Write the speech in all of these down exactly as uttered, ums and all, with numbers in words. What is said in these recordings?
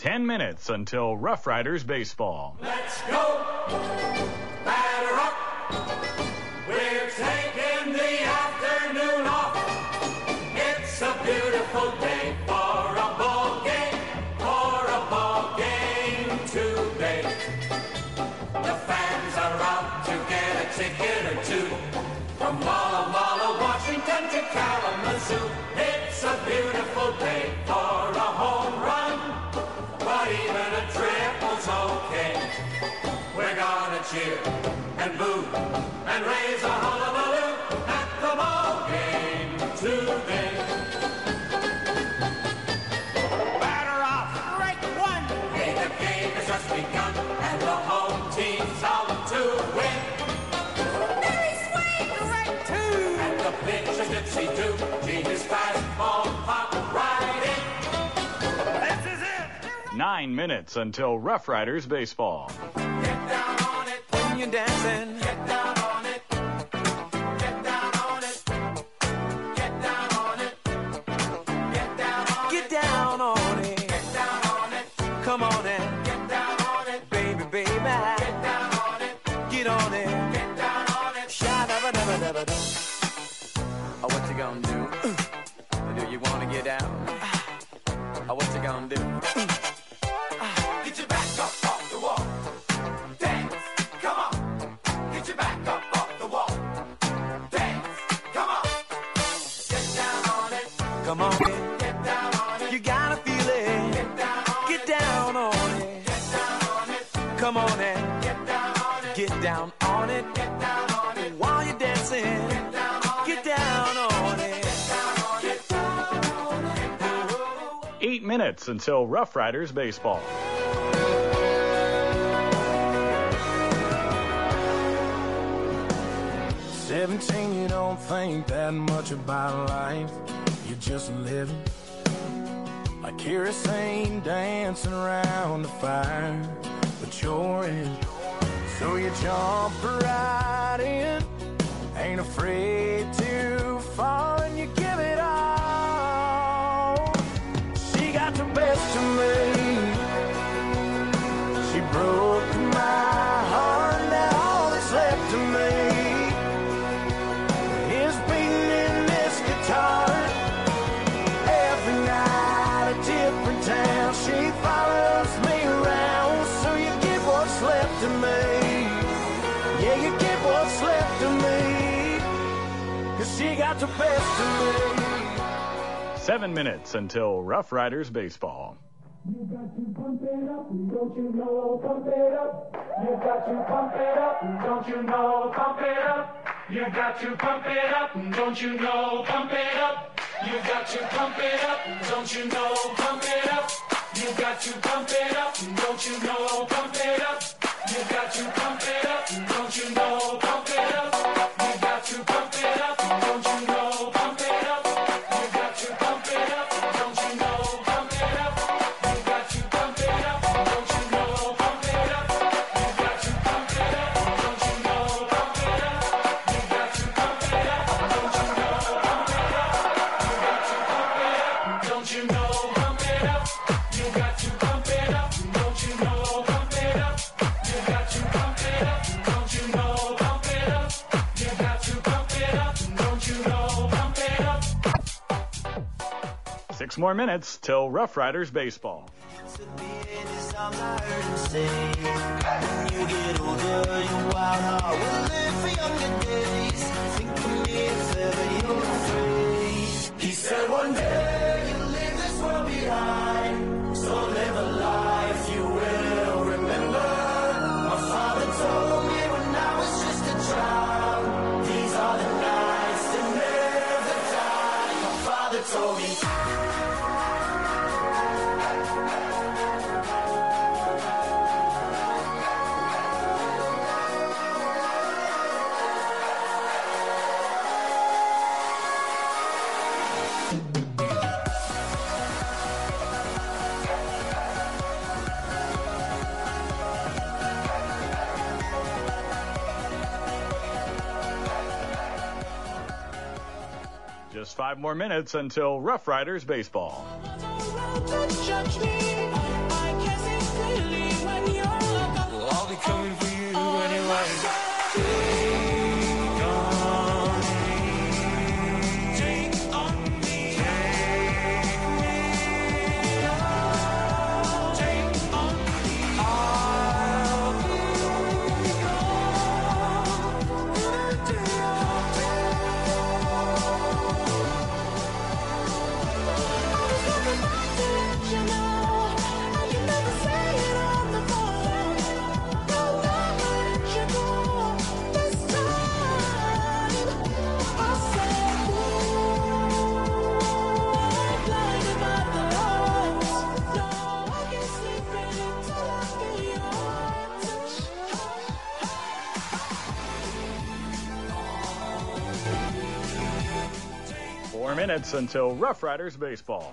Ten minutes until Rough Riders baseball. Let's go! Batter up! We're taking the afternoon off. It's a beautiful day for a ball game, for a ball game today. The fans are out to get a ticket or two. From Walla Walla, Washington to Kalamazoo. It's a beautiful day for a home run. But even a triple's okay. We're gonna cheer and boo and raise a hullabaloo at the ball game today. Batter off, strike one. Hey, the game has just begun and the home team's out to win. Very swing, strike two. And the pitch is Dipsy Doo. Genius fastball pop right in. This is it. Nine minutes until Rough Riders baseball. Get down on it when you're dancing. Get down on it. Get down on it. Get down on it. Get down on it. Get down on it. Get down on it. Come on and Get down on it. baby, baby. Get down on it. Get on it. Get down on it. Sha-da-ba-da-ba-da-ba-da. Oh, what you gonna do? Do you wanna get down? Oh, what you gonna do? Get your back up off the wall. Dance. Come on. Get your back up off the wall. Dance. Come on. Get down on it. Come on in. Get down on it. You gotta feel it. Get down on Get it. down on it. Get down on it. Come on and Get down on it. get down on it. Get down on it. While you're dancing, Get down on get it. down on it. Get down on it. Get down on it. Eight minutes until Rough Riders baseball. Seventeen, you don't think that much about life. You're just living like kerosene dancing around the fire. But you're in, so you jump right in. Ain't afraid to fall and you give it all. She got the best of me. She broke my heart, now all that's left of me is beating in this guitar. Every night a different town. She follows me around, so you get what's left of me. Yeah, you get what's left of me, 'cause she got the best of me. Seven minutes until Rough Riders baseball. You got to pump it up, don't you know, pump it up. You got to pump it up, don't you know, pump it up. You got to pump it up, don't you know, pump it up. You got to pump it up, don't you know, pump it up. You got to pump it up, don't you know, pump it up. You got to pump it up, don't you know, pump it up. You got to pump it up, don't you know, pump it up. You got to pump it up, don't you know, pump it up. You got to pump it up, don't you know, pump it up. You got to pump it up, don't you know, pump it up. You got to pump it up, don't you know, pump it up. You got to pump it up, don't you know, pump it up. You got to pump it up, don't you know, pump it up. You got to pump it up, don't you know, pump it up. You got to pump it up, don't you know, pump it up. Six more minutes till Rough Riders baseball. To the end is all I heard him say. When you get older, your wild heart will live for younger days. Think of me if ever you're afraid. He said one day you'll leave this world behind, so live a life you will remember. My father told me when I was just a child, these are the nights that never die. My father told me. Five more minutes until Rough Riders baseball. Well, I'll be coming for you anyway. Take on me. Take me. Take on me. I'll be Four minutes until Rough Riders baseball.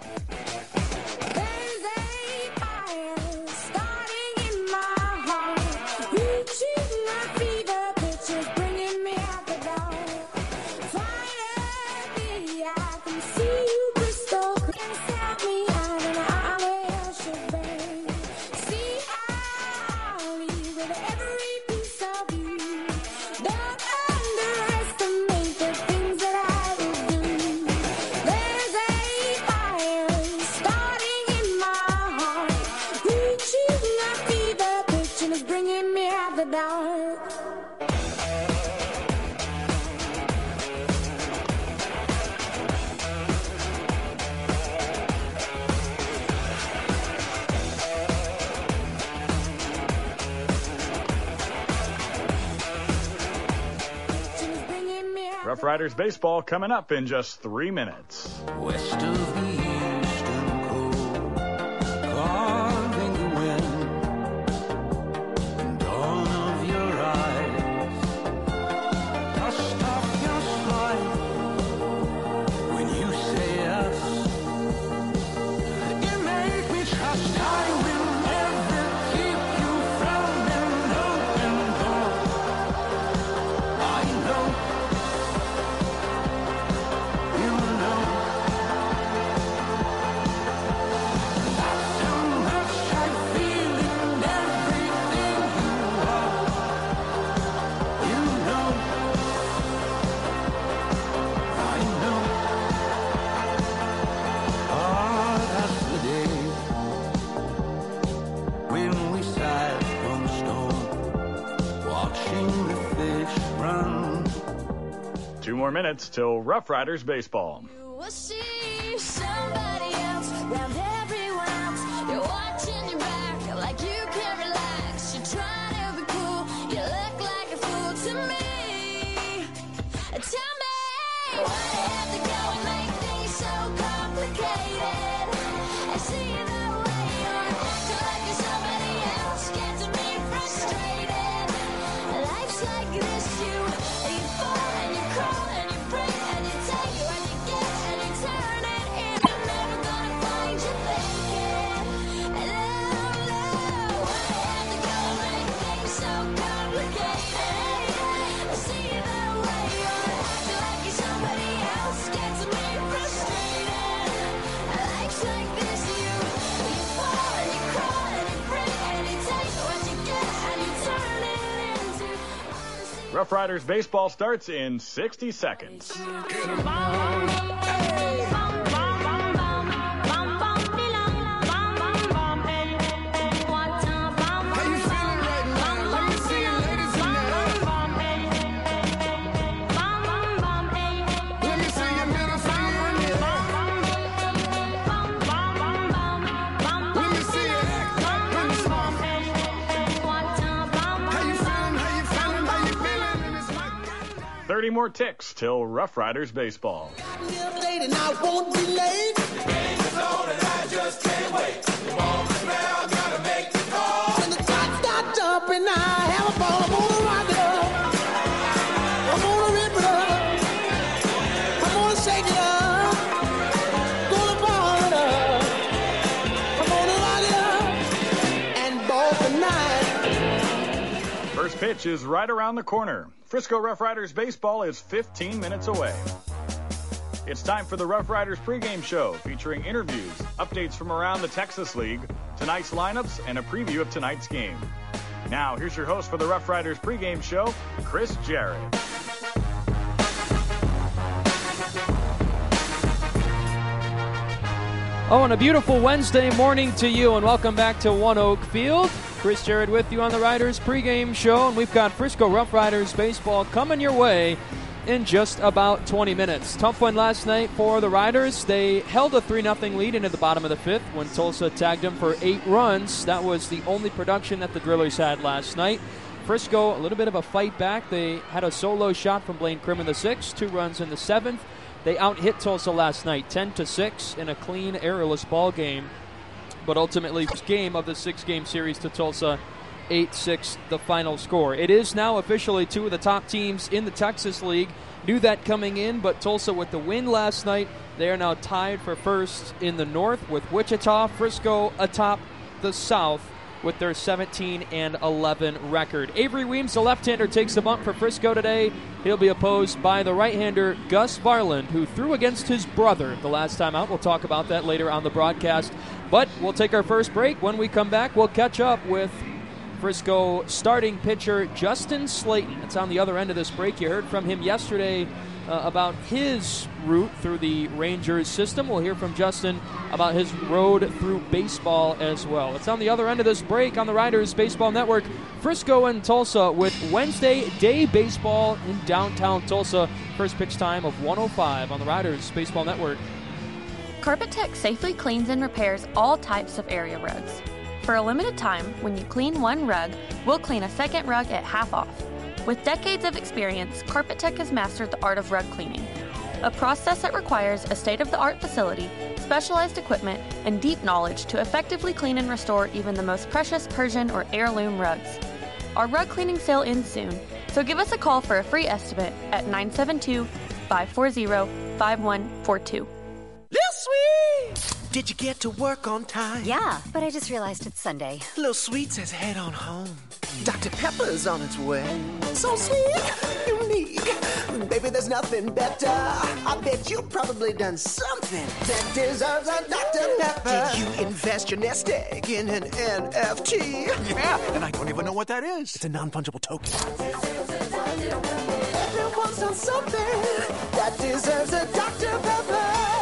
Rough Riders baseball coming up in just three minutes. west of the eastern coast, carving the wind, and dawn of your eyes, dust off your smile when you say yes. You make me trust I will never keep you from an open door. I know. You know, that's how much I feel in everything you are. You know, I know. Ah, that's the day when we sat on the stone, watching the fish run. Two more minutes till Rough Riders baseball. You will see somebody else around everyone else. You're watching your back like you can't relax. You're trying to be cool. You look like a fool to me. Tell me why you have to go and make things so complicated. I see you the way you're acting like you're somebody else. Gets me frustrated. Life's like this, you you fall and you crawl and you break and you take what you get and you turn it in. I'm never gonna find you faking. Love, love, why you have to go and make things so complicated? I see you the way you're acting like you're somebody else. Gets me frustrated. Life's like this, you you fall and you crawl and you break and you take what you get and you turn it into honesty. Rough Riders baseball starts in sixty seconds. thirty more ticks till Rough Riders baseball. Late and I won't be late. When the top starts up and I have a ball, I'm gonna rock it up. I'm gonna rip it up. I'm gonna shake it up. Gonna ball it up. I'm gonna rock it up and ball tonight. First pitch is right around the corner. Frisco Rough Riders baseball is fifteen minutes away. It's time for the Rough Riders pregame show, featuring interviews, updates from around the Texas League, tonight's lineups, and a preview of tonight's game. Now, here's your host for the Rough Riders pregame show, Chris Jarrett. Oh, and a beautiful Wednesday morning to you, and welcome back to One Oak Field. Chris Jarrett with you on the Riders pregame show, and we've got Frisco Rough Riders baseball coming your way in just about twenty minutes. Tough win last night for the Riders. They held a three nothing lead into the bottom of the fifth when Tulsa tagged them for eight runs. That was the only production that the Drillers had last night. Frisco, a little bit of a fight back. They had a solo shot from Blaine Krim in the sixth, two runs in the seventh. They out-hit Tulsa last night, ten to six, in a clean, errorless ball game. But ultimately, first game of the six-game series to Tulsa, eight six the final score. It is now officially two of the top teams in the Texas League. Knew that coming in, but Tulsa with the win last night, they are now tied for first in the North with Wichita. Frisco atop the South with their seventeen and eleven record. Avery Weems, the left-hander, takes the bump for Frisco today. He'll be opposed by the right-hander Gus Varland, who threw against his brother the last time out. We'll talk about that later on the broadcast. But we'll take our first break. When we come back, we'll catch up with Frisco starting pitcher Justin Slayton. It's on the other end of this break. You heard from him yesterday uh, about his route through the Rangers system. We'll hear from Justin about his road through baseball as well. It's on the other end of this break on the Riders Baseball Network. Frisco and Tulsa with Wednesday day baseball in downtown Tulsa. First pitch time of one oh five on the Riders Baseball Network. Carpet Tech safely cleans and repairs all types of area rugs. For a limited time, when you clean one rug, we'll clean a second rug at half off. With decades of experience, Carpet Tech has mastered the art of rug cleaning, a process that requires a state-of-the-art facility, specialized equipment, and deep knowledge to effectively clean and restore even the most precious Persian or heirloom rugs. Our rug cleaning sale ends soon, so give us a call for a free estimate at nine seven two, five four zero, five one four two. Lil Sweet! Did you get to work on time? Yeah, but I just realized it's Sunday. Lil Sweet says head on home. Doctor Pepper's on its way. So sweet, unique. Baby, there's nothing better. I bet you've probably done something that deserves a Doctor Pepper. Did you invest your nest egg in an N F T? Yeah, and I don't even know what that is. It's a non-fungible token. Everyone's done something that deserves a Doctor Pepper.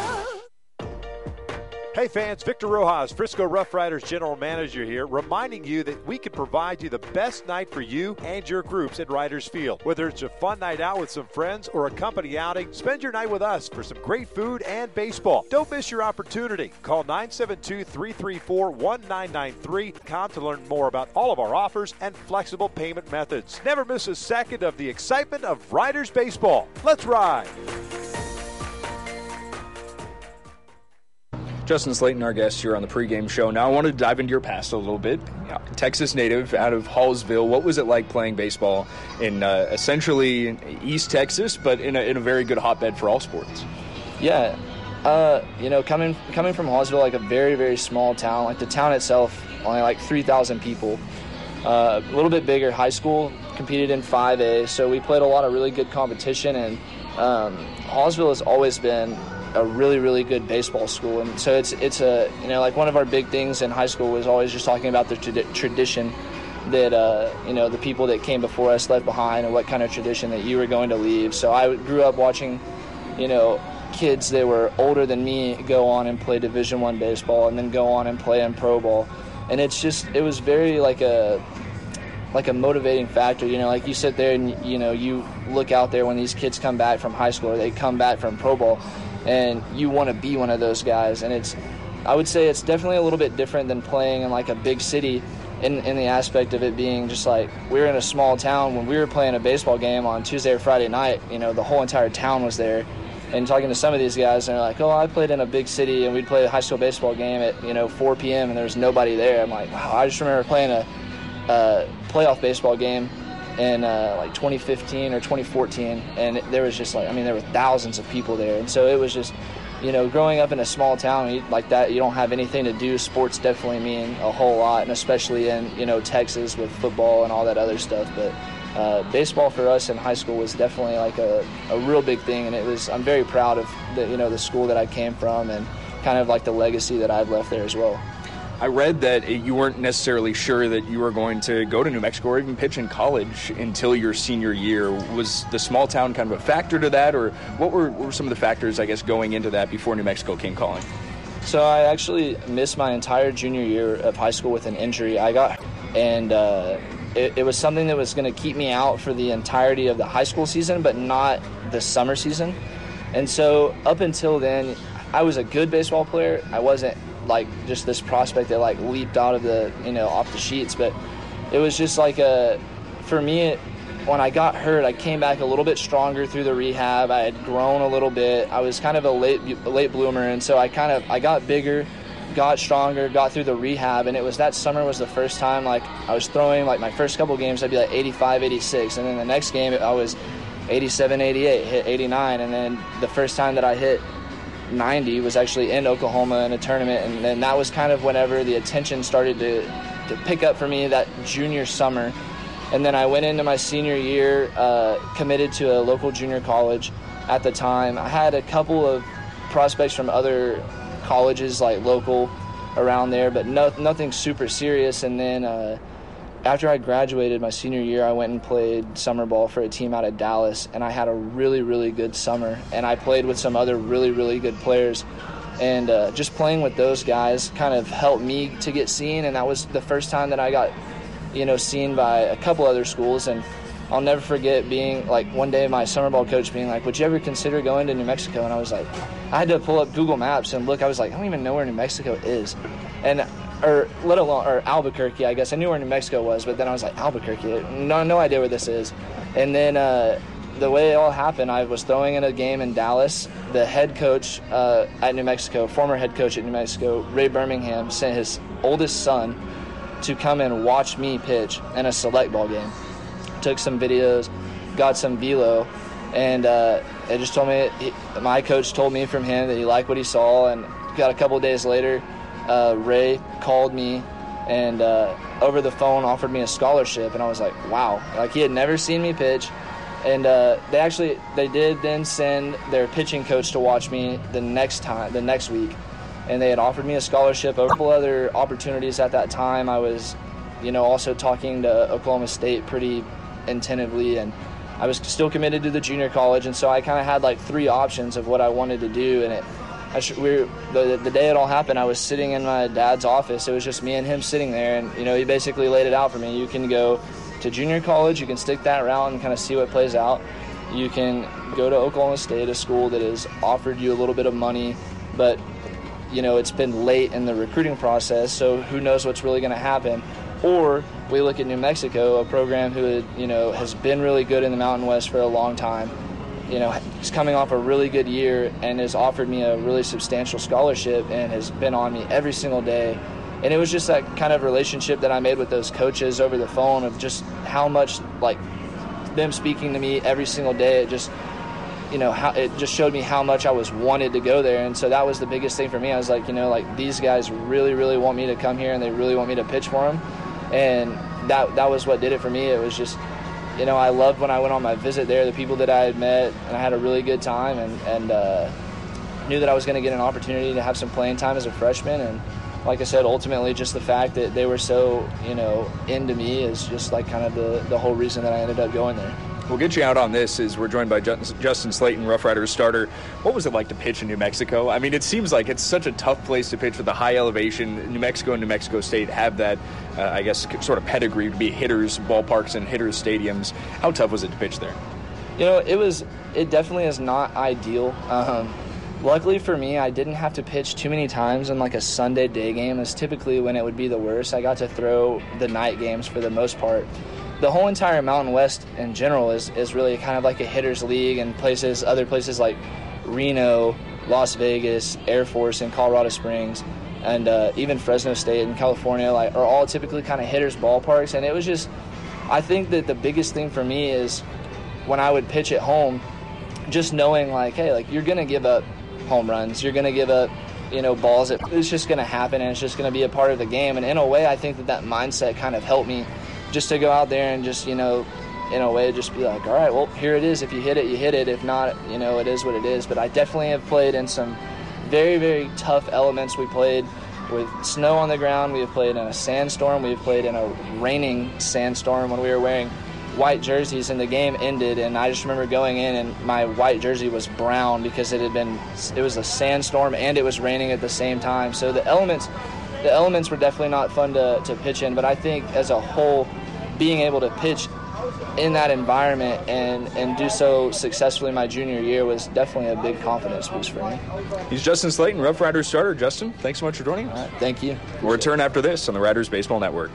Hey fans, Victor Rojas, Frisco Rough Riders General Manager here, reminding you that we can provide you the best night for you and your groups at Riders Field. Whether it's a fun night out with some friends or a company outing, spend your night with us for some great food and baseball. Don't miss your opportunity. Call nine seven two, three three four, one nine nine three to learn more about all of our offers and flexible payment methods. Never miss a second of the excitement of Riders Baseball. Let's ride! Justin Slayton, our guest here on the pregame show. Now I want to dive into your past a little bit. Texas native out of Hallsville. What was it like playing baseball in uh, essentially East Texas, but in a, in a very good hotbed for all sports? Yeah, uh, you know, coming coming from Hallsville, like a very, very small town. Like the town itself, only like three thousand people. Uh, a little bit bigger. High school competed in five A, so we played a lot of really good competition. And um, Hallsville has always been a really, really good baseball school, and so it's it's a you know like one of our big things in high school was always just talking about the tra- tradition that uh, you know the people that came before us left behind, and what kind of tradition that you were going to leave. So I grew up watching, you know, kids that were older than me go on and play Division One baseball, and then go on and play in pro ball, and it's just it was very like a like a motivating factor. You know, like you sit there and you know you look out there when these kids come back from high school or they come back from pro ball, and you want to be one of those guys. And it's, I would say it's definitely a little bit different than playing in like a big city in, in the aspect of it being just like, we're in a small town. When we were playing a baseball game on Tuesday or Friday night, you know, the whole entire town was there. And talking to some of these guys, and they're like, oh, I played in a big city, and we'd play a high school baseball game at, you know, four p.m., and there was nobody there. I'm like, wow, I just remember playing a, a playoff baseball game in uh, like twenty fifteen or twenty fourteen, and it, there was just like, I mean, there were thousands of people there. And so it was just, you know, growing up in a small town like that, you don't have anything to do. Sports definitely mean a whole lot, and especially in, you know, Texas with football and all that other stuff. But uh, baseball for us in high school was definitely like a, a real big thing, and it was. I'm very proud of the you know the school that I came from and kind of like the legacy that I've left there as well. I read that you weren't necessarily sure that you were going to go to New Mexico or even pitch in college until your senior year. Was the small town kind of a factor to that, or what were, what were some of the factors, I guess, going into that before New Mexico came calling? So I actually missed my entire junior year of high school with an injury. I got, and uh, it, it was something that was going to keep me out for the entirety of the high school season, but not the summer season. And so up until then, I was a good baseball player. I wasn't like just this prospect that like leaped out of the, you know, off the sheets, but it was just like a, for me, it, when I got hurt, I came back a little bit stronger through the rehab. I had grown a little bit. I was kind of a late, a late bloomer, and so I kind of, I got bigger, got stronger, got through the rehab, and it was that summer was the first time like I was throwing like my first couple games, I'd be like eighty-five, eighty-six, and then the next game I was eighty-seven, eighty-eight, hit eighty-nine, and then the first time that I hit ninety was actually in Oklahoma in a tournament, and then that was kind of whenever the attention started to, to pick up for me that junior summer. And then I went into my senior year, uh, committed to a local junior college at the time. I had a couple of prospects from other colleges, like local around there, but no, nothing super serious. And then uh, after I graduated my senior year, I went and played summer ball for a team out of Dallas, and I had a really, really good summer. And I played with some other really, really good players. And uh, just playing with those guys kind of helped me to get seen, and that was the first time that I got you know, seen by a couple other schools. And I'll never forget being like one day my summer ball coach being like, would you ever consider going to New Mexico? And I was like, I had to pull up Google Maps and look. I was like, I don't even know where New Mexico is. And or let alone or Albuquerque, I guess. I knew where New Mexico was, but then I was like, Albuquerque, no no idea where this is. And then uh, the way it all happened, I was throwing in a game in Dallas. The head coach uh, at New Mexico, former head coach at New Mexico, Ray Birmingham, sent his oldest son to come and watch me pitch in a select ball game. Took some videos, got some velo, and uh, it just told me, he, my coach told me from him that he liked what he saw. And got a couple days later, uh, Ray called me and uh, over the phone offered me a scholarship, and I was like, wow. Like, he had never seen me pitch. And uh, they actually, they did then send their pitching coach to watch me the next time, the next week. And they had offered me a scholarship. A couple other opportunities at that time. I was, you know, also talking to Oklahoma State pretty attentively, and I was still committed to the junior college. And so I kind of had like three options of what I wanted to do. And it, I sh- we were, the the day it all happened, I was sitting in my dad's office. It was just me and him sitting there, and you know, he basically laid it out for me. You can go to junior college, you can stick that route and kind of see what plays out. You can go to Oklahoma State, a school that has offered you a little bit of money, but you know, it's been late in the recruiting process, so who knows what's really going to happen. Or we look at New Mexico, a program who had, you know, has been really good in the Mountain West for a long time. You know, is coming off a really good year and has offered me a really substantial scholarship and has been on me every single day. And it was just that kind of relationship that I made with those coaches over the phone of just how much, like, them speaking to me every single day, it just, you know, how it just showed me how much I was wanted to go there. And so that was the biggest thing for me. I was like, you know, like, these guys really, really want me to come here and they really want me to pitch for them. And that that was what did it for me. It was just, you know, I loved when I went on my visit there, the people that I had met, and I had a really good time, and, and uh, knew that I was going to get an opportunity to have some playing time as a freshman. And like I said, ultimately just the fact that they were so, you know, into me is just like kind of the, the whole reason that I ended up going there. We'll get you out on this as we're joined by Justin Slayton, Rough Riders starter. What was it like to pitch in New Mexico? I mean, it seems like it's such a tough place to pitch with the high elevation. New Mexico and New Mexico State have that, uh, I guess, sort of pedigree to be hitters' ballparks and hitters' stadiums. How tough was it to pitch there? You know, it was, it definitely is not ideal. Um, luckily for me, I didn't have to pitch too many times in like a Sunday day game. Is typically when it would be the worst. I got to throw the night games for the most part. The whole entire Mountain West in general is, is really kind of like a hitter's league, and places, other places like Reno, Las Vegas, Air Force in Colorado Springs, and uh, even Fresno State in California, like, are all typically kind of hitters' ballparks. And it was just, I think that the biggest thing for me is when I would pitch at home, just knowing like, hey, like, you're going to give up home runs, you're going to give up, you know, balls. It's just going to happen, and it's just going to be a part of the game. And in a way, I think that that mindset kind of helped me just to go out there and just, you know, in a way, just be like, all right, well, here it is. If you hit it, you hit it. If not, you know, it is what it is. But I definitely have played in some very, very tough elements. We played with snow on the ground. We have played in a sandstorm. We have played in a raining sandstorm when we were wearing white jerseys and the game ended. And I just remember going in and my white jersey was brown because it had been, it was a sandstorm and it was raining at the same time. So the elements, the elements were definitely not fun to, to pitch in. But I think as a whole, being able to pitch in that environment and, and do so successfully my junior year was definitely a big confidence boost for me. He's Justin Slayton, Rough Riders starter. Justin, thanks so much for joining us. All right, thank you. We'll return after this on the Riders Baseball Network.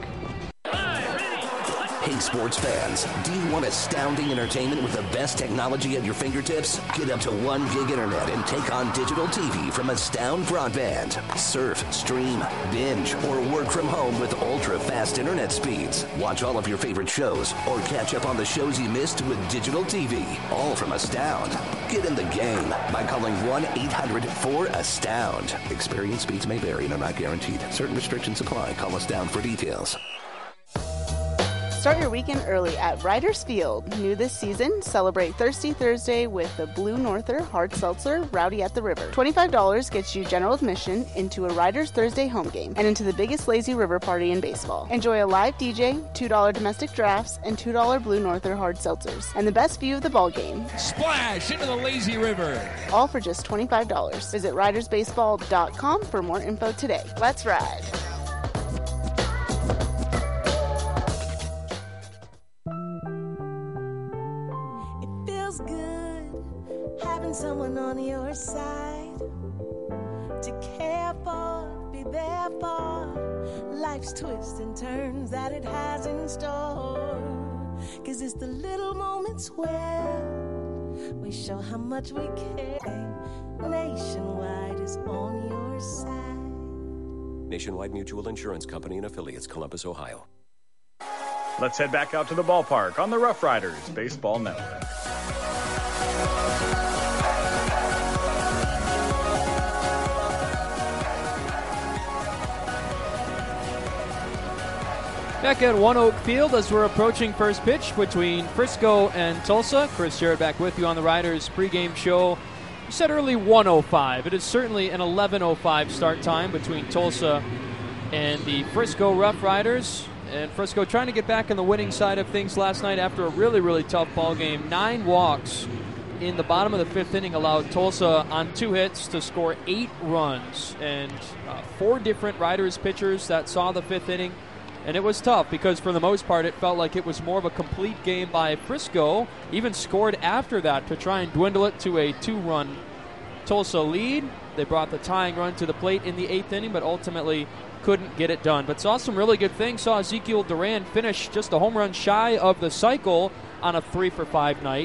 Hey, sports fans, do you want astounding entertainment with the best technology at your fingertips? Get up to one gig internet and take on digital T V from Astound Broadband. Surf, stream, binge, or work from home with ultra-fast internet speeds. Watch all of your favorite shows or catch up on the shows you missed with digital T V, all from Astound. Get in the game by calling one eight hundred four astound. Experience speeds may vary and are not guaranteed. Certain restrictions apply. Call Astound for details. Start your weekend early at Riders Field. New this season, celebrate Thirsty Thursday with the Blue Norther Hard Seltzer Rowdy at the River. twenty-five dollars gets you general admission into a Riders Thursday home game and into the biggest lazy river party in baseball. Enjoy a live D J, two dollars domestic drafts, and two dollars Blue Norther Hard Seltzers, and the best view of the ball game. Splash into the lazy river. All for just twenty-five dollars. Visit riders baseball dot com for more info today. Let's ride. Having someone on your side to care for, be there for life's twists and turns that it has in store. Cause it's the little moments where we show how much we care. Nationwide is on your side. Nationwide Mutual Insurance Company and affiliates, Columbus, Ohio. Let's head back out to the ballpark on the Rough Riders Baseball Network. Back at One Oak Field as we're approaching first pitch between Frisco and Tulsa. Chris Jarrett back with you on the Riders pregame show. You said early one oh five. It is certainly an eleven oh five start time between Tulsa and the Frisco Rough Riders. And Frisco trying to get back on the winning side of things last night after a really, really tough ball game. Nine walks in the bottom of the fifth inning allowed Tulsa on two hits to score eight runs. And uh, four different Riders pitchers that saw the fifth inning. And it was tough because for the most part it felt like it was more of a complete game by Frisco. Even scored after that to try and dwindle it to a two-run Tulsa lead. They brought the tying run to the plate in the eighth inning, but ultimately couldn't get it done. But saw some really good things. Saw Ezekiel Duran finish just a home run shy of the cycle on a three for five night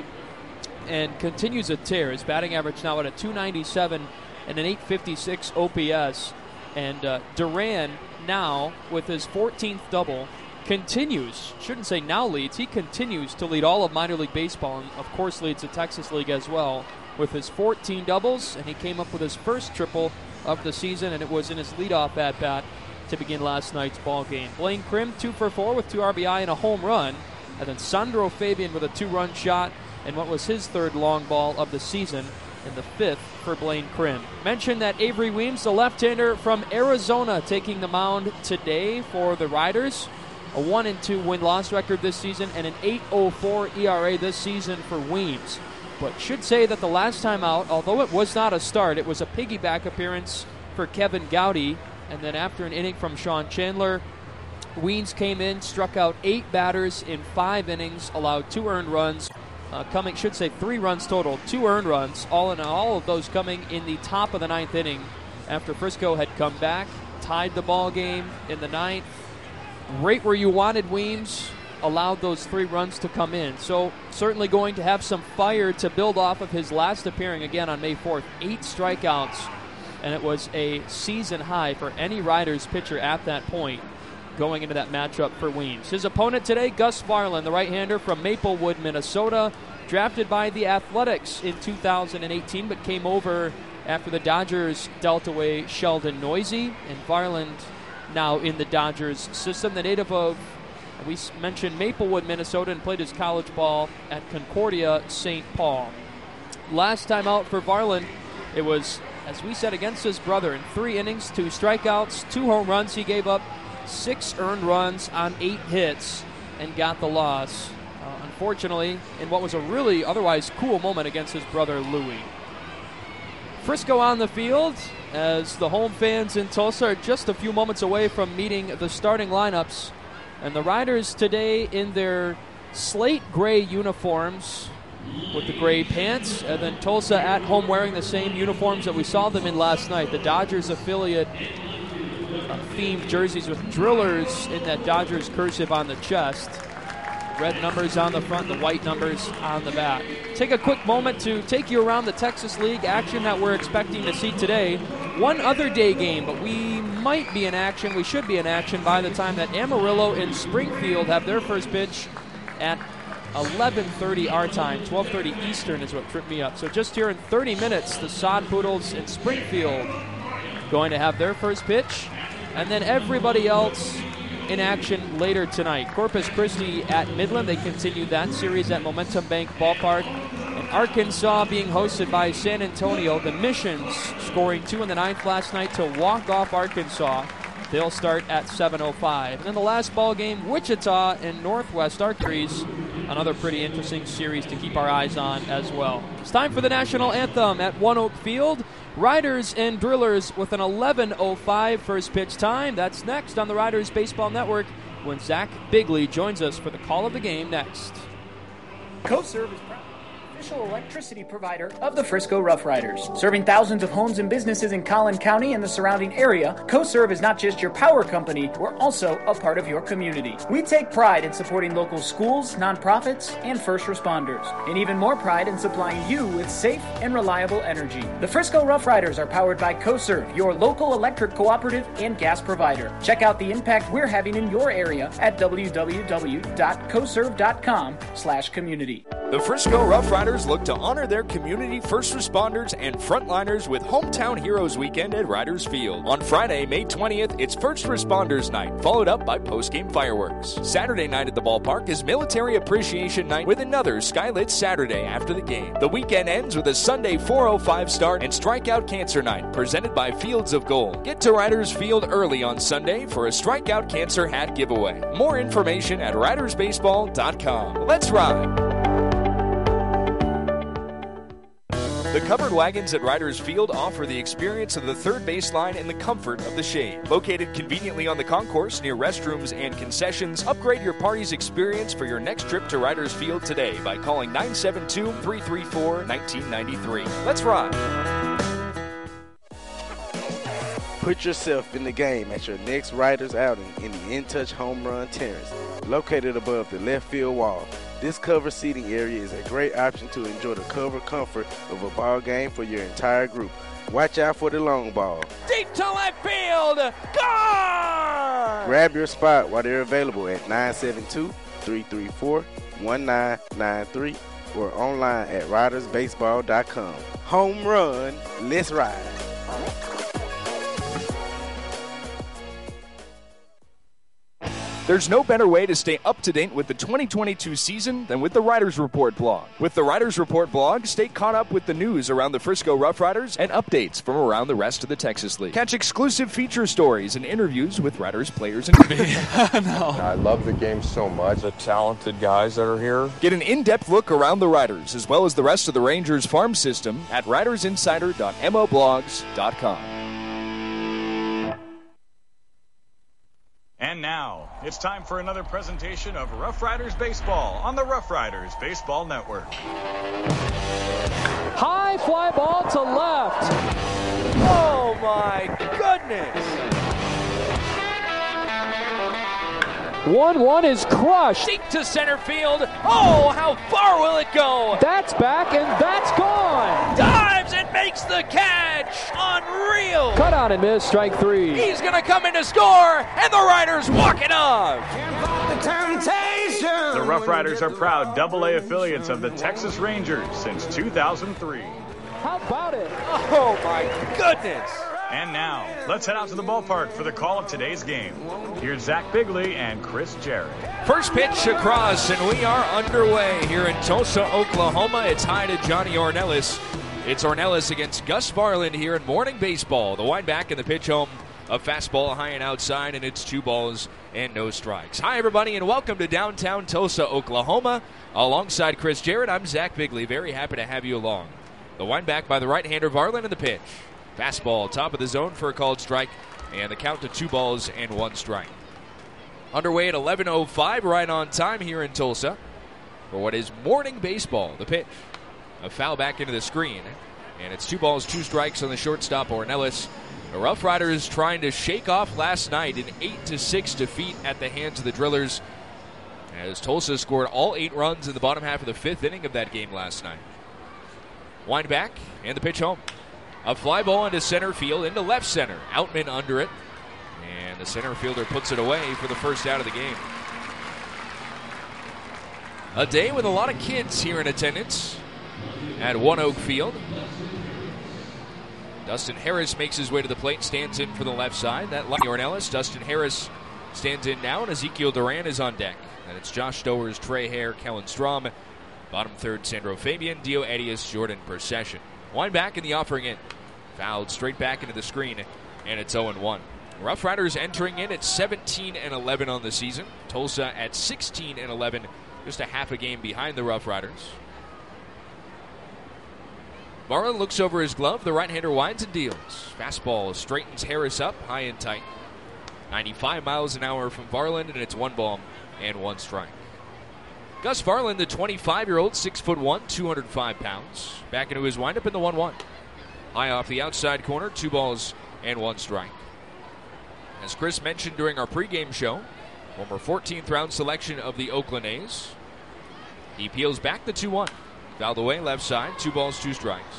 and continues a tear. His batting average now at a two ninety-seven and an eight fifty-six O P S. And uh, Duran now, with his fourteenth double, continues, shouldn't say now leads, he continues to lead all of minor league baseball and, of course, leads the Texas League as well with his fourteen doubles, and he came up with his first triple of the season, and it was in his leadoff at-bat to begin last night's ball game. Blaine Krim, two for four with two R B I and a home run, and then Sandro Fabian with a two-run shot and what was his third long ball of the season, in the fifth for Blaine Krim. Mentioned that Avery Weems, the left-hander from Arizona, taking the mound today for the Riders. A one and two win-loss record this season and an eight oh four E R A this season for Weems. But should say that the last time out, although it was not a start, it was a piggyback appearance for Kevin Gowdy. And then after an inning from Sean Chandler, Weems came in, struck out eight batters in five innings, allowed two earned runs. Uh, coming, should say three runs total, two earned runs, all in all of those coming in the top of the ninth inning after Frisco had come back, tied the ball game in the ninth. Right where you wanted Weems, allowed those three runs to come in. So certainly going to have some fire to build off of his last appearing again on May fourth. Eight strikeouts, and it was a season high for any Riders pitcher at that point going into that matchup for Weems. His opponent today, Gus Varland, the right-hander from Maplewood, Minnesota, drafted by the Athletics in two thousand eighteen, but came over after the Dodgers dealt away Sheldon Noisy, and Varland now in the Dodgers system. The native of We s- mentioned Maplewood, Minnesota, and played his college ball at Concordia Saint Paul. Last time out for Varland, it was, as we said, against his brother. In three innings, two strikeouts, two home runs. He gave up six earned runs on eight hits and got the loss. Uh, unfortunately, in what was a really otherwise cool moment against his brother Louie. Frisco on the field as the home fans in Tulsa are just a few moments away from meeting the starting lineups. And the Riders today in their slate gray uniforms with the gray pants, and then Tulsa at home wearing the same uniforms that we saw them in last night. The Dodgers affiliate uh, themed jerseys with drillers in that Dodgers cursive on the chest. Red numbers on the front, the white numbers on the back. Take a quick moment to take you around the Texas League action that we're expecting to see today. One other day game, but we might be in action, we should be in action by the time that Amarillo and Springfield have their first pitch at eleven thirty our time. twelve thirty Eastern is what tripped me up. So just here in thirty minutes, the Sod Poodles in Springfield going to have their first pitch. And then everybody else in action later tonight. Corpus Christi at Midland. They continue that series at Momentum Bank Ballpark. And Arkansas being hosted by San Antonio. The Missions scoring two in the ninth last night to walk off Arkansas. They'll start at seven oh five. And then the last ball game, Wichita and Northwest Archeries. Another pretty interesting series to keep our eyes on as well. It's time for the national anthem at One Oak Field. Riders and Drillers with an eleven oh five first pitch time. That's next on the Riders Baseball Network when Zach Bigley joins us for the call of the game next. CoServe is proud official electricity provider of the Frisco Rough Riders. Serving thousands of homes and businesses in Collin County and the surrounding area, CoServe is not just your power company, we're also a part of your community. We take pride in supporting local schools, nonprofits, and first responders, and even more pride in supplying you with safe and reliable energy. The Frisco Rough Riders are powered by CoServe, your local electric cooperative and gas provider. Check out the impact we're having in your area at w w w dot coserve dot com slash community. The Frisco Rough Riders look to honor their community first responders and frontliners with Hometown Heroes Weekend at Riders Field. On Friday, May twentieth, it's First Responders Night, followed up by post-game fireworks. Saturday night at the ballpark is Military Appreciation Night with another Skylit Saturday after the game. The weekend ends with a Sunday four oh five start and Strikeout Cancer Night, presented by Fields of Gold. Get to Riders Field early on Sunday for a Strikeout Cancer hat giveaway. More information at riders baseball dot com. Let's ride! The covered wagons at Riders Field offer the experience of the third baseline in the comfort of the shade. Located conveniently on the concourse near restrooms and concessions, upgrade your party's experience for your next trip to Riders Field today by calling nine seven two, three three four, one nine nine three. Let's ride! Put yourself in the game at your next Riders outing in the In Touch Home Run Terrace, located above the left field wall. This cover seating area is a great option to enjoy the cover comfort of a ball game for your entire group. Watch out for the long ball. Deep to left field! Gone! Grab your spot while they're available at nine seven two, three three four, one nine nine three or online at riders baseball dot com. Home run, let's ride. There's no better way to stay up to date with the twenty twenty-two season than with the Riders Report blog. With the Riders Report blog, stay caught up with the news around the Frisco Rough Riders and updates from around the rest of the Texas League. Catch exclusive feature stories and interviews with Riders players and no. I love the game so much. The talented guys that are here. Get an in-depth look around the Riders as well as the rest of the Rangers farm system at riders insider dot m o blogs dot com. And now, it's time for another presentation of Rough Riders Baseball on the Rough Riders Baseball Network. High fly ball to left. Oh, my goodness. one one is crushed. Deep to center field. Oh, how far will it go? That's back, and that's gone. Dives and makes the catch. Unreal. Cut out and miss, strike three. He's going to come in to score, and the Riders walk it off. The Rough Riders are proud double A affiliates of the Texas Rangers since two thousand three. How about it? Oh, my goodness. And now, let's head out to the ballpark for the call of today's game. Here's Zach Bigley and Chris Jarrett. First pitch across, and we are underway here in Tulsa, Oklahoma. It's high to Johnny Ornelas. It's Ornelas against Gus Varland here in morning baseball. The wind back and the pitch home. A fastball high and outside, and it's two balls and no strikes. Hi, everybody, and welcome to downtown Tulsa, Oklahoma. Alongside Chris Jarrett, I'm Zach Bigley. Very happy to have you along. The wind back by the right-hander Varland, and the pitch. Fastball, top of the zone for a called strike, and the count to two balls and one strike. Underway at eleven oh five, right on time here in Tulsa for what is morning baseball. The pitch, a foul back into the screen, and it's two balls, two strikes on the shortstop, Ornelas. The Rough Riders trying to shake off last night an eight to six defeat at the hands of the Drillers, as Tulsa scored all eight runs in the bottom half of the fifth inning of that game last night. Wind back, and the pitch home. A fly ball into center field, into left center. Outman under it, and the center fielder puts it away for the first out of the game. A day with a lot of kids here in attendance at One Oak Field. Dustin Harris makes his way to the plate, stands in for the left side. That line, Ornelas. Dustin Harris stands in now, and Ezekiel Duran is on deck. And it's Josh Stowers, Trey Hare, Kellen Strom. Bottom third, Sandro Fabian, Dio Adias, Jordan Procession. Wind back in the offering in. Fouled straight back into the screen, and it's oh and one. Rough Riders entering in at seventeen and eleven on the season. Tulsa at sixteen and eleven, just a half a game behind the Rough Riders. Varland looks over his glove. The right-hander winds and deals. Fastball straightens Harris up, high and tight. ninety-five miles an hour from Varland, and it's one ball and one strike. Gus Varland, the twenty-five-year-old, six foot one, two hundred five pounds. Back into his windup in the one one. High off the outside corner, two balls and one strike. As Chris mentioned during our pregame show, former fourteenth round selection of the Oakland A's. He peels back the two one. Fouled away left side, two balls, two strikes.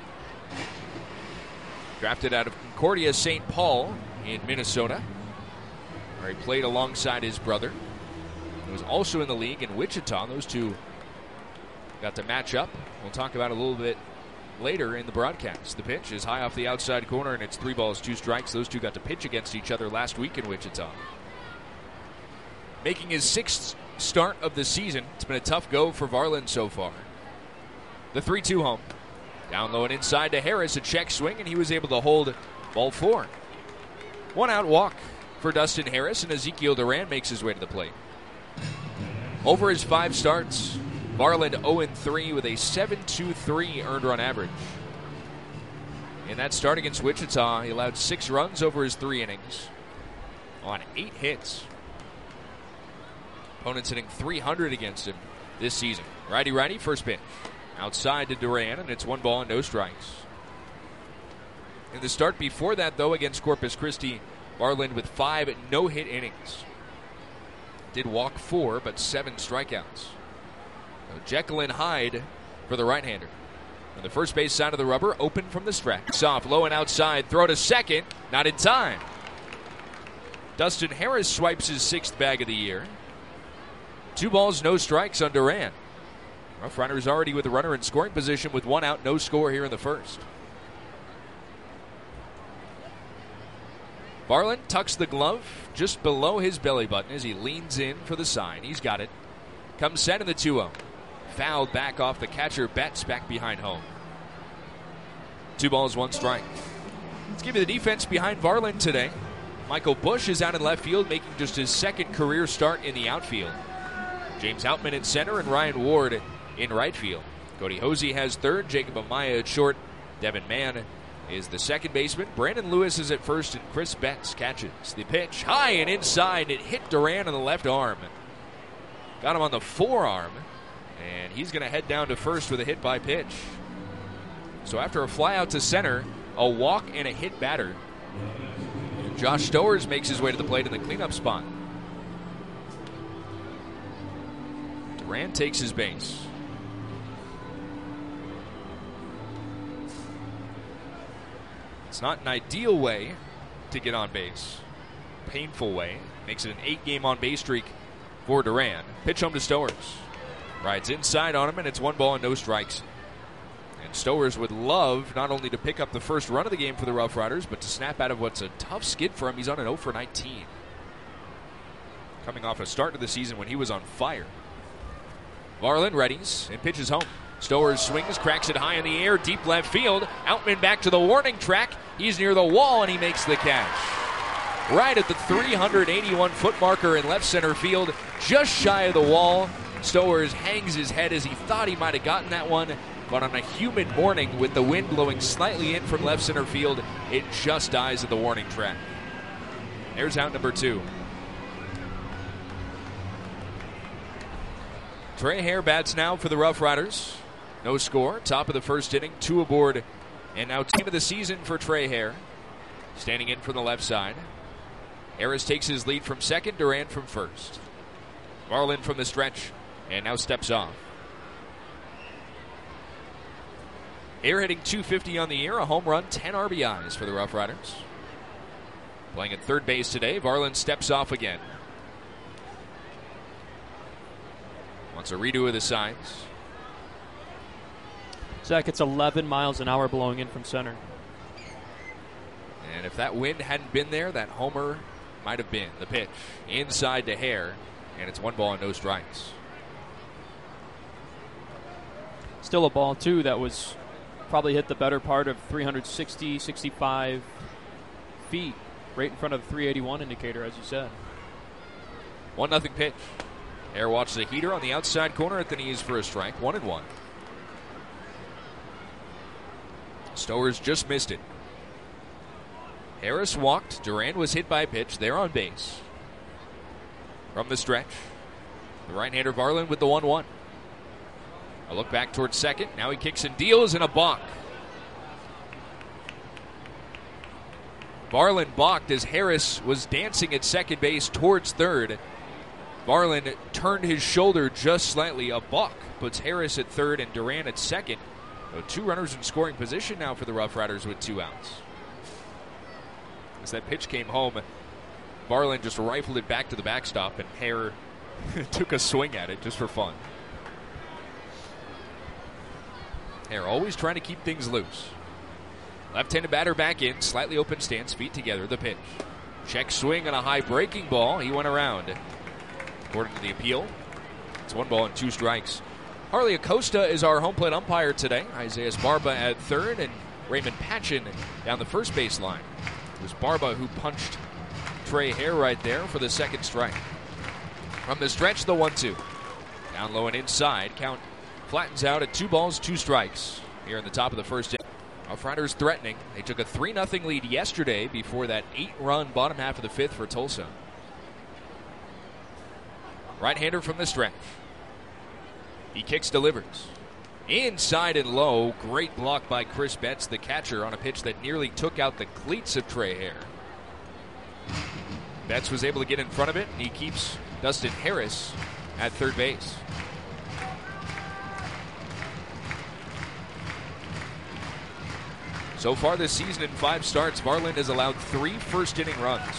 Drafted out of Concordia Saint Paul in Minnesota, where he played alongside his brother. He was also in the league in Wichita. Those two got to match up. We'll talk about it a little bit later in the broadcast. The pitch is high off the outside corner, and it's three balls, two strikes. Those two got to pitch against each other last week in Wichita. Making his sixth start of the season, it's been a tough go for Varland so far. The three two home. Down low and inside to Harris, a check swing, and he was able to hold ball four. One out walk for Dustin Harris, and Ezekiel Duran makes his way to the plate. Over his five starts, Varland oh and three with a seven point two three earned run average. In that start against Wichita, he allowed six runs over his three innings on eight hits. Opponents hitting three hundred against him this season. Righty-righty, first pitch. Outside to Duran, and it's one ball and no strikes. In the start before that, though, against Corpus Christi, Varland with five no-hit innings. Did walk four, but seven strikeouts. So Jekyll and Hyde for the right-hander. On the first base side of the rubber, open from the stretch. Soft, low and outside, throw to second, not in time. Dustin Harris swipes his sixth bag of the year. Two balls, no strikes on Duran. Rough Riders already with a runner in scoring position with one out, no score here in the first. Varland tucks the glove just below his belly button as he leans in for the sign. He's got it. Comes set in the two oh. Fouled back off the catcher. Betts back behind home. Two balls, one strike. Let's give you the defense behind Varland today. Michael Bush is out in left field, making just his second career start in the outfield. James Outman in center and Ryan Ward in right field. Cody Hosey has third, Jacob Amaya at short. Devin Mann is the second baseman. Brandon Lewis is at first, and Chris Betts catches. The pitch high and inside. It hit Duran on the left arm. Got him on the forearm, and he's going to head down to first with a hit by pitch. So after a fly out to center, a walk and a hit batter, Josh Stowers makes his way to the plate in the cleanup spot. Duran takes his base. It's not an ideal way to get on base. Painful way. Makes it an eight-game on-base streak for Duran. Pitch home to Stowers. Rides inside on him, and it's one ball and no strikes. And Stowers would love not only to pick up the first run of the game for the Rough Riders, but to snap out of what's a tough skid for him. He's on an oh for nineteen. Coming off a start to the season when he was on fire. Varlin readies and pitches home. Stowers swings, cracks it high in the air, deep left field. Outman back to the warning track. He's near the wall, and he makes the catch. Right at the three hundred eighty-one foot marker in left center field, just shy of the wall. Stowers hangs his head as he thought he might have gotten that one, but on a humid morning with the wind blowing slightly in from left center field, it just dies at the warning track. There's out number two. Trey Hare bats now for the Rough Riders. No score. Top of the first inning. Two aboard. And now team of the season for Trey Hare. Standing in from the left side. Harris takes his lead from second. Durant from first. Varlin from the stretch. And now steps off. Hare hitting two fifty on the year. A home run. ten R B Is for the Rough Riders. Playing at third base today. Varlin steps off again. Wants a redo of the signs. Zach, it's eleven miles an hour blowing in from center. And if that wind hadn't been there, that homer might have been. The pitch inside to Hare, and it's one ball and no strikes. Still a ball, too, that was probably hit the better part of three sixty, sixty-five feet, right in front of the three eighty-one indicator, as you said. one nothing pitch. Hare watches a heater on the outside corner at the knees for a strike. One and one. Stowers just missed it. Harris walked. Duran was hit by a pitch. They're on base. From the stretch, the right-hander Varlin with the one one. A look back towards second. Now he kicks and deals, and a balk. Varlin balked as Harris was dancing at second base towards third. Varlin turned his shoulder just slightly. A balk puts Harris at third and Duran at second. So two runners in scoring position now for the Rough Riders with two outs. As that pitch came home, Varlin just rifled it back to the backstop, and Hare took a swing at it just for fun. Hare always trying to keep things loose. Left-handed batter back in, slightly open stance, feet together, the pitch. Check swing on a high breaking ball. He went around. According to the appeal, it's one ball and two strikes. Harley Acosta is our home plate umpire today. Isaiah Barba at third and Raymond Patchen down the first base line. It was Barba who punched Trey Hare right there for the second strike. From the stretch, the one two. Down low and inside. Count flattens out at two balls, two strikes here in the top of the first inning. Rough Riders threatening. They took a three nothing lead yesterday before that eight-run bottom half of the fifth for Tulsa. Right-hander from the stretch. He kicks, delivers. Inside and low. Great block by Chris Betts, the catcher, on a pitch that nearly took out the cleats of Trey Hare. Betts was able to get in front of it, and he keeps Dustin Harris at third base. So far this season in five starts, Varlin has allowed three first-inning runs.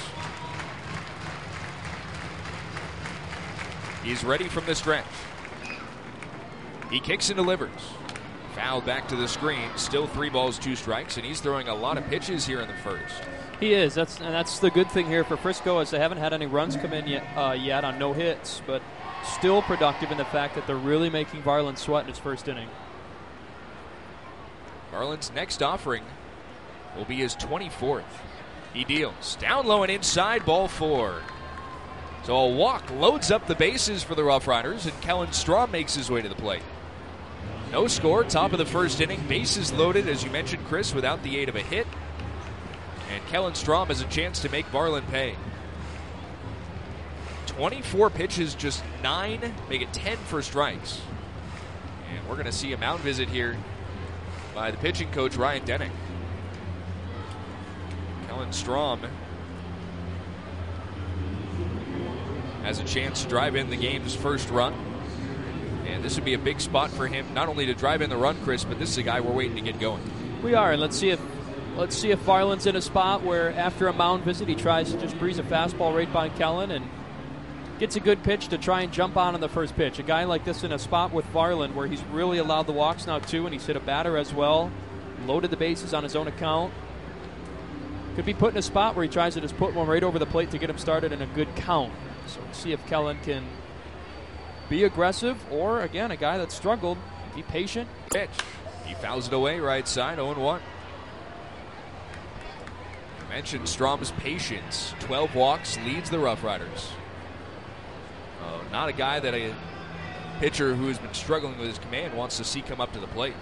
He's ready from the stretch. He kicks and delivers. Foul back to the screen. Still three balls, two strikes, and he's throwing a lot of pitches here in the first. He is. That's and that's the good thing here for Frisco, is they haven't had any runs come in yet, uh, yet on no hits, but still productive in the fact that they're really making Varlin sweat in his first inning. Varlin's next offering will be his twenty-fourth. He deals. Down low and inside, ball four. So a walk loads up the bases for the Rough Riders, and Kellen Strom makes his way to the plate. No score, top of the first inning. Bases loaded, as you mentioned, Chris, without the aid of a hit. And Kellen Strom has a chance to make Varlin pay. twenty-four pitches, just nine, make it ten for strikes. And we're going to see a mound visit here by the pitching coach, Ryan Dennick. Kellen Strom has a chance to drive in the game's first run. And this would be a big spot for him, not only to drive in the run, Chris, but this is a guy we're waiting to get going. We are, and let's see if let's see if Varlin's in a spot where after a mound visit he tries to just breeze a fastball right by Kellen and gets a good pitch to try and jump on in the first pitch. A guy like this in a spot with Varland where he's really allowed the walks now too, and he's hit a batter as well. Loaded the bases on his own account. Could be put in a spot where he tries to just put one right over the plate to get him started in a good count. So we'll see if Kellen can be aggressive or, again, a guy that struggled, be patient. Pitch. He fouls it away right side, oh and one. I mentioned Strom's patience. twelve walks, leads the Rough Riders. Uh, not a guy that a pitcher who has been struggling with his command wants to see come up to the plate.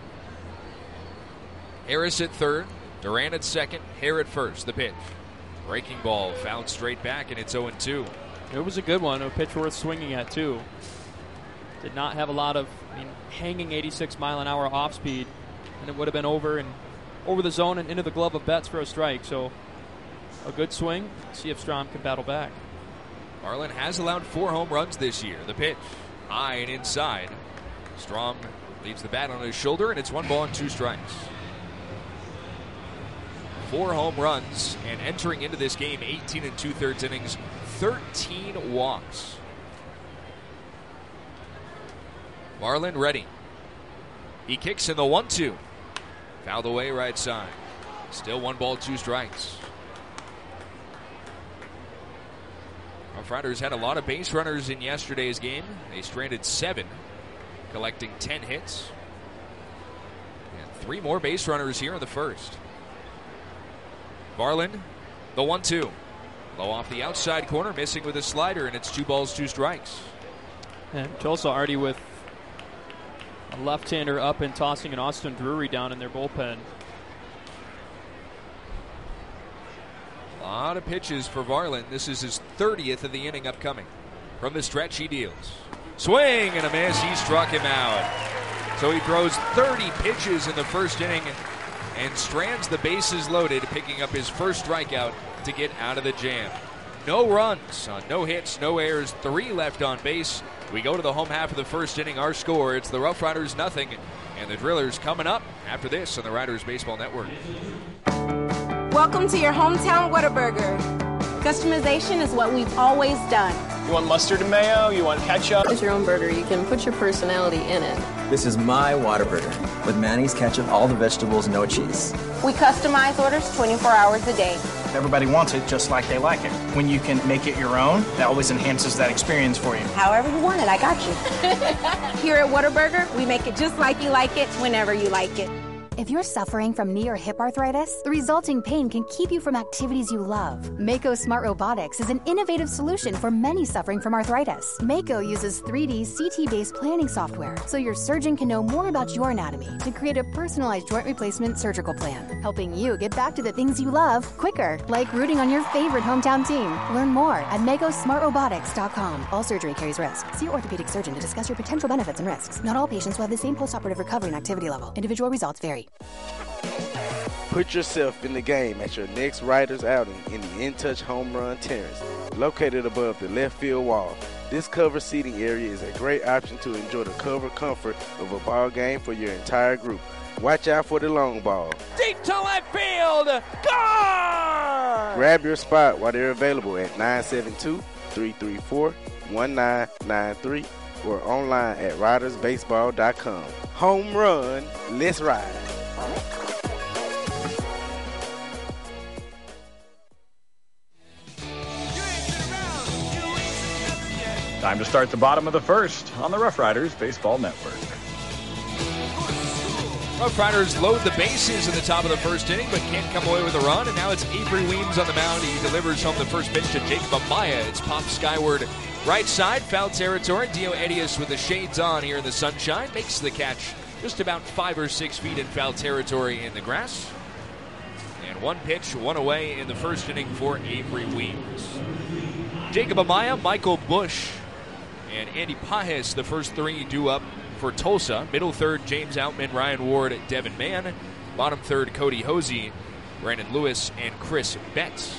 Harris at third, Duran at second, Hare at first. The pitch. Breaking ball, fouled straight back, and it's oh and two. It was a good one, a pitch worth swinging at, too. Did not have a lot of, I mean, hanging eighty-six mile an hour off speed, and it would have been over and over the zone and into the glove of Betts for a strike. So a good swing. See if Strom can battle back. Varland has allowed four home runs this year. The pitch, high and inside. Strom leaves the bat on his shoulder, and it's one ball and two strikes. Four home runs, and entering into this game, eighteen and two-thirds innings, thirteen walks. Varland ready. He kicks in the one two. Fouled away right side. Still one ball, two strikes. Rough Riders had a lot of base runners in yesterday's game. They stranded seven, collecting ten hits. And three more base runners here in the first. Varland, the one two. Low off the outside corner, missing with a slider, and it's two balls, two strikes. And Tulsa already with a left-hander up and tossing an Austin Drury down in their bullpen. A lot of pitches for Varland. This is his thirtieth of the inning upcoming. From the stretch, he deals. Swing and a miss. He struck him out. So he throws thirty pitches in the first inning and strands the bases loaded, picking up his first strikeout to get out of the jam. No runs on no hits, no errors, three left on base. We go to the home half of the first inning. Our score, it's the Rough Riders nothing, and the Drillers coming up after this on the Riders Baseball Network. Welcome to your hometown Whataburger. Customization is what we've always done. You want mustard and mayo? You want ketchup? It's your own burger. You can put your personality in it. This is my Whataburger with mayonnaise, ketchup, all the vegetables, no cheese. We customize orders twenty-four hours a day. Everybody wants it just like they like it. When you can make it your own, that always enhances that experience for you. However you want it, I got you. Here at Whataburger, we make it just like you like it, whenever you like it. If you're suffering from knee or hip arthritis, the resulting pain can keep you from activities you love. Mako Smart Robotics is an innovative solution for many suffering from arthritis. Mako uses three D C T-based planning software, so your surgeon can know more about your anatomy to create a personalized joint replacement surgical plan, helping you get back to the things you love quicker, like rooting on your favorite hometown team. Learn more at mako smart robotics dot com. All surgery carries risk. See your orthopedic surgeon to discuss your potential benefits and risks. Not all patients will have the same postoperative recovery and activity level. Individual results vary. Put yourself in the game at your next Riders outing in the In Touch Home Run Terrace, located above the left field wall. This covered seating area is a great option to enjoy the cover comfort of a ball game for your entire group. Watch out for the long ball. Deep to left field. Gone! Grab your spot while they're available at nine seven two, three three four, one nine nine three or online at riders baseball dot com. Home run, let's ride. Time to start the bottom of the first on the Rough Riders Baseball Network. Rough Riders load the bases in the top of the first inning, but can't come away with a run. And now it's Avery Weems on the mound. He delivers home the first pitch to Jacob Amaya. It's popped skyward right side, foul territory. Dio Edius with the shades on here in the sunshine makes the catch just about five or six feet in foul territory in the grass. And one pitch, one away in the first inning for Avery Weems. Jacob Amaya, Michael Bush, and Andy Pajes, the first three due up for Tulsa. Middle third, James Outman, Ryan Ward, Devin Mann. Bottom third, Cody Hosey, Brandon Lewis, and Chris Betts.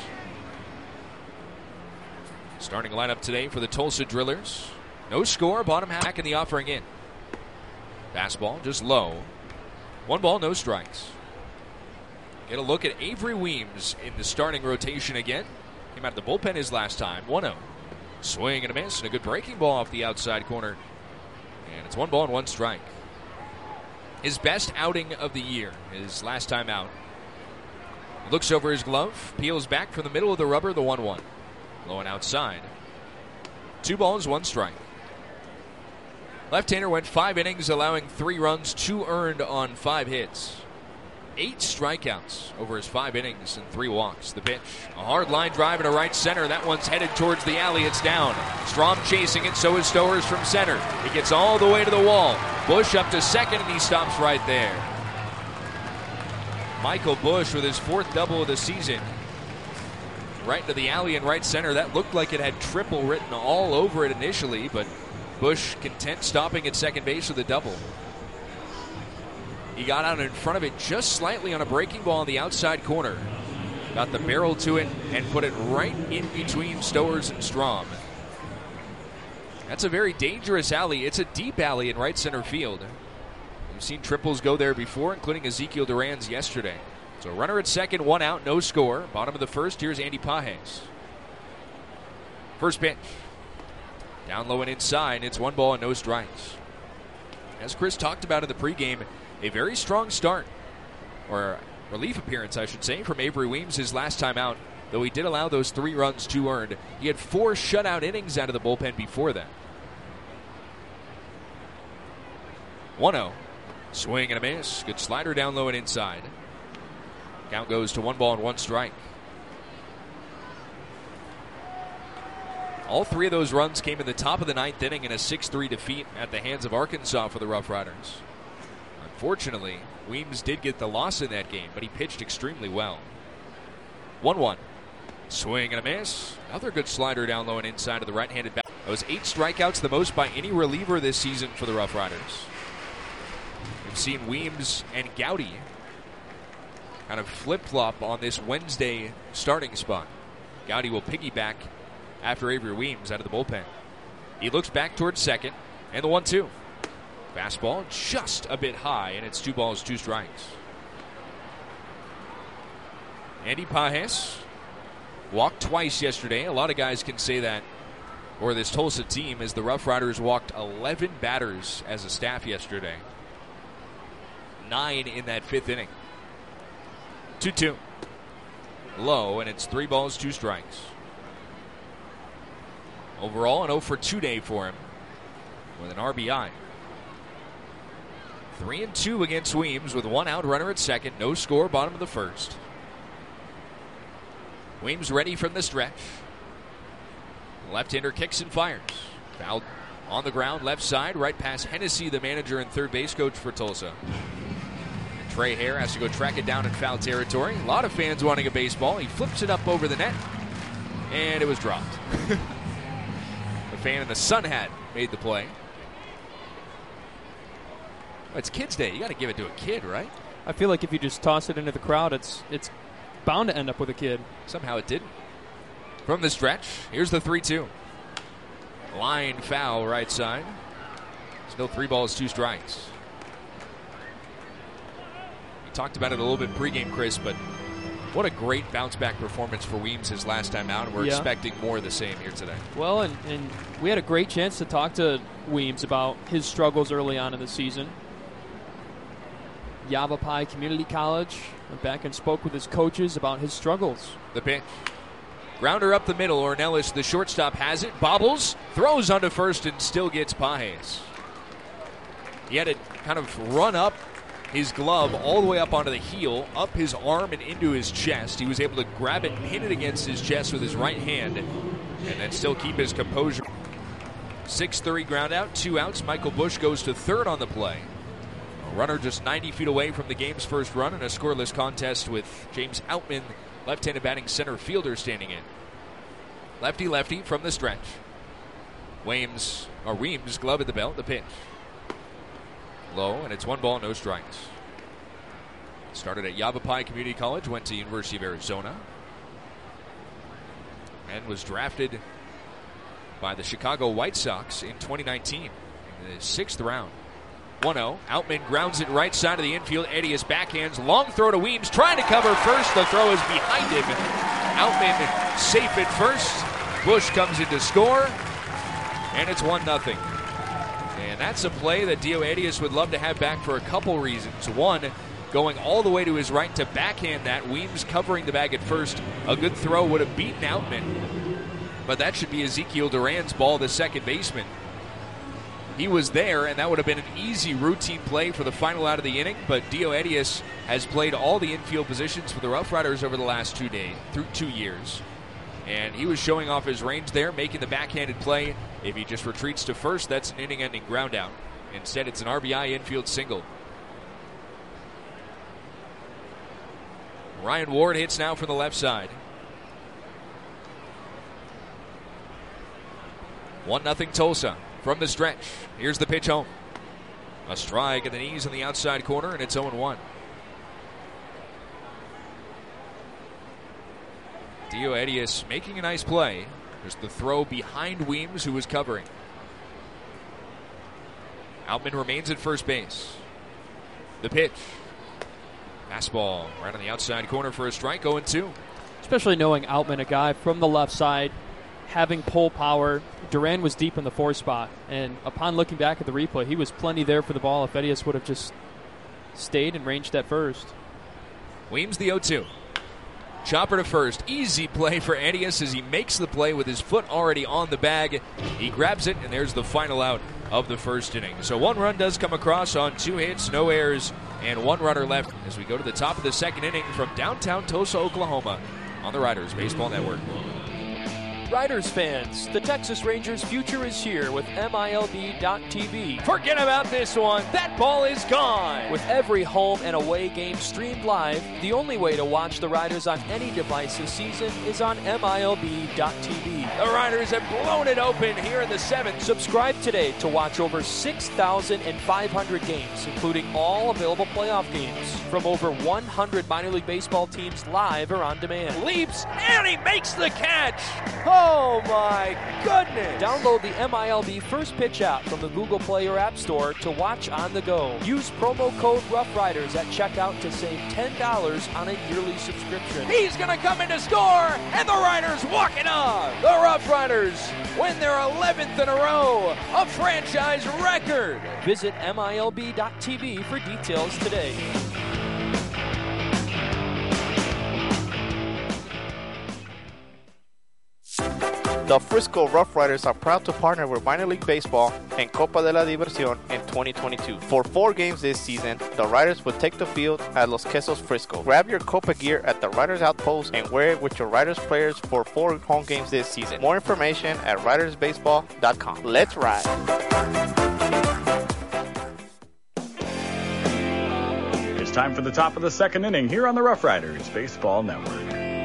Starting lineup today for the Tulsa Drillers. No score, bottom half in the offering in. Fastball, just low. One ball, no strikes. Get a look at Avery Weems in the starting rotation again. Came out of the bullpen his last time, one oh. Swing and a miss, and a good breaking ball off the outside corner. And it's one ball and one strike. His best outing of the year, his last time out. Looks over his glove, peels back from the middle of the rubber, the one one. Low and outside. Two balls, one strike. Left-hander went five innings, allowing three runs, two earned on five hits. Eight strikeouts over his five innings and three walks. The pitch, a hard line drive into right center. That one's headed towards the alley. It's down. Strom chasing it, so is Stowers from center. It gets all the way to the wall. Bush up to second, and he stops right there. Michael Bush with his fourth double of the season. Right into the alley in right center. That looked like it had triple written all over it initially, but Bush content stopping at second base with a double. He got out in front of it just slightly on a breaking ball in the outside corner. Got the barrel to it and put it right in between Stowers and Strom. That's a very dangerous alley. It's a deep alley in right center field. We've seen triples go there before, including Ezekiel Duran's yesterday. So runner at second, one out, no score. Bottom of the first, here's Andy Pages. First pitch. Down low and inside. It's one ball and no strikes. As Chris talked about in the pregame, a very strong start, or relief appearance, I should say, from Avery Weems his last time out, though he did allow those three runs, two earned. He had four shutout innings out of the bullpen before that. one oh. Swing and a miss. Good slider down low and inside. Count goes to one ball and one strike. All three of those runs came in the top of the ninth inning in a six three defeat at the hands of Arkansas for the Rough Riders. Unfortunately, Weems did get the loss in that game, but he pitched extremely well. one one. Swing and a miss. Another good slider down low and inside of the right-handed bat. Those eight strikeouts, the most by any reliever this season for the Rough Riders. We've seen Weems and Gowdy kind of flip-flop on this Wednesday starting spot. Gowdy will piggyback after Avery Weems out of the bullpen. He looks back towards second, and the one two. Fastball just a bit high, and it's two balls, two strikes. Andy Pages walked twice yesterday. A lot of guys can say that, or this Tulsa team, as the Rough Riders walked eleven batters as a staff yesterday. Nine in that fifth inning. two two. Low, and it's three balls, two strikes. Overall, an oh for two day for him with an R B I. Three and two against Weems with one out, runner at second, no score, bottom of the first. Weems ready from the stretch. Left-hander kicks and fires. Fouled on the ground, left side, right past Hennessy, the manager and third base coach for Tulsa. And Trey Hare has to go track it down in foul territory. A lot of fans wanting a baseball. He flips it up over the net, and it was dropped. The fan in the sun hat made the play. It's Kids Day. You got to give it to a kid, right? I feel like if you just toss it into the crowd, it's it's bound to end up with a kid. Somehow it didn't. From the stretch, here's the three two. Line foul right side. Still three balls, two strikes. We talked about it a little bit pregame, Chris, but what a great bounce-back performance for Weems his last time out, and we're yeah. expecting more of the same here today. Well, and, and we had a great chance to talk to Weems about his struggles early on in the season. Yavapai Community College. Went back and spoke with his coaches about his struggles. The pitch. Grounder up the middle. Ornelas, the shortstop, has it. Bobbles. Throws onto first and still gets Pages. He had to kind of run up his glove all the way up onto the heel, up his arm and into his chest. He was able to grab it and hit it against his chest with his right hand and then still keep his composure. six three ground out, two outs. Michael Bush goes to third on the play. Runner just ninety feet away from the game's first run in a scoreless contest with James Outman, left-handed batting center fielder, standing in. Lefty-lefty from the stretch. Weems, or Weems, glove at the belt, the pitch. Low, and it's one ball, no strikes. Started at Yavapai Community College, went to University of Arizona, and was drafted by the Chicago White Sox in twenty nineteen in the sixth round. one oh. Outman grounds it right side of the infield. Edius backhands. Long throw to Weems. Trying to cover first. The throw is behind him. Outman safe at first. Bush comes in to score, and it's one nothing. And that's a play that Dio Arias would love to have back for a couple reasons. One, going all the way to his right to backhand that. Weems covering the bag at first. A good throw would have beaten Outman. But that should be Ezekiel Duran's ball, the second baseman. He was there, and that would have been an easy routine play for the final out of the inning. But Dio Arias has played all the infield positions for the Rough Riders over the last two days, through two years. And he was showing off his range there, making the backhanded play. If he just retreats to first, that's an inning-ending ground out. Instead, it's an R B I infield single. Ryan Ward hits now from the left side. one nothing Tulsa from the stretch. Here's the pitch home. A strike at the knees in the outside corner, and it's oh one. Dio Arias making a nice play. There's the throw behind Weems, who was covering. Outman remains at first base. The pitch. Fastball right on the outside corner for a strike, oh two. Especially knowing Outman, a guy from the left side, having pull power. Duran was deep in the four spot, and upon looking back at the replay, he was plenty there for the ball if Arias would have just stayed and ranged at first. Weems the oh two. Chopper to first. Easy play for Arias as he makes the play with his foot already on the bag. He grabs it, and there's the final out of the first inning. So one run does come across on two hits, no errors, and one runner left as we go to the top of the second inning from downtown Tulsa, Oklahoma on the Riders Baseball Network. Riders fans, the Texas Rangers' future is here with M I L B dot T V. Forget about this one. That ball is gone. With every home and away game streamed live, the only way to watch the Riders on any device this season is on M I L B dot T V. The Riders have blown it open here in the seventh. Subscribe today to watch over six thousand five hundred games, including all available playoff games from over one hundred minor league baseball teams live or on demand. Leaps, and he makes the catch. Oh my goodness! Download the M I L B First Pitch app from the Google Play or App Store to watch on the go. Use promo code Rough Riders at checkout to save ten dollars on a yearly subscription. He's going to come in to score, and the Riders walk it off. The Rough Riders win their eleventh in a row, a franchise record. Visit M I L B dot T V for details today. The Frisco Rough Riders are proud to partner with Minor League Baseball and Copa de la Diversión in twenty twenty-two. For four games this season, the Riders will take the field at Los Quesos Frisco. Grab your Copa gear at the Riders Outpost and wear it with your Riders players for four home games this season. More information at riders baseball dot com. Let's ride! It's time for the top of the second inning here on the Rough Riders Baseball Network.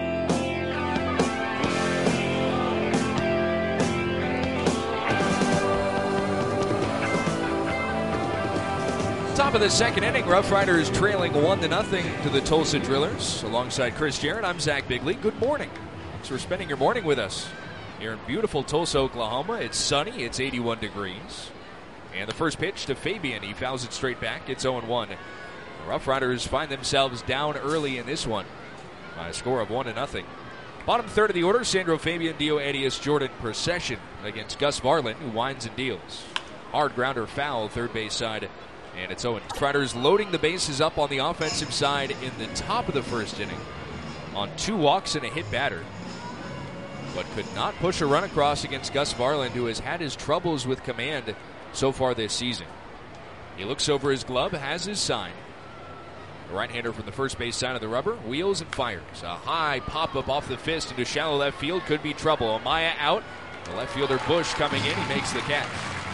Top of the second inning, Rough Riders trailing one to nothing to the Tulsa Drillers. Alongside Chris Jarrett, I'm Zach Bigley. Good morning. Thanks for spending your morning with us here in beautiful Tulsa, Oklahoma. It's sunny. It's eighty-one degrees. And the first pitch to Fabian. He fouls it straight back. It's oh one. The Rough Riders find themselves down early in this one by a score of one to nothing. Bottom third of the order, Sandro Fabian, Dio Arias, Jordan Procession against Gus Varlin, who winds and deals. Hard grounder foul, third base side. And it's Owen. Riders loading the bases up on the offensive side in the top of the first inning on two walks and a hit batter. But could not push a run across against Gus Varland, who has had his troubles with command so far this season. He looks over his glove, has his sign. The right-hander from the first base side of the rubber, wheels and fires. A high pop-up off the fist into shallow left field, could be trouble. Amaya out. The left fielder Bush coming in, he makes the catch.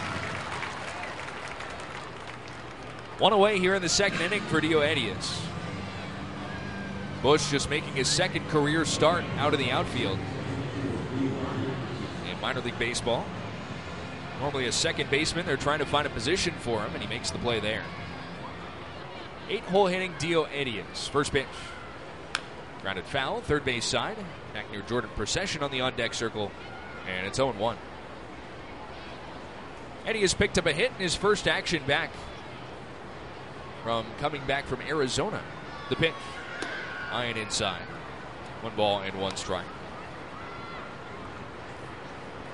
One away here in the second inning for Dio Arias. Bush just making his second career start out of the outfield in minor league baseball. Normally a second baseman, they're trying to find a position for him, and he makes the play there. Eight-hole hitting Dio Arias. First pitch. Grounded foul, third base side. Back near Jordan Procession on the on-deck circle, and it's oh one. Arias picked up a hit in his first action back from coming back from Arizona. The pitch. High and inside. One ball and one strike.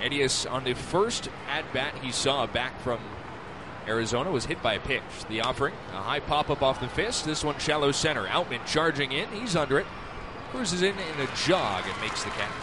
Edius, on the first at-bat he saw back from Arizona, was hit by a pitch. The offering, a high pop-up off the fist. This one shallow center. Outman charging in. He's under it. Cruises in in a jog and makes the catch.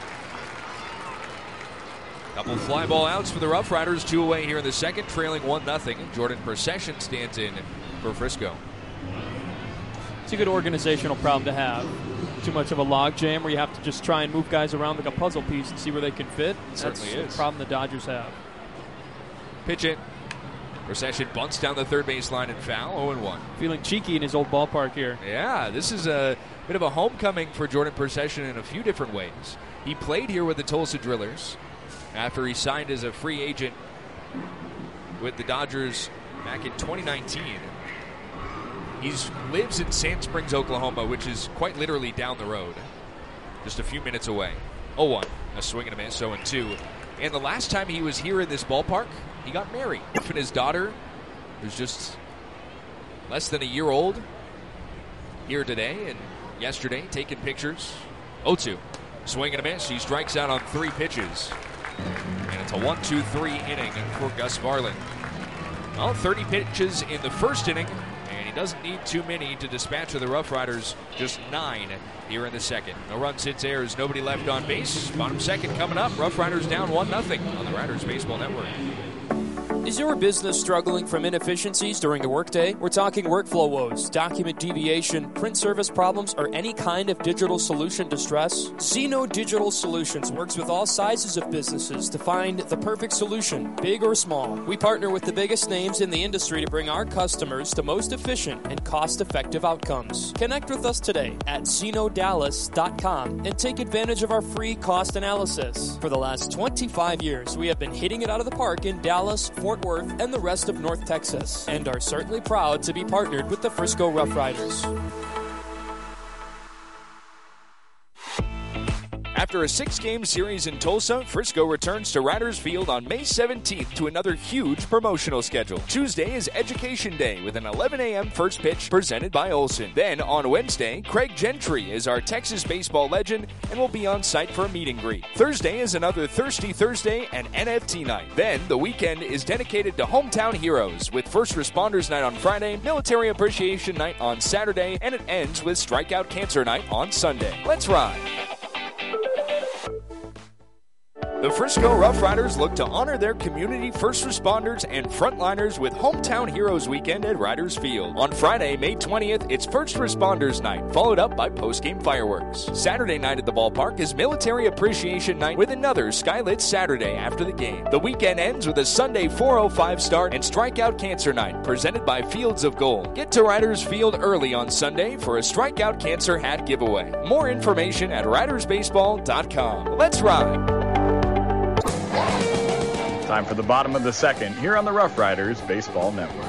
Couple fly ball outs for the Rough Riders. Two away here in the second, trailing one nothing. Jordan Procession stands in for Frisco. It's a good organizational problem to have. Too much of a log jam where you have to just try and move guys around like a puzzle piece and see where they can fit. It certainly That's is. a problem the Dodgers have. Pitch it. Procession bunts down the third baseline and foul. oh and one. Feeling cheeky in his old ballpark here. Yeah, this is a bit of a homecoming for Jordan Procession in a few different ways. He played here with the Tulsa Drillers after he signed as a free agent with the Dodgers back in twenty nineteen. He lives in Sand Springs, Oklahoma, which is quite literally down the road, just a few minutes away. oh one, a swing and a miss, oh and two. And the last time he was here in this ballpark, he got married. And his daughter, who's just less than a year old, here today and yesterday, taking pictures. oh two, swing and a miss. He strikes out on three pitches. And it's a one two three inning for Gus Varland. Well, thirty pitches in the first inning, and he doesn't need too many to dispatch of the Rough Riders. Just nine here in the second. No runs, hits, errors, nobody left on base. Bottom second coming up. Rough Riders down one nothing on the Riders Baseball Network. Is your business struggling from inefficiencies during the workday? We're talking workflow woes, document deviation, print service problems, or any kind of digital solution distress? Zeno Digital Solutions works with all sizes of businesses to find the perfect solution, big or small. We partner with the biggest names in the industry to bring our customers the most efficient and cost-effective outcomes. Connect with us today at zeno dallas dot com and take advantage of our free cost analysis. For the last twenty-five years, we have been hitting it out of the park in Dallas, Fort Worth, and the rest of North Texas, and are certainly proud to be partnered with the Frisco Rough Riders. After a six-game series in Tulsa, Frisco returns to Riders Field on May seventeenth to another huge promotional schedule. Tuesday is Education Day with an eleven a.m. first pitch presented by Olsen. Then on Wednesday, Craig Gentry is our Texas baseball legend and will be on site for a meet and greet. Thursday is another Thirsty Thursday and N F T night. Then the weekend is dedicated to hometown heroes with First Responders Night on Friday, Military Appreciation Night on Saturday, and it ends with Strikeout Cancer Night on Sunday. Let's ride! The Frisco Rough Riders look to honor their community first responders and frontliners with Hometown Heroes Weekend at Riders Field. On Friday, May twentieth, it's First Responders Night, followed up by post-game fireworks. Saturday night at the ballpark is Military Appreciation Night with another skylit Saturday after the game. The weekend ends with a Sunday four oh five start and Strikeout Cancer Night, presented by Fields of Gold. Get to Riders Field early on Sunday for a Strikeout Cancer hat giveaway. More information at riders baseball dot com. Let's ride! Time for the bottom of the second here on the Rough Riders Baseball Network.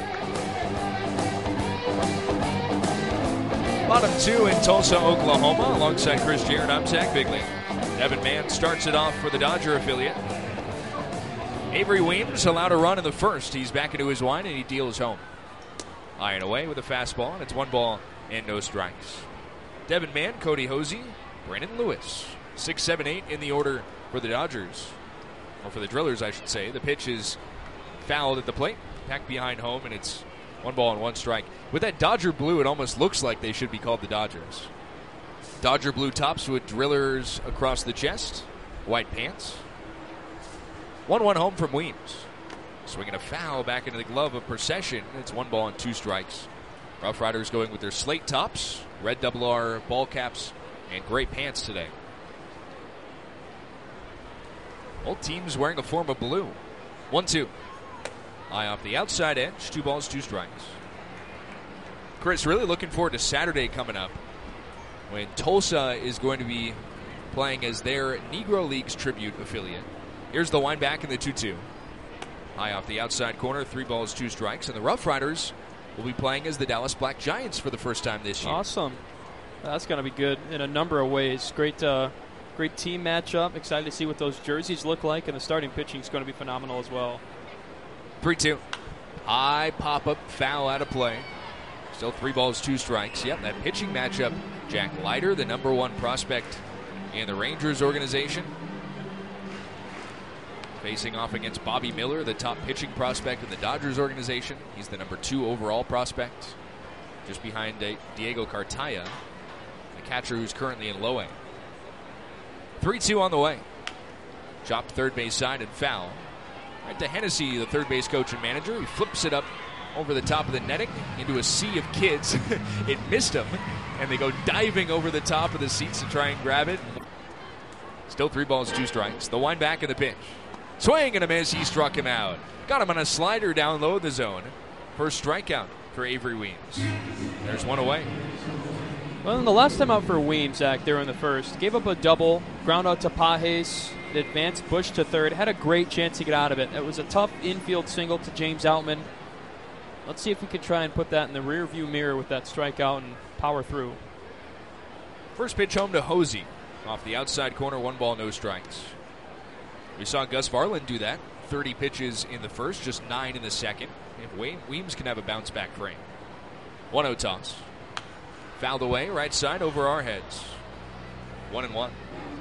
Bottom two in Tulsa, Oklahoma. Alongside Chris Jarrett, I'm Zach Bigley. Devin Mann starts it off for the Dodger affiliate. Avery Weems allowed a run in the first. He's back into his line and he deals home. High and away with a fastball, and it's one ball and no strikes. Devin Mann, Cody Hosey, Brandon Lewis. Six, seven, eight in the order for the Dodgers. Or for the Drillers, I should say. The pitch is fouled at the plate, packed behind home, and it's one ball and one strike. With that Dodger blue, it almost looks like they should be called the Dodgers. Dodger blue tops with Drillers across the chest, white pants. one one home from Weems. Swinging a foul back into the glove of Procession. It's one ball and two strikes. Rough Riders going with their slate tops, red double R ball caps, and gray pants today. Both teams wearing a form of blue. one two. Eye off the outside edge. Two balls, two strikes. Chris, really looking forward to Saturday coming up when Tulsa is going to be playing as their Negro Leagues tribute affiliate. Here's the wind back in the two two. Eye off the outside corner. Three balls, two strikes. And the Rough Riders will be playing as the Dallas Black Giants for the first time this year. Awesome. That's going to be good in a number of ways. Great uh Great team matchup. Excited to see what those jerseys look like, and the starting pitching is going to be phenomenal as well. three two. High pop-up, foul out of play. Still three balls, two strikes. Yep, that pitching matchup. Jack Leiter, the number one prospect in the Rangers organization. facing off against Bobby Miller, the top pitching prospect in the Dodgers organization. He's the number two overall prospect, just behind Diego Cartaya, the catcher who's currently in low A. three two on the way. Chopped third base side and foul. Right to Hennessy, the third base coach and manager. He flips it up over the top of the netting into a sea of kids. It missed him, and they go diving over the top of the seats to try and grab it. Still three balls, two strikes. The wind back in the pitch. Swing and a miss. He struck him out. Got him on a slider down low in the zone. First strikeout for Avery Weems. There's one away. Well, the last time out for Weems, Zach, there in the first, gave up a double, ground out to Pajes, advanced Bush to third, had a great chance to get out of it. It was a tough infield single to James Outman. Let's see if we can try and put that in the rearview mirror with that strikeout and power through. First pitch home to Hosey. Off the outside corner, one ball, no strikes. We saw Gus Varland do that. thirty pitches in the first, just nine in the second. If Weems can have a bounce back frame. one oh toss. Fouled away, right side over our heads. One and one.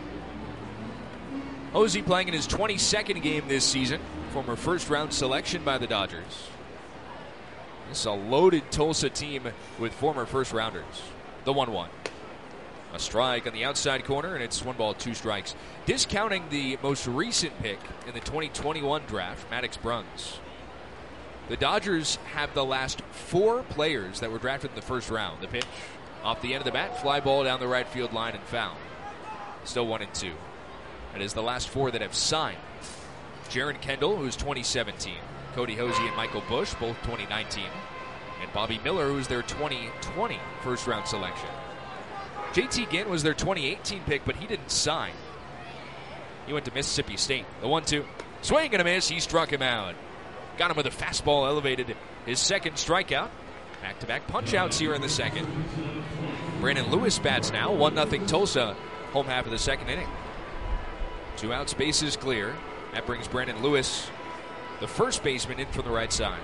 Hosey playing in his twenty-second game this season. Former first round selection by the Dodgers. This is a loaded Tulsa team with former first rounders. The one one. A strike on the outside corner, and it's one ball, two strikes. Discounting the most recent pick in the twenty twenty-one draft, Maddox Bruns. The Dodgers have the last four players that were drafted in the first round. The pitch off the end of the bat, fly ball down the right field line and foul. Still one and two. It is the last four that have signed. Jaron Kendall, who's twenty seventeen. Cody Hosey and Michael Bush, both twenty nineteen. And Bobby Miller, who's their twenty twenty first round selection. J T Ginn was their twenty eighteen pick, but he didn't sign. He went to Mississippi State. The one two. Swing and a miss. He struck him out. Got him with a fastball elevated. His second strikeout. Back-to-back punch-outs here in the second. Brandon Lewis bats now. one nothing Tulsa. Home half of the second inning. Two outs, bases clear. That brings Brandon Lewis, the first baseman, in from the right side.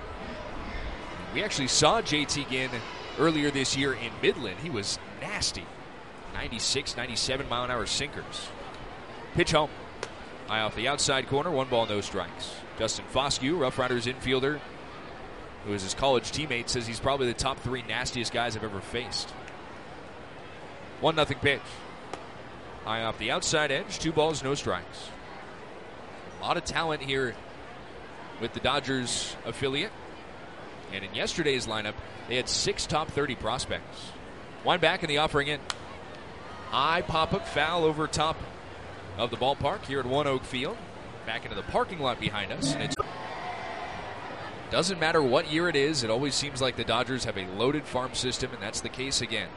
We actually saw J T Ginn earlier this year in Midland. He was nasty. ninety-six, ninety-seven mile an hour sinkers. Pitch home. High off the outside corner. One ball, no strikes. Justin Foscue, Rough Riders infielder, who is his college teammate, says he's probably the top three nastiest guys I've ever faced. One nothing pitch. High off the outside edge. Two balls, no strikes. A lot of talent here with the Dodgers affiliate. And in yesterday's lineup, they had six top thirty prospects. Wind back in the offering in. High pop-up foul over top of the ballpark here at One Oak Field. Back into the parking lot behind us. And it doesn't matter what year it is, it always seems like the Dodgers have a loaded farm system, and that's the case again.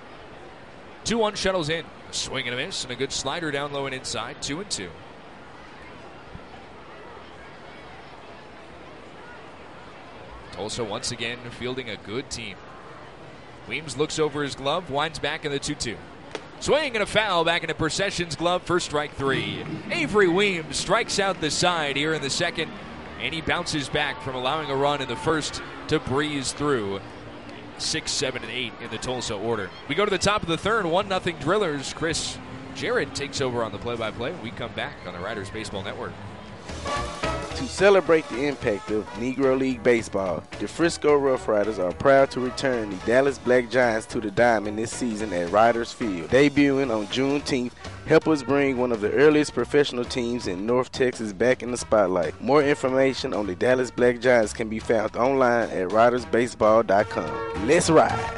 two one shuttles in. A swing and a miss, and a good slider down low and inside. Two and two. Tulsa once again fielding a good team. Weems looks over his glove, winds back in the two two. Swing and a foul back into Procession's glove for strike three. Avery Weems strikes out the side here in the second, and he bounces back from allowing a run in the first to breeze through six, seven, and eight in the Tulsa order. We go to the top of the third, one nothing Drillers. Chris Jarrett takes over on the play-by-play. We come back on the Riders Baseball Network. To celebrate the impact of Negro League Baseball, the Frisco Rough Riders are proud to return the Dallas Black Giants to the diamond this season at Riders Field. Debuting on Juneteenth, help us bring one of the earliest professional teams in North Texas back in the spotlight. More information on the Dallas Black Giants can be found online at riders baseball dot com. Let's ride!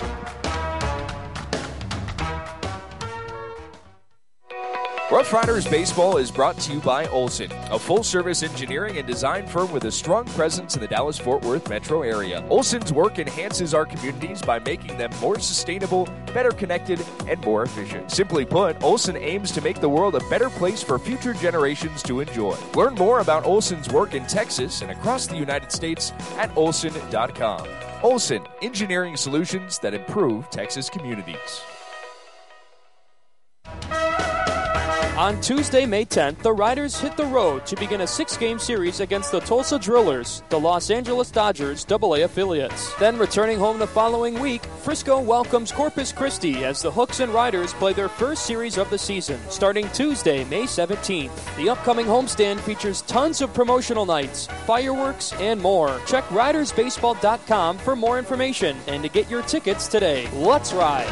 Rough Riders Baseball is brought to you by Olson, a full-service engineering and design firm with a strong presence in the Dallas-Fort Worth metro area. Olson's work enhances our communities by making them more sustainable, better connected, and more efficient. Simply put, Olson aims to make the world a better place for future generations to enjoy. Learn more about Olson's work in Texas and across the United States at olson dot com. Olson, engineering solutions that improve Texas communities. On Tuesday, May tenth, the Riders hit the road to begin a six-game series against the Tulsa Drillers, the Los Angeles Dodgers double A affiliates. Then returning home the following week, Frisco welcomes Corpus Christi as the Hooks and Riders play their first series of the season, starting Tuesday, May seventeenth. The upcoming homestand features tons of promotional nights, fireworks, and more. Check riders baseball dot com for more information and to get your tickets today. Let's ride!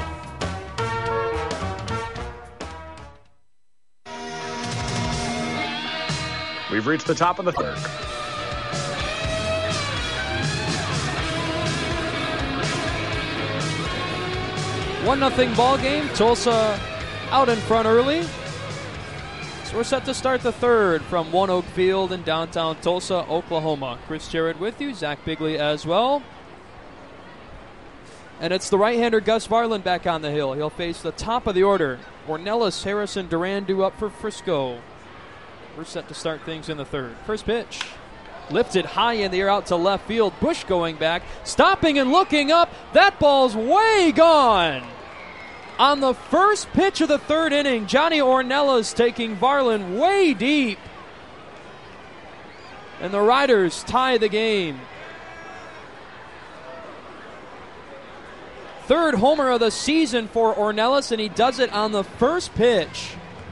We've reached the top of the third. One nothing ball game. Tulsa out in front early. So we're set to start the third from One Oak Field in downtown Tulsa, Oklahoma. Chris Jarrett with you, Zach Bigley as well. And it's the right-hander Gus Varland back on the hill. He'll face the top of the order. Ornelas, Harrison, Duran due up for Frisco. We're set to start things in the third. First pitch. Lifted high in the air out to left field. Bush going back. Stopping and looking up. That ball's way gone. On the first pitch of the third inning, Johnny Ornelas taking Varland way deep. And the Riders tie the game. Third homer of the season for Ornelas, and he does it on the first pitch.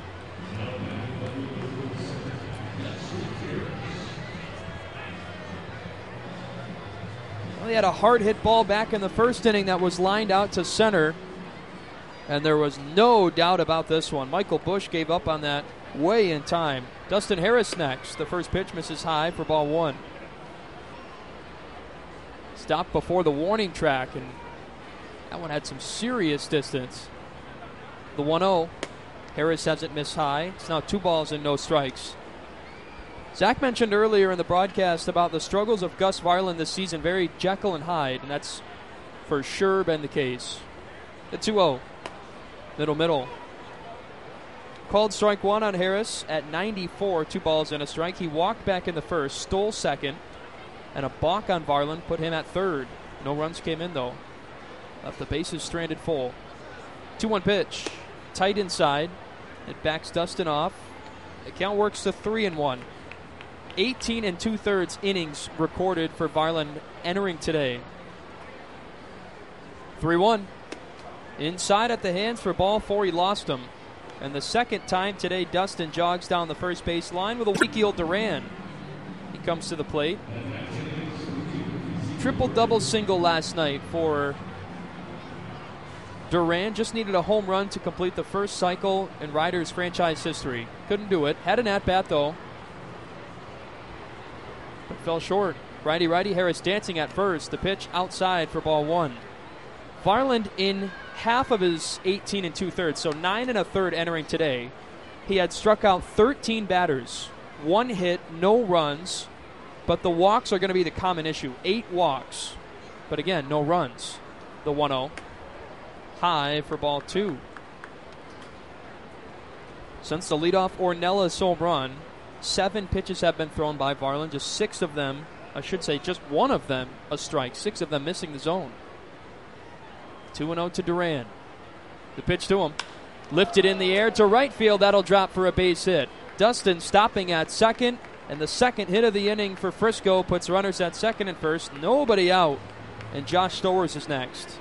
Well, he had a hard-hit ball back in the first inning that was lined out to center, and there was no doubt about this one. Michael Bush gave up on that way in time. Dustin Harris next. The first pitch misses high for ball one. Stopped before the warning track, and that one had some serious distance. The one oh. Harris has it missed high. It's now two balls and no strikes. Zach mentioned earlier in the broadcast about the struggles of Gus Varland this season, very Jekyll and Hyde, and that's for sure been the case. The two oh. Middle, middle. Called strike one on Harris at ninety-four, two balls and a strike. He walked back in the first, stole second, and a balk on Varland put him at third. No runs came in, though. Left the bases stranded full. two one pitch. Tight inside. It backs Dustin off. The count works to three and one. eighteen and two-thirds innings recorded for Varland entering today. three one. Inside at the hands for ball four. He lost him. And the second time today, Dustin jogs down the first base line with a Ezekiel Duran. He comes to the plate. Triple-double single last night for Duran. Just needed a home run to complete the first cycle in Riders franchise history. Couldn't do it. Had an at-bat, though. But fell short. Righty-righty, Harris dancing at first. The pitch outside for ball one. Varland in half of his eighteen and two-thirds, so nine and a third entering today. He had struck out thirteen batters. One hit, no runs, but the walks are going to be the common issue. Eight walks, but again, no runs. The one oh. High for ball two. Since the leadoff Ornelas home run, seven pitches have been thrown by Varland. Just six of them, I should say just one of them a strike. Six of them missing the zone. two and oh to Duran. The pitch to him. Lifted in the air to right field. That'll drop for a base hit. Dustin stopping at second. And the second hit of the inning for Frisco puts runners at second and first. Nobody out. And Josh Stowers is next.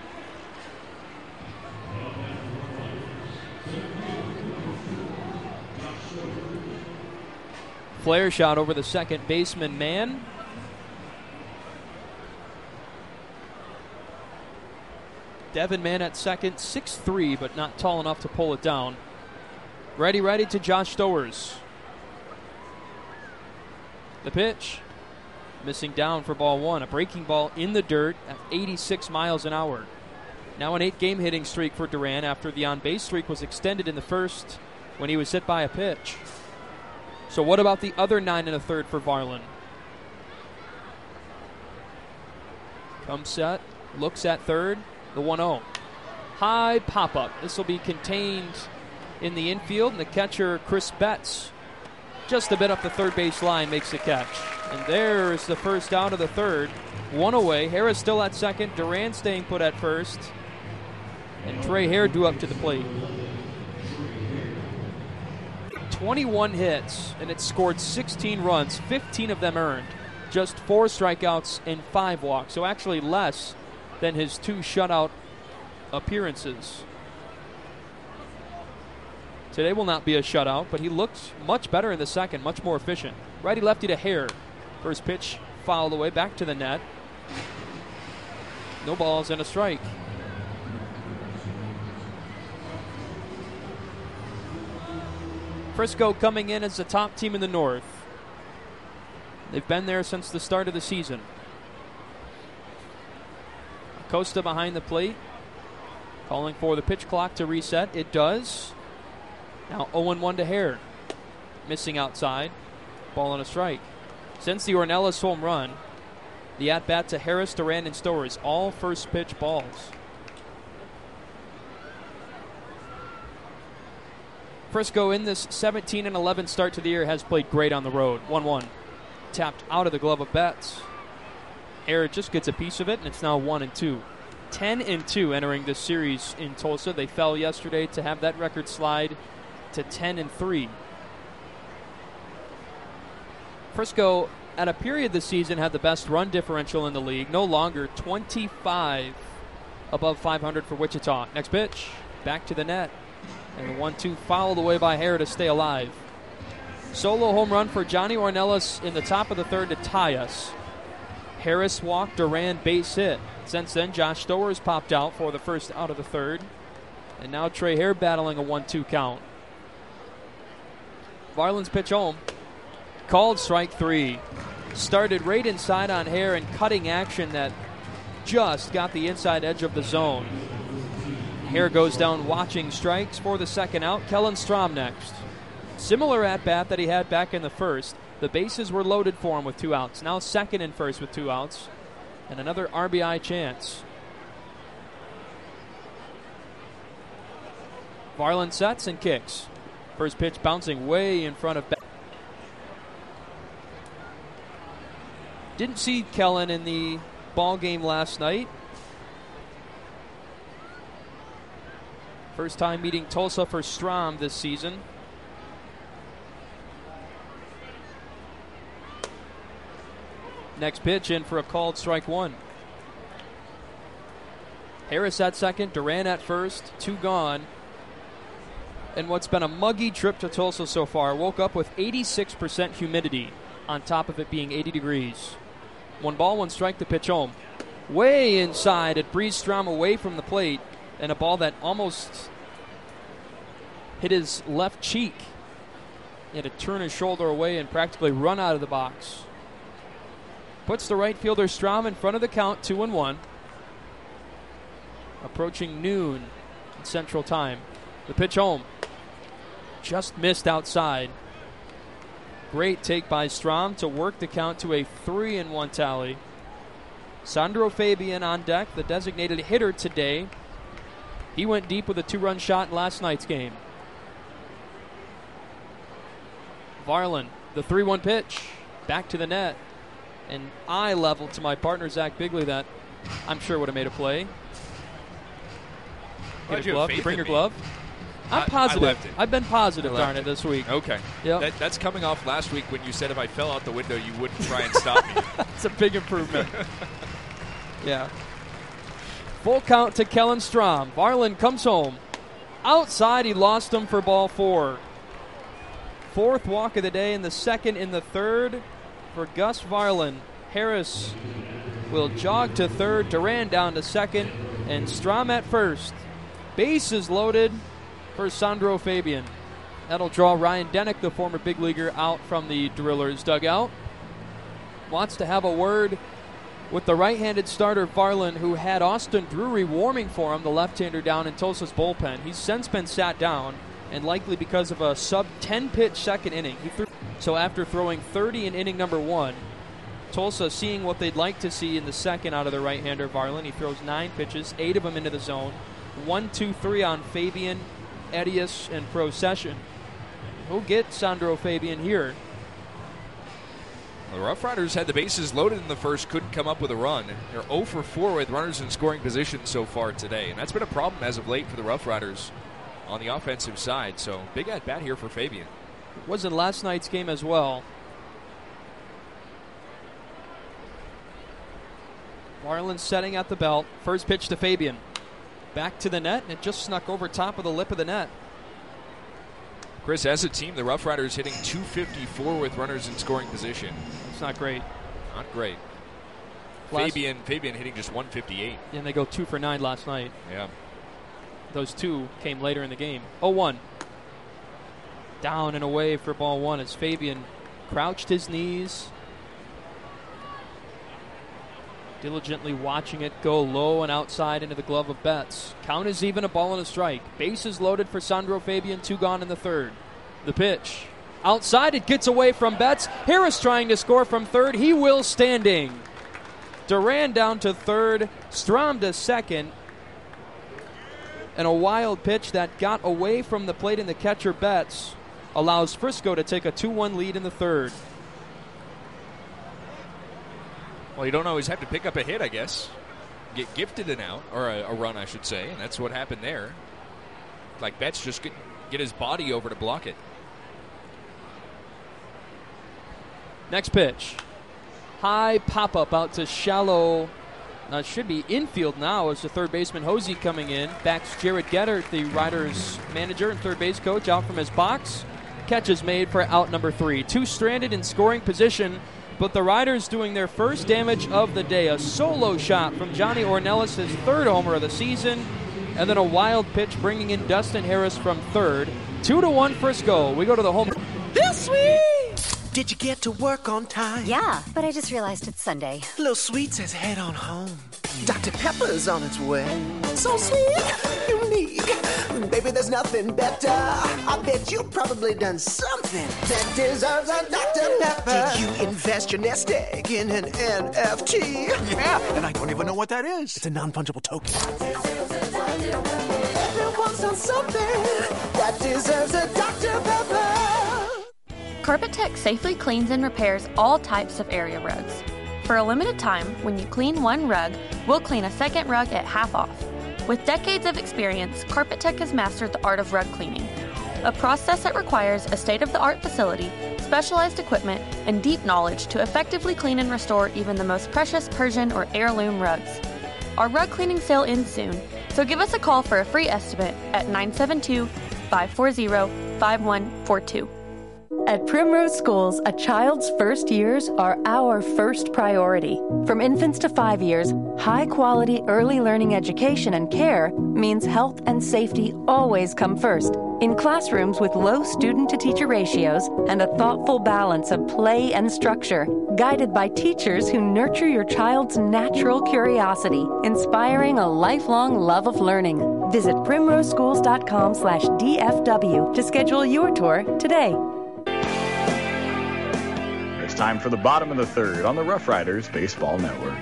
Flare shot over the second baseman, Mann. Devin Mann at second, six three, but not tall enough to pull it down. Ready, ready to Josh Stowers. The pitch. Missing down for ball one. A breaking ball in the dirt at eighty-six miles an hour. Now an eight-game hitting streak for Duran after the on-base streak was extended in the first when he was hit by a pitch. So what about the other nine and a third for Varland? Comes set, looks at third. The one oh. High pop-up. This will be contained in the infield, and the catcher, Chris Betts, just a bit up the third base line, makes the catch. And there's the first out of the third. One away. Harris still at second. Duran staying put at first. And Trey Hare due up to the plate. twenty-one hits, and it scored sixteen runs, fifteen of them earned. Just four strikeouts and five walks, so actually less than his two shutout appearances. Today will not be a shutout, but he looked much better in the second, much more efficient. Righty-lefty to Hare. First pitch fouled away, back to the net. No balls and a strike. Frisco coming in as the top team in the North. They've been there since the start of the season. Acosta behind the plate, calling for the pitch clock to reset. It does. Now oh one to Hare. Missing outside. Ball and a strike. Since the Ornelas home run, the at-bat to Harris, Duran, and Stowers, all first pitch balls. Frisco in this seventeen and eleven start to the year has played great on the road. one one. Tapped out of the glove of Betts. Hare just gets a piece of it, and it's now one and two. ten and two entering this series in Tulsa. They fell yesterday to have that record slide to ten and three. Frisco, at a period this season, had the best run differential in the league. No longer twenty-five above five hundred for Wichita. Next pitch, back to the net. And the one two fouled away by Hare to stay alive. Solo home run for Johnny Ornelas in the top of the third to tie us. Harris walked, Duran base hit. Since then, Josh Stowers popped out for the first out of the third. And now Trey Hare battling a one two count. Varland's pitch home. Called strike three. Started right inside on Hare and cutting action that just got the inside edge of the zone. Hare goes down watching strikes for the second out. Kellen Strom next. Similar at-bat that he had back in the first. The bases were loaded for him with two outs. Now second and first with two outs. And another R B I chance. Varland sets and kicks. First pitch bouncing way in front of Betts. Didn't see Kellen in the ball game last night. First time meeting Tulsa for Strom this season. Next pitch in for a called strike one. Harris at second, Duran at first, two gone. And what's been a muggy trip to Tulsa so far, woke up with eighty-six percent humidity on top of it being eighty degrees. One ball, one strike, the pitch home. Way inside, it breezed Strom away from the plate, and a ball that almost hit his left cheek. He had to turn his shoulder away and practically run out of the box. Puts the right fielder Strom in front of the count, two and one. Approaching noon in Central Time. The pitch home. Just missed outside. Great take by Strom to work the count to a three and one tally. Sandro Fabian on deck, the designated hitter today. He went deep with a two-run shot in last night's game. Varland, the three one pitch, back to the net. And eye level to my partner, Zach Bigley, that I'm sure would have made a play. Get a glove. You bring your glove? I'm I, positive. I left it. I've been positive, darn it. it, this week. Okay. Yep. That, that's coming off last week when you said if I fell out the window, you wouldn't try and stop me. It's a big improvement. Yeah. Full count to Kellen Strom. Varland comes home. Outside, he lost him for ball four. Fourth walk of the day in the second, in the third for Gus Varland. Harris will jog to third, Duran down to second, and Strom at first. Bases loaded for Sandro Fabian. That'll draw Ryan Denick, the former big leaguer, out from the Drillers dugout. Wants to have a word with the right-handed starter Varland, who had Austin Drury warming for him, the left-hander down in Tulsa's bullpen. He's since been sat down, and likely because of a sub ten pitch second inning. He threw, so after throwing thirty in inning number one, Tulsa seeing what they'd like to see in the second out of the right-hander Varland. He throws nine pitches, eight of them into the zone. One, two, three on Fabian, Edius, and Procession. Who'll get Sandro Fabian here? The Rough Riders had the bases loaded in the first, couldn't come up with a run. They're oh for four with runners in scoring position so far today, and that's been a problem as of late for the Rough Riders on the offensive side. So big at bat here for Fabian. Was in last night's game as well. Marlin setting at the belt. First pitch to Fabian. Back to the net, and it just snuck over top of the lip of the net. Chris, as a team, the Rough Riders hitting two fifty-four with runners in scoring position. It's not great. Not great. Last Fabian Fabian hitting just one fifty-eight. And they go two for nine last night. Yeah. Those two came later in the game. oh one. Down and away for ball one as Fabian crouched his knees. Diligently watching it go low and outside into the glove of Betts. Count is even, a ball and a strike. Bases loaded for Sandro Fabian, two gone in the third. The pitch. Outside, it gets away from Betts. Harris trying to score from third. He will standing. Duran down to third. Strom to second. And a wild pitch that got away from the plate, and the catcher Betts allows Frisco to take a two one lead in the third. Well, you don't always have to pick up a hit, I guess. Get gifted an out, or a, a run, I should say, and that's what happened there. Like Betts just get, get his body over to block it. Next pitch. High pop-up out to shallow. Uh, should be infield now as the third baseman Hosey coming in. Backs Jared Gettert, the Riders manager and third base coach, out from his box. Catch is made for out number three. Two stranded in scoring position, but the Riders doing their first damage of the day. A solo shot from Johnny Ornelas, his third homer of the season, and then a wild pitch bringing in Dustin Harris from third. Two to one Frisco. We go to the home. This sweet! Did you get to work on time? Yeah, but I just realized it's Sunday. Little Sweet says head on home. Doctor Pepper's on its way. So sweet, unique. Baby, there's nothing better. I bet you've probably done something that deserves a Doctor Pepper. Did you invest your nest egg in an N F T? Yeah, and I don't even know what that is. It's a non-fungible token. Everyone's done something that deserves a Doctor Pepper. Carpet Tech safely cleans and repairs all types of area rugs. For a limited time, when you clean one rug, we'll clean a second rug at half off. With decades of experience, Carpet Tech has mastered the art of rug cleaning, a process that requires a state-of-the-art facility, specialized equipment, and deep knowledge to effectively clean and restore even the most precious Persian or heirloom rugs. Our rug cleaning sale ends soon, so give us a call for a free estimate at nine seven two, five four zero, five one four two. At Primrose Schools, a child's first years are our first priority. From infants to five years, high-quality early learning education and care means health and safety always come first. In classrooms with low student-to-teacher ratios and a thoughtful balance of play and structure, guided by teachers who nurture your child's natural curiosity, inspiring a lifelong love of learning. Visit primroseschools.com slash DFW to schedule your tour today. It's time for the bottom of the third on the Rough Riders Baseball Network.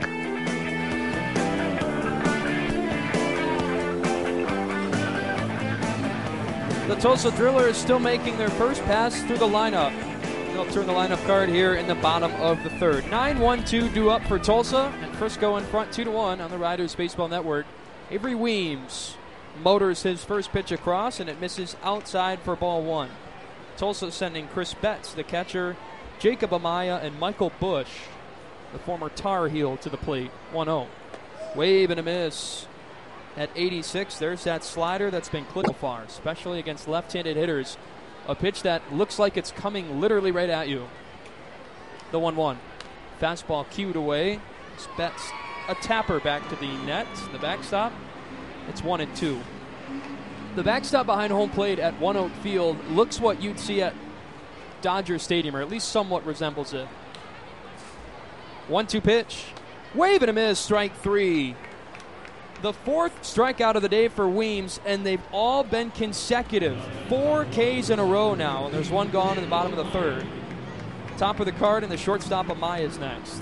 The Tulsa Drillers still making their first pass through the lineup. They'll turn the lineup card here in the bottom of the third. nine one two due up for Tulsa, and Frisco in front two to one on the Riders Baseball Network. Avery Weems motors his first pitch across, and it misses outside for ball one. Tulsa sending Chris Betts, the catcher, Jacob Amaya, and Michael Bush, the former Tar Heel, to the plate. one oh. Wave and a miss at eighty-six. There's that slider that's been clipped so far, especially against left-handed hitters. A pitch that looks like it's coming literally right at you. The one one. Fastball cued away. Betts a tapper back to the net, the backstop. It's one and two. The backstop behind home plate at One Oak Field looks what you'd see at Dodger Stadium, or at least somewhat resembles it. one two pitch. Wave and a miss, strike three. The fourth strikeout of the day for Weems, and they've all been consecutive. Four Ks in a row now, and there's one gone in the bottom of the third. Top of the card, and the shortstop Amaya is next.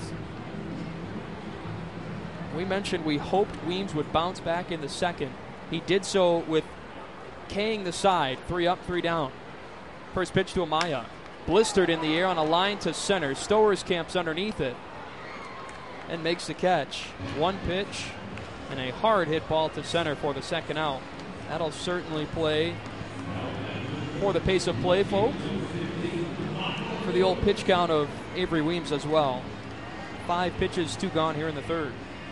We mentioned we hoped Weems would bounce back in the second. He did so with K-ing the side, three up, three down. First pitch to Amaya. Blistered in the air on a line to center. Stowers camps underneath it and makes the catch. One pitch and a hard hit ball to center for the second out. That'll certainly play for the pace of play, folks. for the old pitch count of Avery Weems as well. Five pitches, two gone here in the third.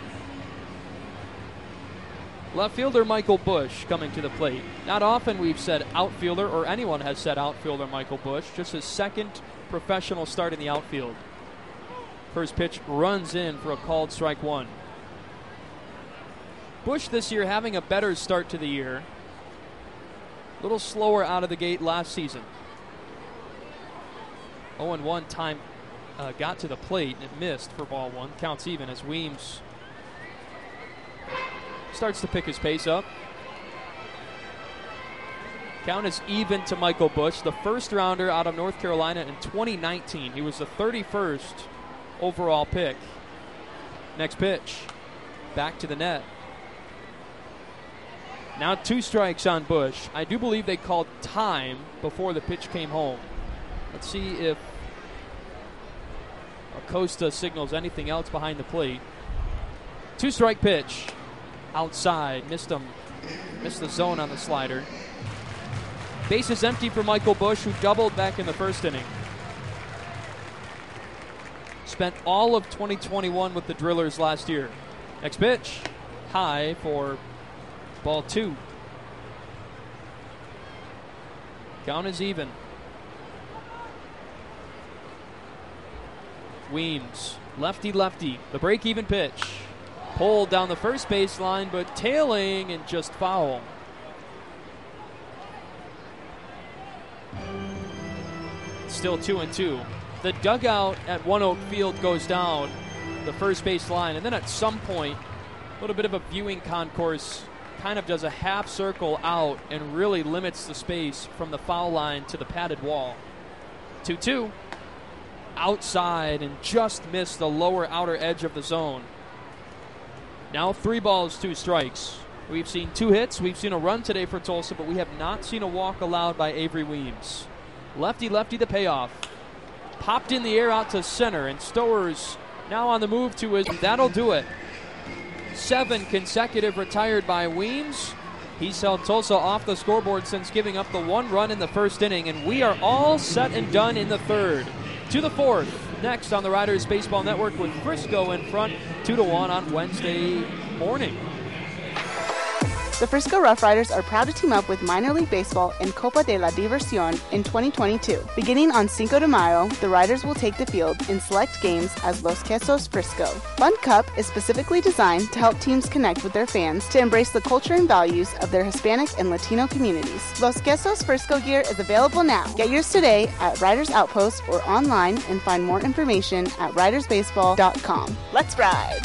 Left fielder Michael Bush coming to the plate. Not often we've said outfielder, or anyone has said outfielder Michael Bush. Just his second professional start in the outfield. First pitch runs in for a called strike one. Bush this year having a better start to the year. A little slower out of the gate last season. oh and one time uh, got to the plate and it missed for ball one. Counts even as Weems starts to pick his pace up. Count is even to Michael Bush, the first rounder out of North Carolina in twenty nineteen. He was the thirty-first overall pick. Next pitch, back to the net. Now two strikes on Bush. I do believe they called time before the pitch came home. Let's see if Acosta signals anything else behind the plate. Two strike pitch. Outside, missed him, missed the zone on the slider. Base is empty for Michael Bush, who doubled back in the first inning. Spent all of twenty twenty-one with the Drillers last year. Next pitch, high for ball two. Count is even. Weems, lefty lefty, the break-even pitch. Pulled down the first baseline, but tailing and just foul. Still two and two. The dugout at One Oak Field goes down the first base line, and then at some point, a little bit of a viewing concourse kind of does a half circle out and really limits the space from the foul line to the padded wall. two two. Outside and just missed the lower outer edge of the zone. Now three balls, two strikes. We've seen two hits. We've seen a run today for Tulsa, but we have not seen a walk allowed by Avery Weems. Lefty-lefty the payoff. Popped in the air out to center, and Stowers now on the move to his. That'll do it. Seven consecutive retired by Weems. He's held Tulsa off the scoreboard since giving up the one run in the first inning, and we are all set and done in the third. To the fourth. Next on the Riders Baseball Network with Frisco in front, two to one on Wednesday morning. The Frisco Rough Riders are proud to team up with Minor League Baseball and Copa de la Diversión in twenty twenty-two. Beginning on Cinco de Mayo, the Riders will take the field in select games as Los Quesos Frisco. Fun Cup is specifically designed to help teams connect with their fans to embrace the culture and values of their Hispanic and Latino communities. Los Quesos Frisco gear is available now. Get yours today at Riders Outpost or online and find more information at riders baseball dot com. Let's ride!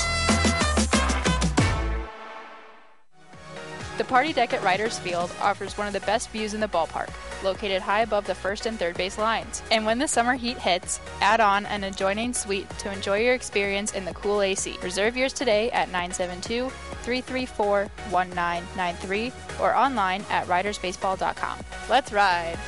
The party deck at Riders Field offers one of the best views in the ballpark, located high above the first and third base lines. And when the summer heat hits, add on an adjoining suite to enjoy your experience in the cool A C. Reserve yours today at nine seven two, three three four, one nine nine three or online at riders baseball dot com. Let's ride!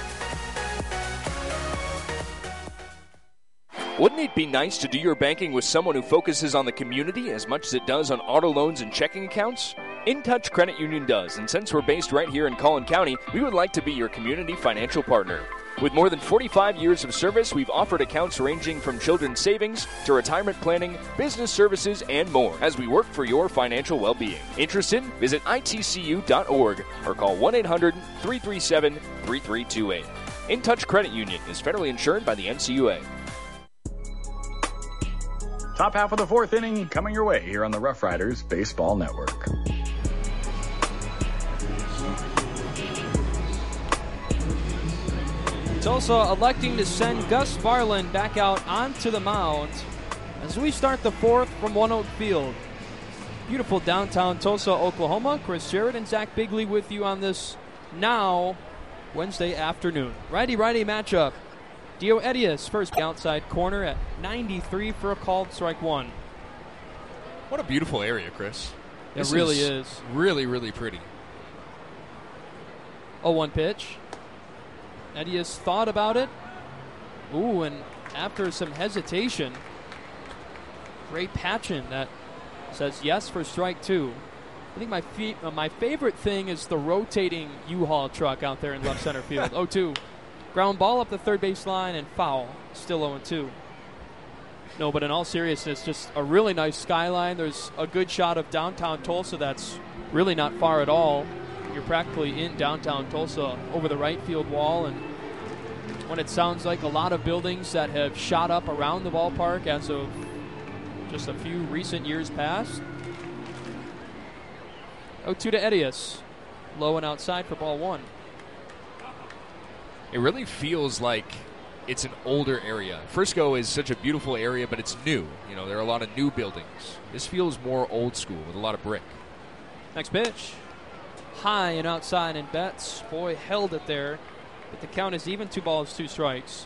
Wouldn't it be nice to do your banking with someone who focuses on the community as much as it does on auto loans and checking accounts? InTouch Credit Union does, and since we're based right here in Collin County, we would like to be your community financial partner. With more than forty-five years of service, we've offered accounts ranging from children's savings to retirement planning, business services, and more as we work for your financial well-being. Interested? Visit I T C U dot org or call one eight hundred, three three seven, three three two eight. InTouch Credit Union is federally insured by the N C U A. Top half of the fourth inning coming your way here on the Rough Riders Baseball Network. Tulsa electing to send Gus Varland back out onto the mound as we start the fourth from One Oak Field. Beautiful downtown Tulsa, Oklahoma. Chris Jarrett and Zach Bigley with you on this now Wednesday afternoon. Righty-righty matchup. Dio Edias first outside corner at ninety-three for a called strike one. What a beautiful area, Chris. It This really is, is. Really, really pretty. oh one pitch. Edias thought about it. Ooh, and after some hesitation, Ray Patchen that says yes for strike two. I think my fe- uh, my favorite thing is the rotating U-Haul truck out there in left center field. oh two. Ground ball up the third base line and foul. Still oh and two. No, but in all seriousness, just a really nice skyline. There's a good shot of downtown Tulsa that's really not far at all. You're practically in downtown Tulsa over the right field wall, and when it sounds like a lot of buildings that have shot up around the ballpark as of just a few recent years past. oh two to Edius. Low and outside for ball one. It really feels like it's an older area. Frisco is such a beautiful area, but it's new. You know, there are a lot of new buildings. This feels more old school with a lot of brick. Next pitch. High and outside, and Betts, boy, held it there. But the count is even, two balls, two strikes.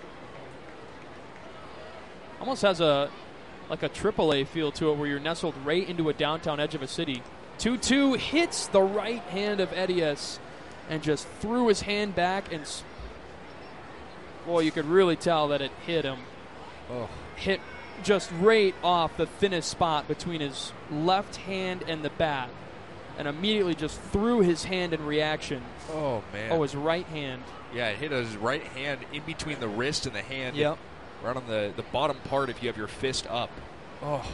Almost has a like a triple A feel to it where you're nestled right into a downtown edge of a city. two two hits the right hand of Edius and just threw his hand back, and boy, you could really tell that it hit him. Oh. Hit just right off the thinnest spot between his left hand and the bat, and immediately just threw his hand in reaction. Oh, man. Oh, his right hand. Yeah, it hit his right hand in between the wrist and the hand. Yep. Right on the, the bottom part if you have your fist up. Oh.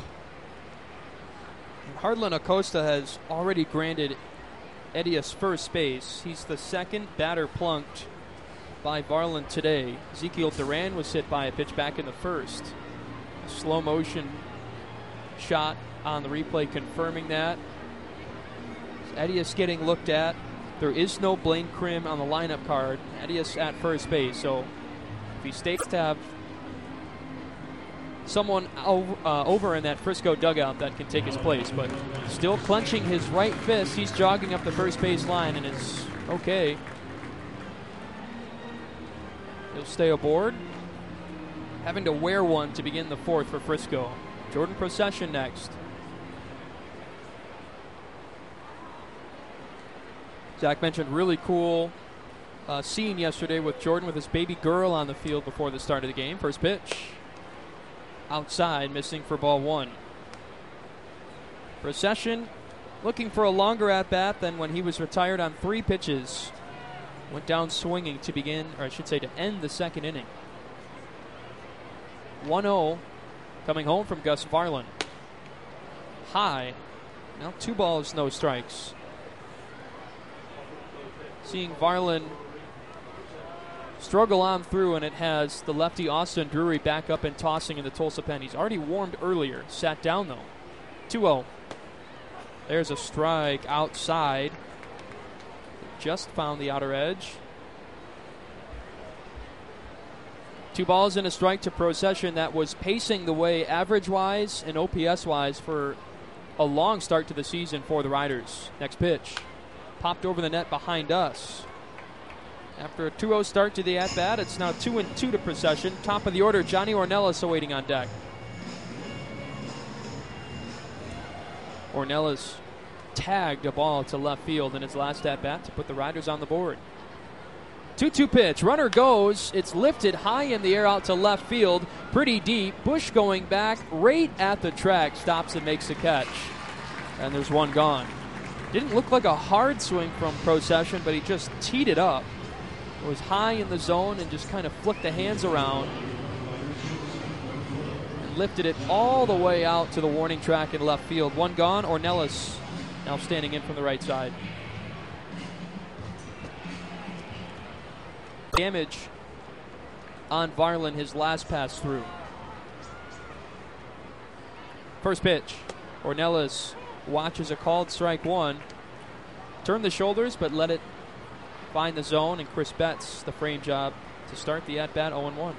Hardlin Acosta has already granted Edius first base. He's the second batter plunked by Varlin today. Ezekiel Duran was hit by a pitch back in the first. A slow motion shot on the replay confirming that. Edius getting looked at. There is no Blaine Krim on the lineup card. Edius at first base, so if he stays to have someone over, uh, over in that Frisco dugout that can take his place, but still clenching his right fist, he's jogging up the first base line, and it's okay. He'll stay aboard, having to wear one to begin the fourth for Frisco. Jordan Procession next. Zach mentioned really cool uh, scene yesterday with Jordan with his baby girl on the field before the start of the game. First pitch. Outside, missing for ball one. Procession looking for a longer at-bat than when he was retired on three pitches. Went down swinging to begin, or I should say to end the second inning. one oh coming home from Gus Varlin. High. Now two balls, no strikes. Seeing Varlin struggle on through, and it has the lefty Austin Drury back up and tossing in the Tulsa pen. He's already warmed earlier. Sat down, though. two oh. There's a strike outside. Just found the outer edge. Two balls and a strike to Procession that was pacing the way average-wise and O P S-wise for a long start to the season for the Riders. Next pitch. Popped over the net behind us. After a two oh start to the at-bat, it's now two and two to Procession. Top of the order, Johnny Ornelas awaiting on deck. Ornelas tagged a ball to left field in his last at-bat to put the Riders on the board. two two pitch. Runner goes. It's lifted high in the air out to left field. Pretty deep. Bush going back right at the track. Stops and makes the catch. And there's one gone. Didn't look like a hard swing from Procession, but he just teed it up. It was high in the zone and just kind of flicked the hands around and lifted it all the way out to the warning track in left field. One gone. Ornelas now standing in from the right side. Damage on Varlin, his last pass through. First pitch. Ornelas watches a called strike one. Turn the shoulders, but let it find the zone, and Chris Betts, the frame job to start the at-bat. oh one.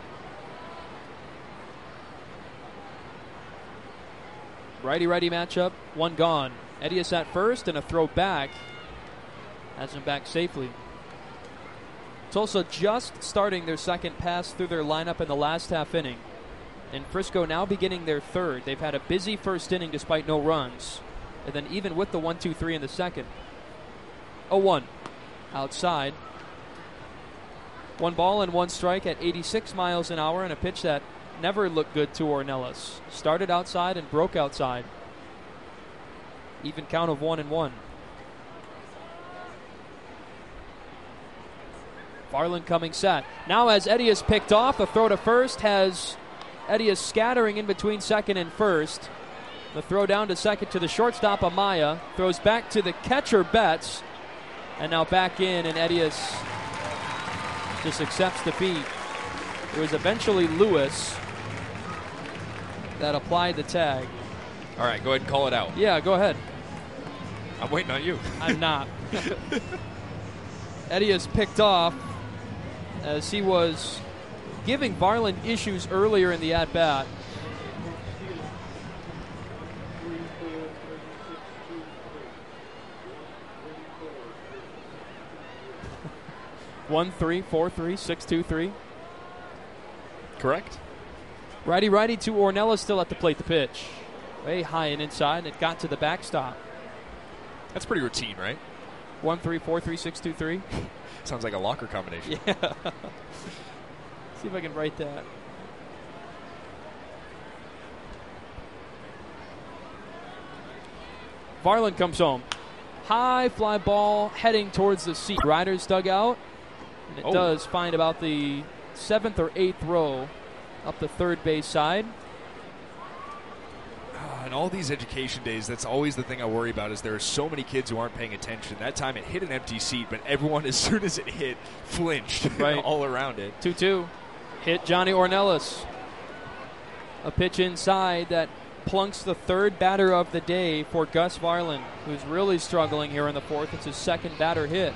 Righty-righty matchup, one gone. Edius at first, and a throw back has him back safely. Tulsa just starting their second pass through their lineup in the last half inning, and Frisco now beginning their third. They've had a busy first inning despite no runs, and then even with the one two three in the second. oh one. Outside. One ball and one strike at eighty-six miles an hour, and a pitch that never looked good to Ornelas. Started outside and broke outside. Even count of one and one. Varland coming set. Now as Eddie is picked off, the throw to first has Eddie is scattering in between second and first. The throw down to second to the shortstop, Amaya. Throws back to the catcher, Betts. And now back in, and Edius just accepts defeat. It was eventually Lewis that applied the tag. All right, go ahead and call it out. Yeah, go ahead. I'm waiting on you. I'm not. Edius picked off as he was giving Varland issues earlier in the at-bat. One three four three six two three. Correct. Righty righty to Ornelas still at the plate. The pitch way high and inside, and it got to the backstop. That's pretty routine, right? One three four three six two three. Sounds like a locker combination. Yeah. See if I can write that. Varland comes home. High fly ball heading towards the seat. Riders dugout. And it oh. does find about the seventh or eighth row up the third base side. Uh, and all these education days, that's always the thing I worry about is there are so many kids who aren't paying attention. That time it hit an empty seat, but everyone, as soon as it hit, flinched right. all around it. two two. Hit Johnny Ornelas. A pitch inside that plunks the third batter of the day for Gus Varland, who's really struggling here in the fourth. It's his second batter hit.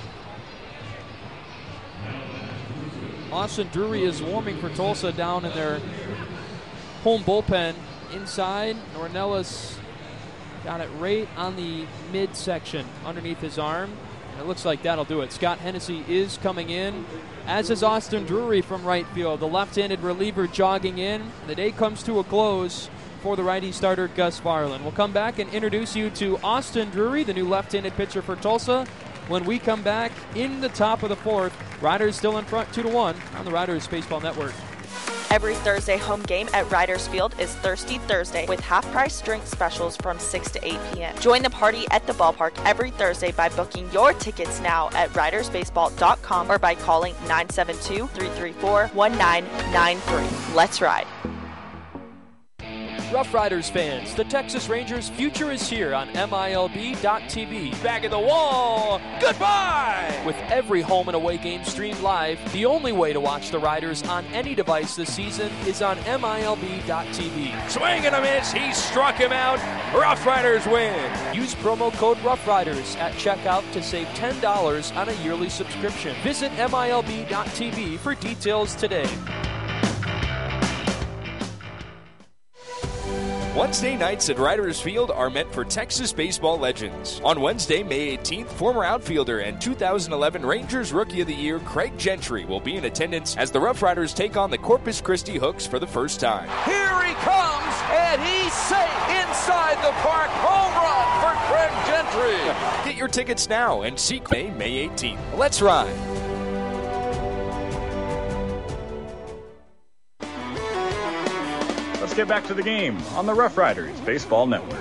Austin Drury is warming for Tulsa down in their home bullpen. Inside, Ornelas got it right on the midsection underneath his arm. And it looks like that'll do it. Scott Hennessy is coming in, as is Austin Drury from right field. The left-handed reliever jogging in. The day comes to a close for the righty starter, Gus Varland. We'll come back and introduce you to Austin Drury, the new left-handed pitcher for Tulsa, when we come back in the top of the fourth. Riders still in front two to one on the Riders Baseball Network. Every Thursday home game at Riders Field is Thirsty Thursday with half-price drink specials from six to eight p.m. Join the party at the ballpark every Thursday by booking your tickets now at riders baseball dot com or by calling nine seven two, three three four, one nine nine three. Let's ride. Rough Riders fans, the Texas Rangers' future is here on M I L B dot T V. Back at the wall, goodbye! With every home and away game streamed live, the only way to watch the Riders on any device this season is on M I L B dot T V. Swing and a miss, he struck him out. Rough Riders win. Use promo code Rough Riders at checkout to save ten dollars on a yearly subscription. Visit M I L B dot T V for details today. Wednesday nights at Riders Field are meant for Texas baseball legends. On Wednesday, May eighteenth, former outfielder and two thousand eleven Rangers Rookie of the Year Craig Gentry will be in attendance as the Rough Riders take on the Corpus Christi Hooks for the first time. Here he comes, and he's safe inside the park. Home run for Craig Gentry. Get your tickets now and see May, May eighteenth. Let's ride. Let's get back to the game on the Rough Riders Baseball Network.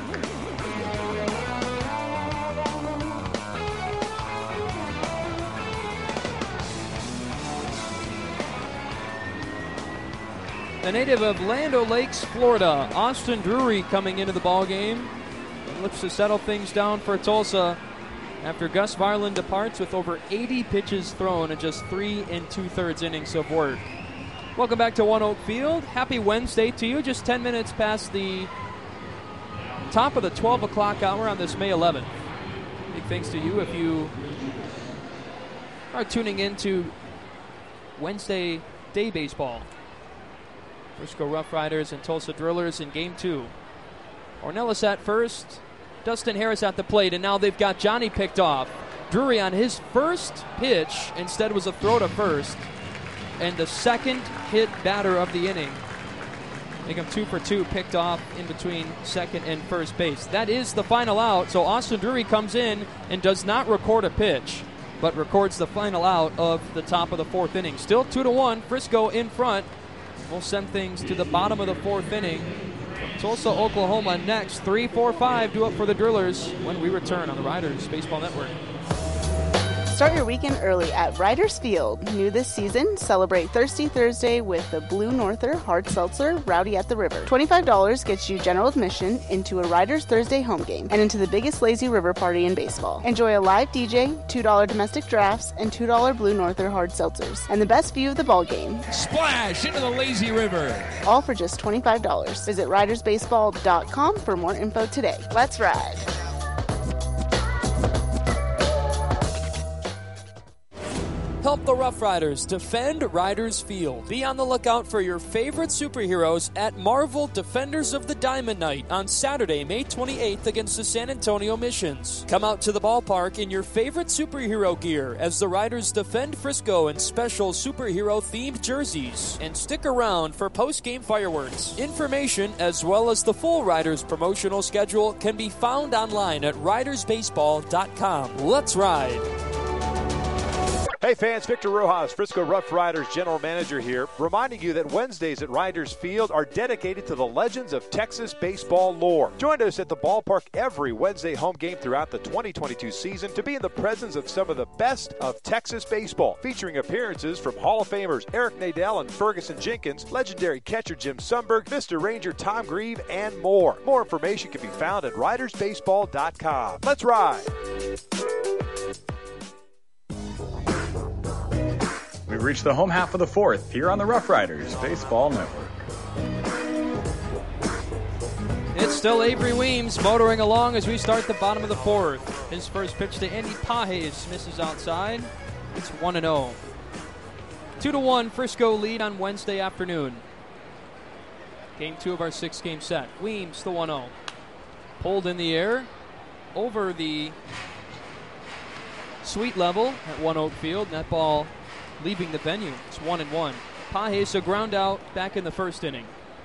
A native of Land O'Lakes, Florida, Austin Drury coming into the ballgame. Looks to settle things down for Tulsa after Gus Varland departs with over eighty pitches thrown in just three and two-thirds innings of work. Welcome back to One Oak Field. Happy Wednesday to you. Just ten minutes past the top of the twelve o'clock hour on this May eleventh. Big thanks to you if you are tuning in to Wednesday day baseball. Frisco Rough Riders and Tulsa Drillers in game two. Ornelas at first, Dustin Harris at the plate, and now they've got Johnny picked off. Drury on his first pitch instead was a throw to first. And the second hit batter of the inning. Make him two for two, picked off in between second and first base. That is the final out, so Austin Drury comes in and does not record a pitch, but records the final out of the top of the fourth inning. Still two to one, Frisco in front. We'll send things to the bottom of the fourth inning. Tulsa, Oklahoma next. three four five, due up for the Drillers when we return on the Riders Baseball Network. Start your weekend early at Riders Field. New this season, celebrate Thirsty Thursday with the Blue Norther Hard Seltzer Rowdy at the River. twenty-five dollars gets you general admission into a Riders Thursday home game and into the biggest lazy river party in baseball. Enjoy a live D J, two dollars domestic drafts, and two dollars Blue Norther Hard Seltzers, and the best view of the ball game. Splash into the lazy river. All for just twenty-five dollars. Visit riders baseball dot com for more info today. Let's ride. Help the Rough Riders defend Riders Field. Be on the lookout for your favorite superheroes at Marvel Defenders of the Diamond Night on Saturday, May twenty-eighth against the San Antonio Missions. Come out to the ballpark in your favorite superhero gear as the Riders defend Frisco in special superhero-themed jerseys. And stick around for post-game fireworks. Information as well as the full Riders promotional schedule can be found online at riders baseball dot com. Let's ride! Hey fans, Victor Rojas, Frisco Rough Riders General Manager here, reminding you that Wednesdays at Riders Field are dedicated to the legends of Texas baseball lore. Join us at the ballpark every Wednesday home game throughout the twenty twenty-two season to be in the presence of some of the best of Texas baseball, featuring appearances from Hall of Famers Eric Nadel and Ferguson Jenkins, legendary catcher Jim Sundberg, Vista Ranger Tom Grieve, and more. More information can be found at riders baseball dot com. Let's ride! We've reached the home half of the fourth here on the Rough Riders Baseball Network. It's still Avery Weems motoring along as we start the bottom of the fourth. His first pitch to Andy Pages misses outside. It's one and oh. two to one Frisco lead on Wednesday afternoon. Game two of our six-game set. Weems, the one oh. Pulled in the air over the suite level at One Oak Field. That ball leaving the venue. It's one and one. Pages a ground out back in the first inning.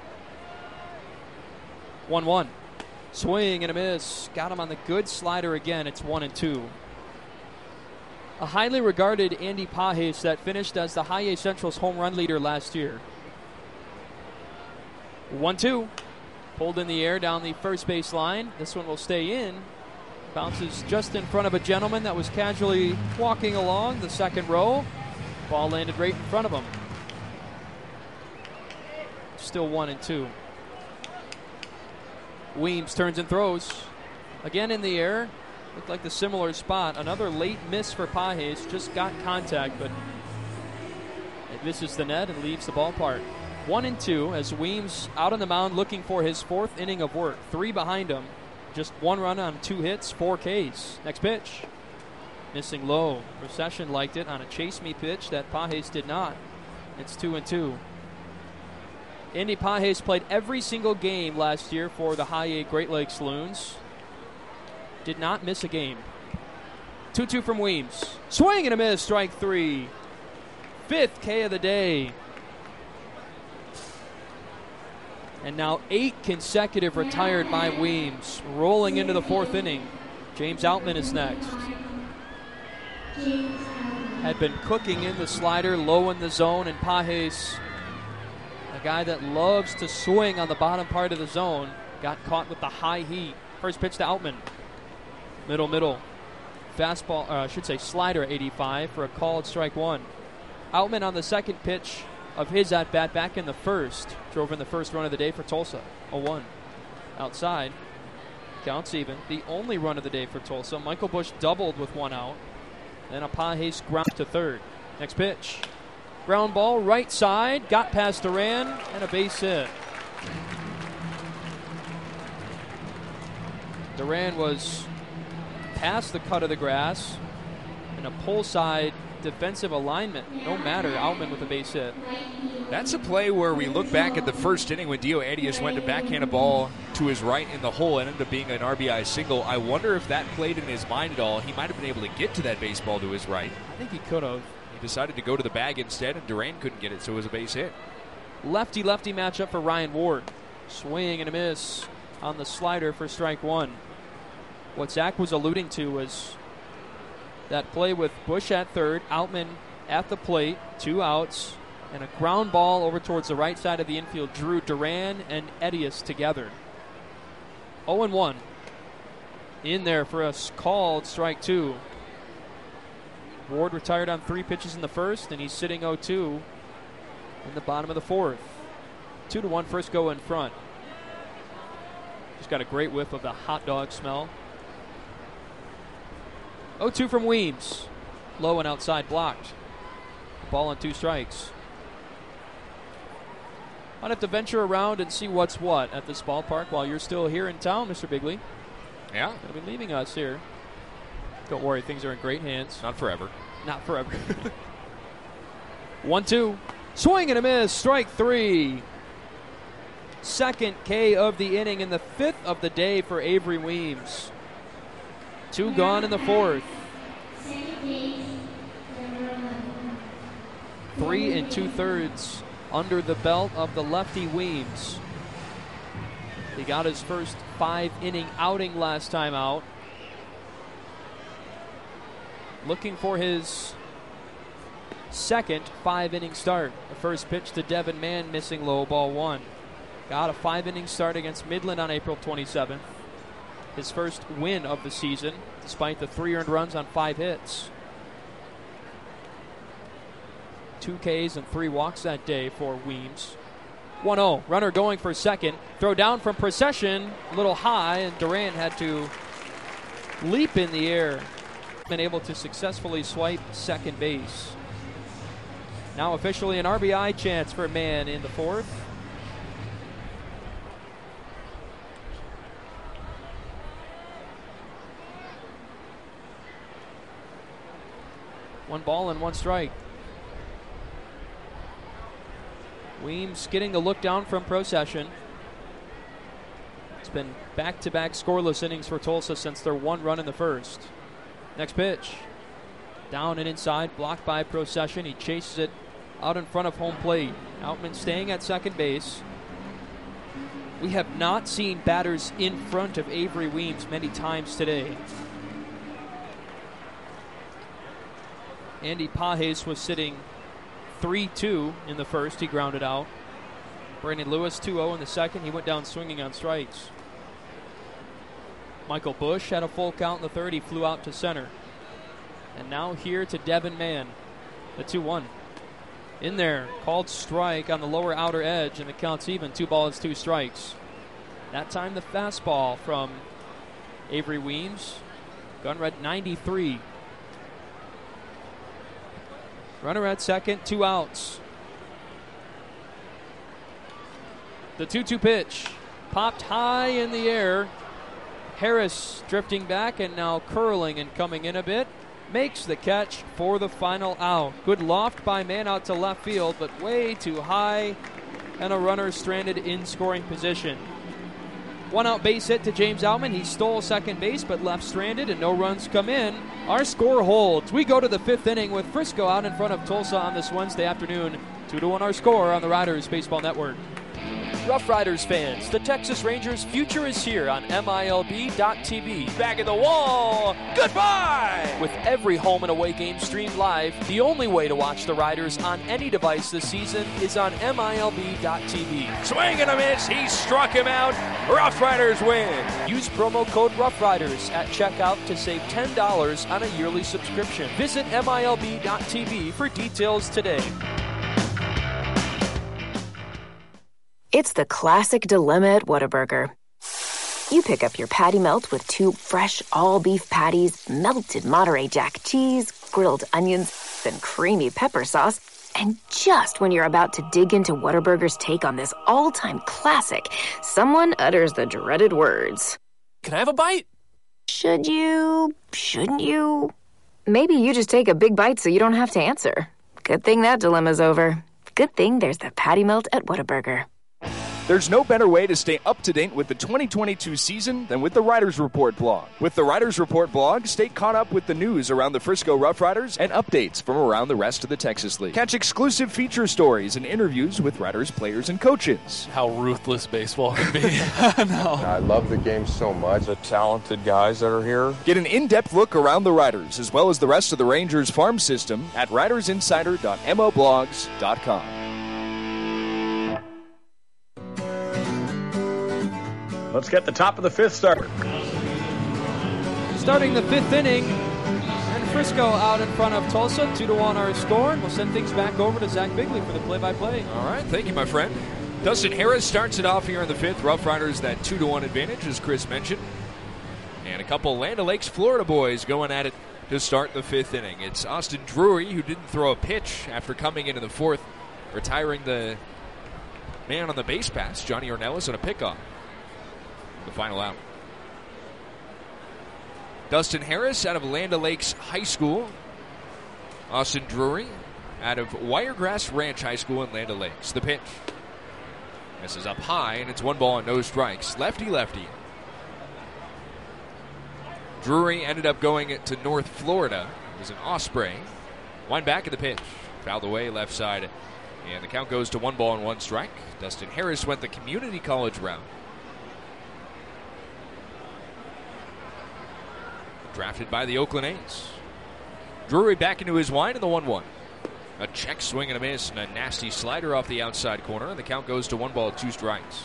one one. Swing and a miss. Got him on the good slider again. It's one and two. A highly regarded Andy Pages that finished as the High A Central's home run leader last year. one two. Pulled in the air down the first base line. This one will stay in. Bounces just in front of a gentleman that was casually walking along the second row. Ball landed right in front of him. Still one and two. Weems turns and throws. Again in the air. Looked like the similar spot. Another late miss for Pages. Just got contact, but it misses the net and leaves the ballpark. One and two as Weems out on the mound looking for his fourth inning of work. Three behind him. Just one run on two hits, four Ks. Next pitch. Missing low. Procession liked it on a chase me pitch that Pages did not. It's two and two. Andy Pages played every single game last year for the High A Great Lakes Loons. Did not miss a game. two two from Weems. Swing and a miss, strike three. Fifth K of the day. And now eight consecutive retired by Weems. Rolling into the fourth inning. James Outman is next. Had been cooking in the slider, low in the zone, and Pages, a guy that loves to swing on the bottom part of the zone, got caught with the high heat. First pitch to Outman. Middle, middle. Fastball, or I should say slider eighty-five for a called strike one. Outman on the second pitch of his at-bat back in the first. Drove in the first run of the day for Tulsa. oh one. Outside. Counts even. The only run of the day for Tulsa. Michael Bush doubled with one out. Then a Pages ground to third. Next pitch. Ground ball right side. Got past Duran and a base hit. Duran was past the cut of the grass in a pull side defensive alignment. No matter. Outman with a base hit. That's a play where we look back at the first inning when Dio Arias went to backhand a ball to his right in the hole and ended up being an R B I single. I wonder if that played in his mind at all. He might have been able to get to that baseball to his right. I think he could have. He decided to go to the bag instead, and Duran couldn't get it, so it was a base hit. Lefty-lefty matchup for Ryan Ward. Swing and a miss on the slider for strike one. What Zach was alluding to was that play with Bush at third, Outman at the plate, two outs, and a ground ball over towards the right side of the infield drew Duran and Edius together. oh and one. In there for a called strike two. Ward retired on three pitches in the first, and he's sitting oh two in the bottom of the fourth. Two to one, Frisco in front. Just got a great whiff of the hot dog smell. oh two from Weems. Low and outside, blocked. Ball on two strikes. I'll have to venture around and see what's what at this ballpark while you're still here in town, Mister Bigley. Yeah. Going to be leaving us here. Don't worry, things are in great hands. Not forever. Not forever. one two. Swing and a miss. Strike three. Second K of the inning and the fifth of the day for Avery Weems. Two gone in the fourth. Three and two-thirds under the belt of the lefty Weems. He got his first five-inning outing last time out. Looking for his second five-inning start. The first pitch to Devin Mann, missing low, ball one. Got a five-inning start against Midland on April twenty-seventh. His first win of the season, despite the three earned runs on five hits. Two Ks and three walks that day for Weems. one oh, runner going for second. Throw down from Procession, a little high, and Durant had to leap in the air. Been able to successfully swipe second base. Now officially an R B I chance for Mann in the fourth. One ball and one strike. Weems getting the look down from Procession. It's been back-to-back scoreless innings for Tulsa since their one run in the first. Next pitch. Down and inside, blocked by Procession. He chases it out in front of home plate. Outman staying at second base. We have not seen batters in front of Avery Weems many times today. Andy Pajes was sitting three two in the first. He grounded out. Brandon Lewis two oh in the second. He went down swinging on strikes. Michael Bush had a full count in the third. He flew out to center. And now here to Devin Mann, the two one. In there, called strike on the lower outer edge, and the count's even. Two balls, two strikes. That time the fastball from Avery Weems. Gun read ninety-three. Runner at second, two outs. The two two pitch. Popped high in the air. Harris drifting back and now curling and coming in a bit. Makes the catch for the final out. Good loft by Mann out to left field, but way too high. And a runner stranded in scoring position. One out base hit to James Outman. He stole second base but left stranded and no runs come in. Our score holds. We go to the fifth inning with Frisco out in front of Tulsa on this Wednesday afternoon. Two to one our score on the Riders Baseball Network. Rough Riders fans, the Texas Rangers' future is here on M I L B dot T V. Back at the wall. Goodbye! With every home and away game streamed live, the only way to watch the Riders on any device this season is on M I L B dot T V. Swing and a miss. He struck him out. Rough Riders win. Use promo code Rough Riders at checkout to save ten dollars on a yearly subscription. Visit M I L B dot T V for details today. It's the classic dilemma at Whataburger. You pick up your patty melt with two fresh all-beef patties, melted Monterey Jack cheese, grilled onions, then creamy pepper sauce, and just when you're about to dig into Whataburger's take on this all-time classic, someone utters the dreaded words. Can I have a bite? Should you? Shouldn't you? Maybe you just take a big bite so you don't have to answer. Good thing that dilemma's over. Good thing there's the patty melt at Whataburger. There's no better way to stay up to date with the twenty twenty-two season than with the Riders Report blog. With the Riders Report blog, stay caught up with the news around the Frisco Rough Riders and updates from around the rest of the Texas League. Catch exclusive feature stories and interviews with Riders players and coaches. How ruthless baseball can be. No. I love the game so much. The talented guys that are here. Get an in-depth look around the Riders as well as the rest of the Rangers farm system at riders insider dot mo blogs dot com. Let's get the top of the fifth started. Starting the fifth inning, and Frisco out in front of Tulsa, two to one our score. And we'll send things back over to Zach Bigley for the play-by-play. All right, thank you, my friend. Dustin Harris starts it off here in the fifth. Rough Riders that two to one advantage, as Chris mentioned. And a couple Land O'Lakes Florida boys going at it to start the fifth inning. It's Austin Drury, who didn't throw a pitch after coming into the fourth, retiring the man on the base pass, Johnny Ornelas, on a pickoff. The final out. Dustin Harris out of Land O'Lakes High School. Austin Drury out of Wiregrass Ranch High School in Land O'Lakes. The pitch. This is up high, and it's one ball and no strikes. Lefty-lefty. Drury ended up going to North Florida. It was an Osprey. Wind back at the pitch. Fouled away left side. And the count goes to one ball and one strike. Dustin Harris went the community college route. Drafted by the Oakland A's. Drury back into his wind in the one one. A check swing and a miss and a nasty slider off the outside corner. And the count goes to one ball, two strikes.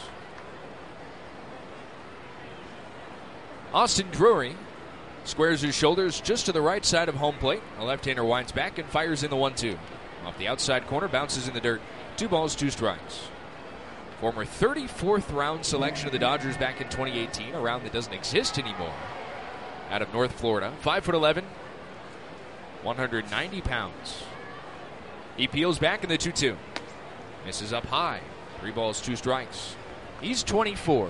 Austin Drury squares his shoulders just to the right side of home plate. A left-hander winds back and fires in the one two. Off the outside corner, bounces in the dirt. Two balls, two strikes. Former thirty-fourth round selection of the Dodgers back in twenty eighteen, a round that doesn't exist anymore. Out of North Florida, five foot eleven, one hundred ninety pounds. He peels back in the two two. Misses up high. Three balls, two strikes. He's twenty-four.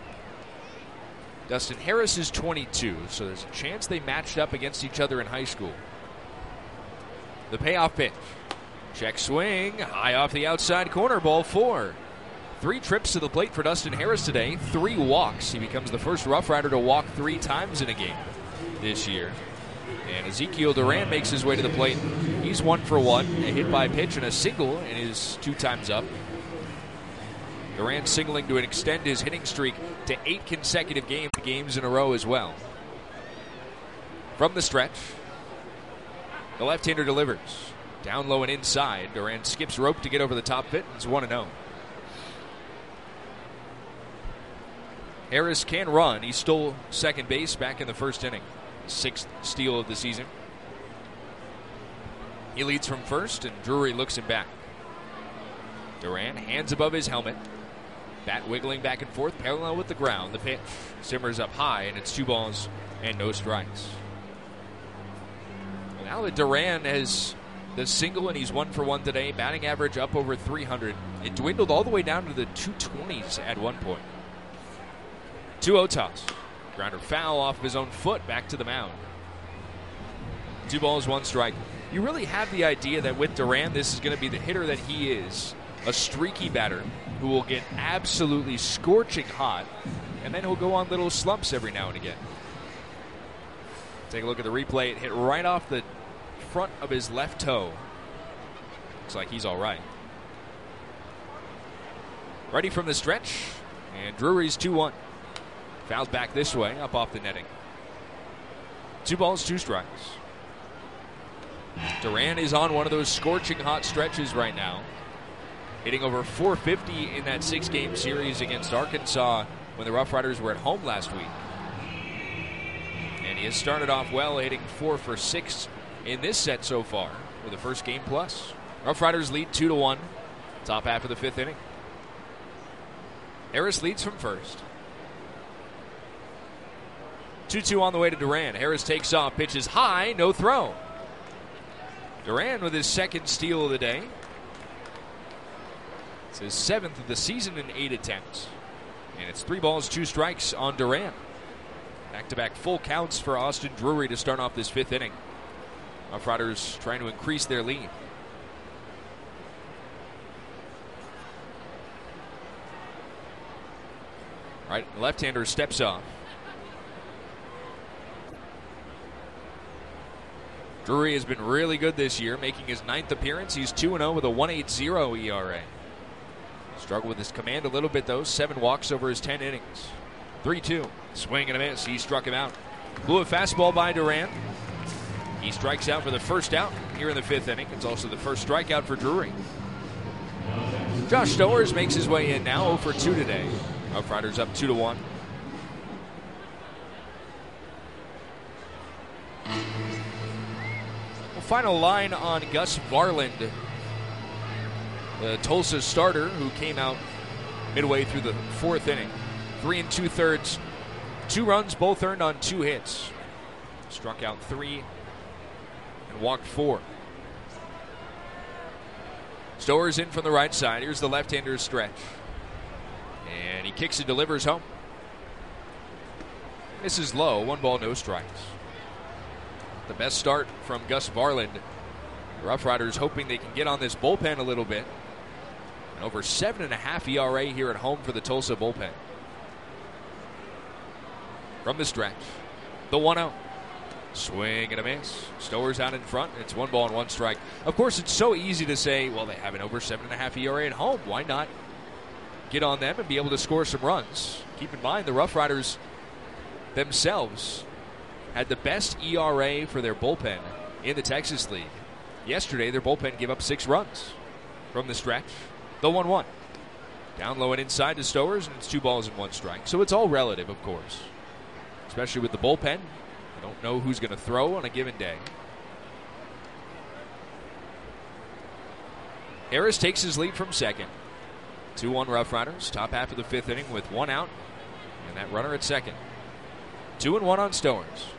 Dustin Harris is twenty-two, so there's a chance they matched up against each other in high school. The payoff pitch. Check swing, high off the outside corner, ball four. Three trips to the plate for Dustin Harris today, three walks. He becomes the first Rough Rider to walk three times in a game this year. And Ezekiel Duran makes his way to the plate. He's one for one, a hit by pitch and a single in his two times up. Duran signaling to extend his hitting streak to eight consecutive game, games in a row as well. From the stretch, the left-hander delivers. Down low and inside. Duran skips rope to get over the top fit and it's one and oh. Harris can run. He stole second base back in the first inning. Sixth steal of the season. He leads from first, and Drury looks him back. Duran, hands above his helmet. Bat wiggling back and forth, parallel with the ground. The pitch simmers up high, and it's two balls and no strikes. Now that Duran has the single, and he's one for one today, batting average up over three hundred. It dwindled all the way down to the two twenties at one point. two oh toss. Grounder foul off of his own foot back to the mound. Two balls, one strike. You really have the idea that with Duran, this is going to be the hitter that he is. A streaky batter who will get absolutely scorching hot, and then he'll go on little slumps every now and again. Take a look at the replay. It hit right off the front of his left toe. Looks like he's all right. Ready from the stretch, and Drury's two one. Fouled back this way, up off the netting. Two balls, two strikes. Duran is on one of those scorching hot stretches right now. Hitting over four fifty in that six-game series against Arkansas when the Rough Riders were at home last week. And he has started off well, hitting four for six in this set so far with the first game plus. Rough Riders lead two to one. Top half of the fifth inning. Harris leads from first. two two on the way to Duran. Harris takes off, pitches high, no throw. Duran with his second steal of the day. It's his seventh of the season in eight attempts. And it's three balls, two strikes on Duran. Back-to-back full counts for Austin Drury to start off this fifth inning. Rough Riders trying to increase their lead. Right, left-hander steps off. Drury has been really good this year, making his ninth appearance. He's two and oh with a one point eight oh E R A. Struggled with his command a little bit, though. Seven walks over his ten innings. three two. Swing and a miss. He struck him out. Blew a fastball by Duran. He strikes out for the first out here in the fifth inning. It's also the first strikeout for Drury. Josh Stowers makes his way in now, oh for two today. Rough Riders up two to one. final line on Gus Varland, the Tulsa starter who came out midway through the fourth inning. Three and two-thirds, two runs, both earned on two hits. Struck out three and walked four. Stowers in from the right side. Here's the left-hander's stretch. And he kicks and delivers home. This is low, one ball, no strikes. The best start from Gus Varland. The Rough Riders hoping they can get on this bullpen a little bit. And over seven and a half E R A here at home for the Tulsa bullpen. From the stretch, the one oh. Swing and a miss. Stowers out in front. It's one ball and one strike. Of course, it's so easy to say, well, they have an over seven and a half E R A at home. Why not get on them and be able to score some runs? Keep in mind, the Rough Riders themselves had the best E R A for their bullpen in the Texas League. Yesterday, their bullpen gave up six runs. From the stretch, the one one. Down low and inside to Stowers, and it's two balls and one strike. So it's all relative, of course. Especially with the bullpen. I don't know who's going to throw on a given day. Harris takes his lead from second. two one Rough Riders, top half of the fifth inning with one out. And that runner at second. Two and one on Stowers.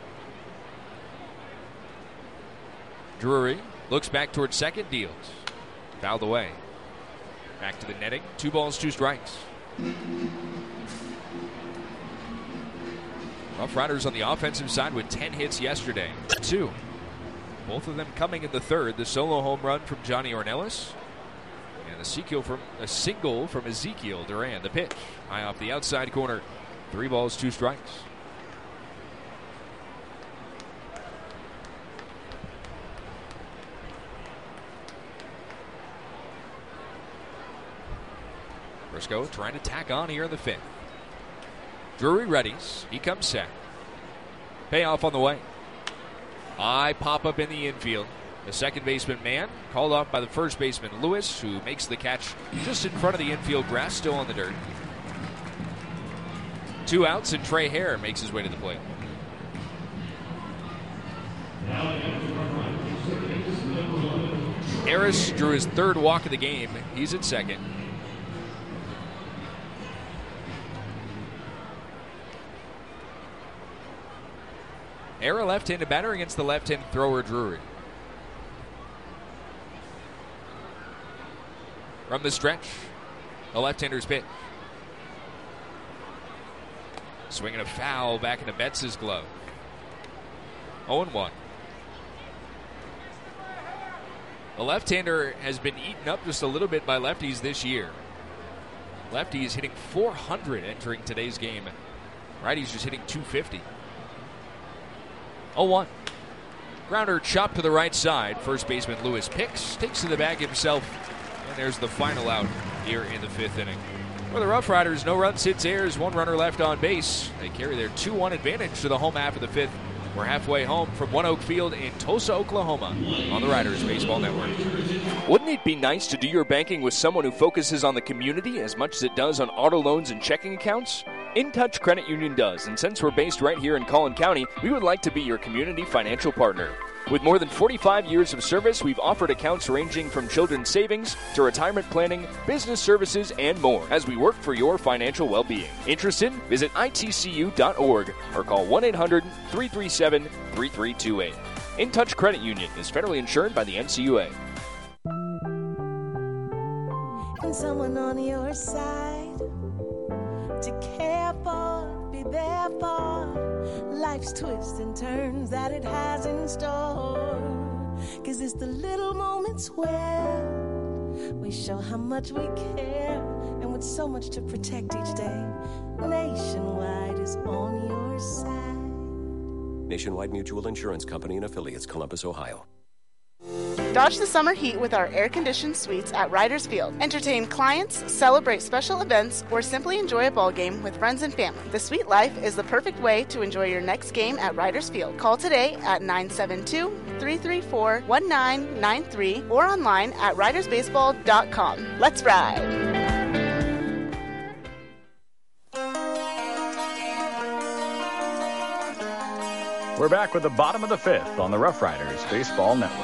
Drury looks back towards second, deals. Fouled away. Back to the netting. Two balls, two strikes. Rough Riders on the offensive side with ten hits yesterday. Two. Both of them coming in the third. The solo home run from Johnny Ornelas. And a single from, a single from Ezekiel Duran. The pitch. High off the outside corner. Three balls, two strikes. Briscoe trying to tack on here in the fifth. Drury readies. He comes set. Payoff on the way. High pop up in the infield. The second baseman, Mann, called off by the first baseman, Lewis, who makes the catch just in front of the infield grass, still on the dirt. Two outs, and Trey Hare makes his way to the plate. Harris drew his third walk of the game. He's at second. Hare, a left-handed batter against the left-handed thrower, Drury. From the stretch, a left-hander's pitch. Swinging a foul back into Betts' glove. oh and one. The left-hander has been eaten up just a little bit by lefties this year. Lefties hitting four hundred entering today's game. Righties just hitting two fifty. oh one. Grounder chopped to the right side. First baseman Lewis picks, takes to the bag himself, and there's the final out here in the fifth inning. For the Rough Riders, no runs, hits, errors, one runner left on base. They carry their two one advantage to the home half of the fifth. We're halfway home from One Oak Field in Tulsa, Oklahoma, on the Riders Baseball Network. Wouldn't it be nice to do your banking with someone who focuses on the community as much as it does on auto loans and checking accounts? InTouch Credit Union does, and since we're based right here in Collin County, we would like to be your community financial partner. With more than forty-five years of service, we've offered accounts ranging from children's savings to retirement planning, business services, and more as we work for your financial well-being. Interested? Visit I T C U dot org or call one eight hundred, three three seven, three three two eight. InTouch Credit Union is federally insured by the N C U A. And someone on your side to care for, be there for life's twists and turns that it has in store. 'Cause it's the little moments where we show how much we care, and with so much to protect each day, Nationwide is on your side. Nationwide Mutual Insurance Company and affiliates, Columbus, Ohio. Dodge the summer heat with our air-conditioned suites at Riders Field. Entertain clients, celebrate special events, or simply enjoy a ball game with friends and family. The suite life is the perfect way to enjoy your next game at Riders Field. Call today at nine seven two, three three four, one nine nine three or online at riders baseball dot com. Let's ride! We're back with the bottom of the fifth on the Rough Riders Baseball Network.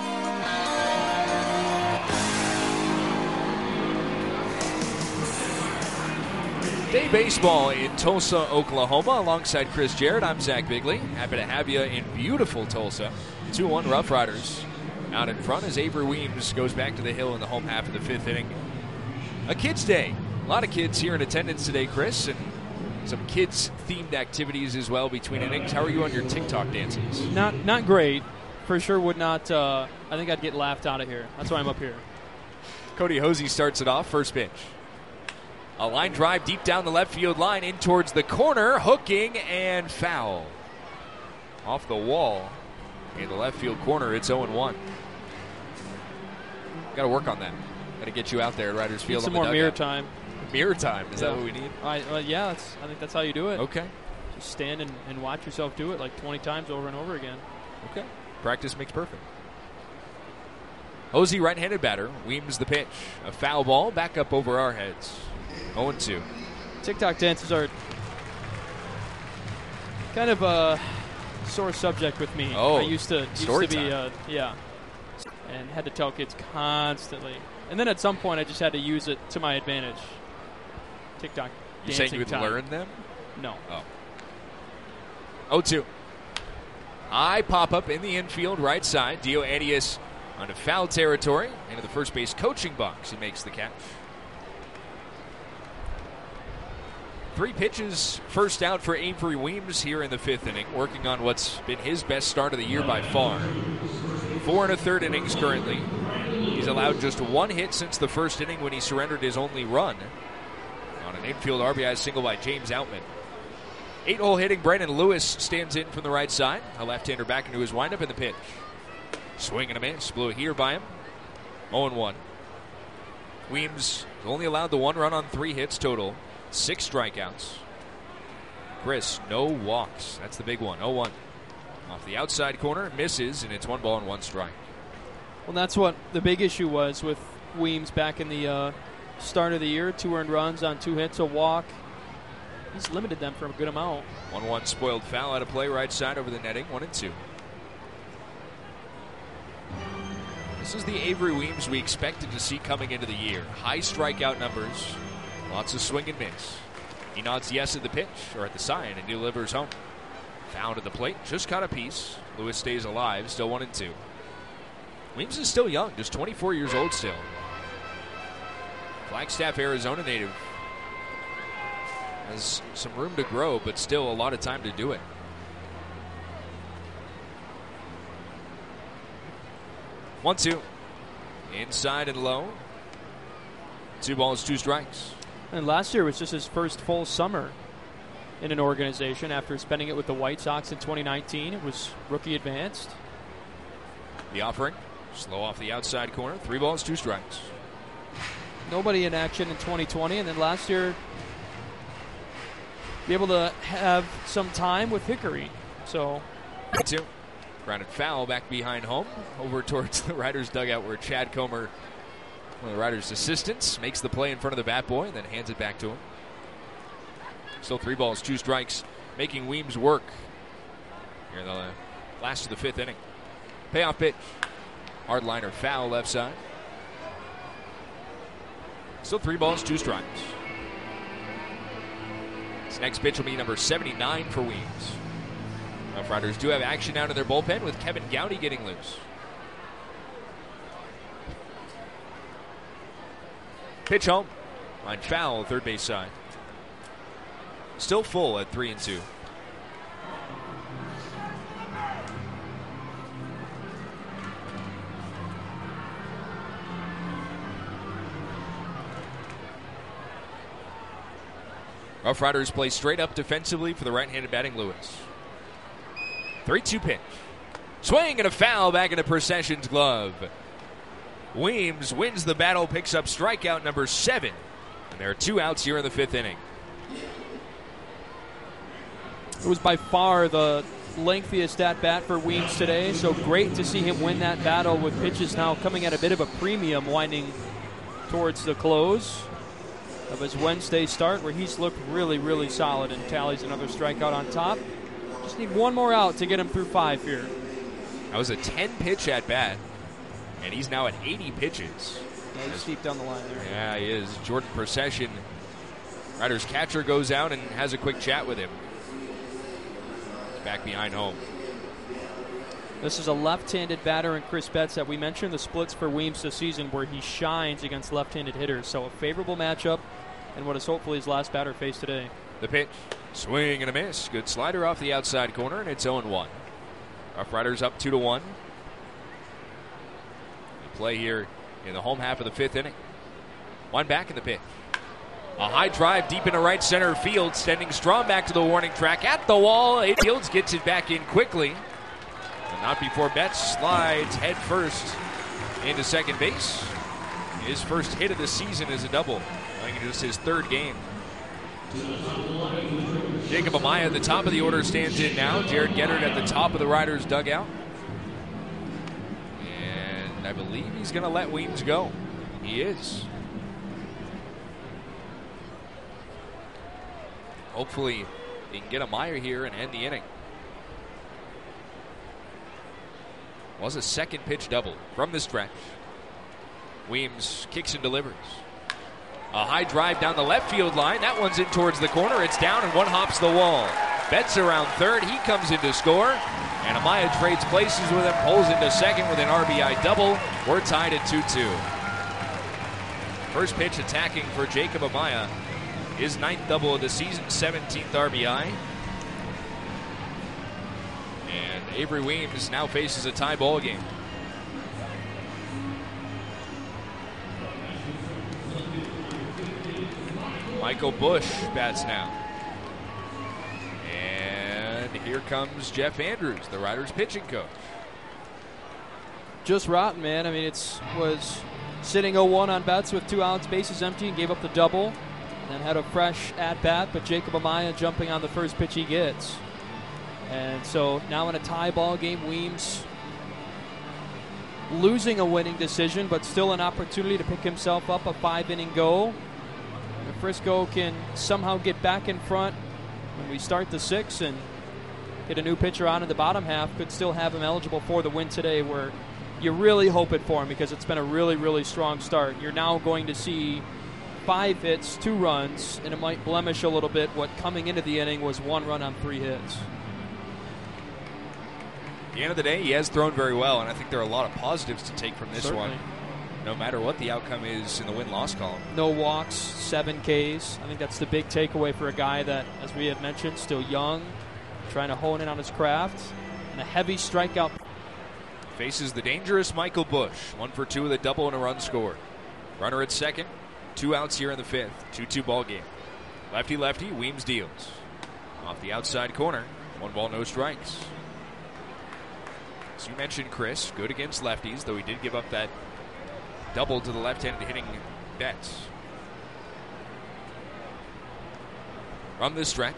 Day baseball in Tulsa, Oklahoma. Alongside Chris Jarrett, I'm Zach Bigley. Happy to have you in beautiful Tulsa. two one Rough Riders out in front as Avery Weems goes back to the hill in the home half of the fifth inning. A kids' day. A lot of kids here in attendance today, Chris, and some kids-themed activities as well between innings. How are you on your TikTok dances? Not not great. For sure would not. Uh, I think I'd get laughed out of here. That's why I'm up here. Cody Hosey starts it off, first pitch. A line drive deep down the left field line in towards the corner, hooking and foul. Off the wall in the left field corner, it's oh one. Got to work on that. Got to get you out there at Riders Field. Need some on the more mirror dugout. time. Mirror time, is yeah. that what we need? I, well, yeah, that's, I think that's how you do it. Okay. Just stand and, and watch yourself do it like twenty times over and over again. Okay. Practice makes perfect. Hosey, right-handed batter. Weems the pitch. A foul ball back up over our heads. oh two. TikTok dances are kind of a sore subject with me. Oh, I used to, used story to be, time. uh, yeah, and had to tell kids constantly. And then at some point, I just had to use it to my advantage. TikTok You dancing saying you would time. learn them? No. Oh. oh two. High pop-up in the infield right side. Dio Adius onto foul territory. Into the first base coaching box. He makes the catch. Three pitches, first out for Avery Weems here in the fifth inning, working on what's been his best start of the year by far. Four and a third innings currently. He's allowed just one hit since the first inning when he surrendered his only run on an infield R B I single by James Outman. Eight-hole hitting Brandon Lewis stands in from the right side. A left-hander back into his windup in the pitch. Swing and a miss. Blew it here by him. oh one. Weems only allowed the one run on three hits total. Six strikeouts. Chris, no walks. That's the big one. oh one. Off the outside corner, misses, and it's one ball and one strike. Well, that's what the big issue was with Weems back in the uh, start of the year. Two earned runs on two hits, a walk. He's limited them for a good amount. one one spoiled foul out of play right side over the netting. one and two. This is the Avery Weems we expected to see coming into the year. High strikeout numbers. Lots of swing and miss. He nods yes at the pitch, or at the sign, and delivers home. Foul to the plate, just caught a piece. Lewis stays alive, still one and two. Weems is still young, just twenty-four years old still. Flagstaff, Arizona native. Has some room to grow, but still a lot of time to do it. One, two. Inside and low. Two balls, two strikes. And last year was just his first full summer in an organization after spending it with the White Sox in twenty nineteen. It was rookie advanced. The offering, slow off the outside corner. Three balls, two strikes. Nobody in action in twenty twenty, and then last year be able to have some time with Hickory. So, two. Grounded foul back behind home, over towards the Riders' dugout where Chad Comer, one of the Riders' assistants, makes the play in front of the bat boy and then hands it back to him. Still three balls, two strikes, making Weems work here in the last of the fifth inning. Payoff pitch. Hard liner foul left side. Still three balls, two strikes. This next pitch will be number seventy-nine for Weems. Rough Riders do have action out in their bullpen with Kevin Gowdy getting loose. Pitch home. Line foul, third base side. Still full at three and two. Rough Riders play straight up defensively for the right-handed batting Lewis. three two pitch. Swing and a foul back into Procession's glove. Weems wins the battle, picks up strikeout number seven. And there are two outs here in the fifth inning. it was by far the lengthiest at-bat for Weems today, so great to see him win that battle with pitches now coming at a bit of a premium winding towards the close of his Wednesday start, where he's looked really, really solid and tallies another strikeout on top. Just need one more out to get him through five here. That was a ten-pitch at bat, and he's now at eighty pitches. Yeah, he's deep down the line there. Yeah, he is. Jordan Procession, Riders catcher, goes out and has a quick chat with him. He's back behind home. This is a left-handed batter in Chris Betts that we mentioned the splits for Weems this season where he shines against left-handed hitters. So a favorable matchup and what is hopefully his last batter faced today. The pitch, swing and a miss. Good slider off the outside corner, and it's oh and one. Rough Riders up two to one. We play here in the home half of the fifth inning. One back in the pitch. A high drive deep into right center field, sending Strahm back to the warning track at the wall. A. Fields gets it back in quickly. And not before Betts slides head first into second base. His first hit of the season is a double. I think it is his third game. Jacob Amaya at the top of the order stands in now. Jared Gettert at the top of the Riders dugout. And I believe he's going to let Weems go. He is. Hopefully he can get Amaya here and end the inning. Was a second pitch double from the stretch. Weems kicks and delivers. A high drive down the left field line. That one's in towards the corner. It's down and one hops the wall. Betts around third. He comes in to score. And Amaya trades places with him. Pulls into second with an R B I double. We're tied at two two. First pitch attacking for Jacob Amaya. His ninth double of the season. seventeenth R B I. And Avery Weems now faces a tie ball game. Michael Busch bats now. And here comes Jeff Andrews, the Riders pitching coach. Just rotten, man. I mean, it's was sitting oh one on Betts with two outs, bases empty, and gave up the double. And then had a fresh at-bat, but Jacob Amaya jumping on the first pitch he gets. And so now in a tie ball game, Weems losing a winning decision, but still an opportunity to pick himself up a five-inning go. If Frisco can somehow get back in front when we start the sixth and get a new pitcher on in the bottom half, could still have him eligible for the win today, where you really hope it for him because it's been a really, really strong start. You're now going to see five hits, two runs, and it might blemish a little bit what coming into the inning was one run on three hits. At the end of the day, he has thrown very well, and I think there are a lot of positives to take from this Certainly. one, no matter what the outcome is in the win-loss column. No walks, seven Ks. I think that's the big takeaway for a guy that, as we have mentioned, still young, trying to hone in on his craft, and a heavy strikeout. Faces the dangerous Michael Busch. One for two with a double and a run scored. Runner at second, two outs here in the fifth. two two ball game. Lefty-lefty, Weems deals. Off the outside corner, one ball, no strikes. As you mentioned, Chris, good against lefties, though he did give up that double to the left-handed hitting Betts. From the stretch,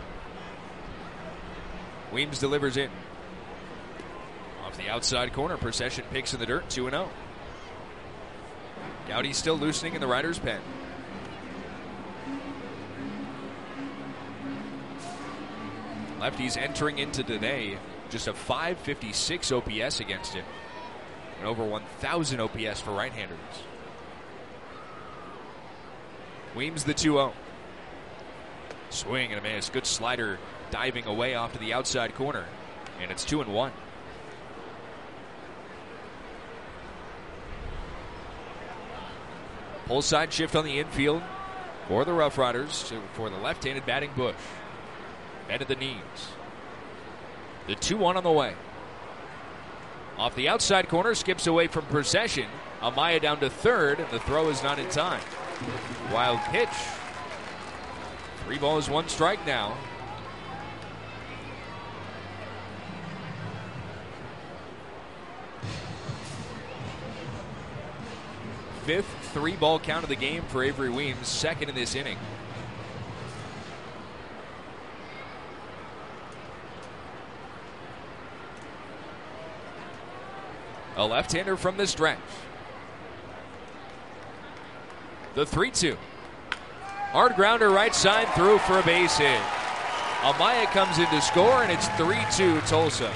Weems delivers in. Off the outside corner, Procession picks in the dirt, two and oh. Gowdy still loosening in the Riders' pen. Lefties entering into today, just a five fifty-six O P S against him. And over one thousand O P S for right-handers. Weems the two oh. Swing and a miss. Good slider diving away off to the outside corner. And it's two and one. Pull side shift on the infield for the Rough Riders, for the left-handed batting Busch. Bend at the knees. The two one on the way. Off the outside corner, skips away from Procession. Amaya down to third, and the throw is not in time. Wild pitch. Three balls, one strike now. Fifth three-ball count of the game for Avery Weems, second in this inning. A left-hander from the stretch. The three two. Hard grounder right side through for a base hit. Amaya comes in to score, and it's three two Tulsa.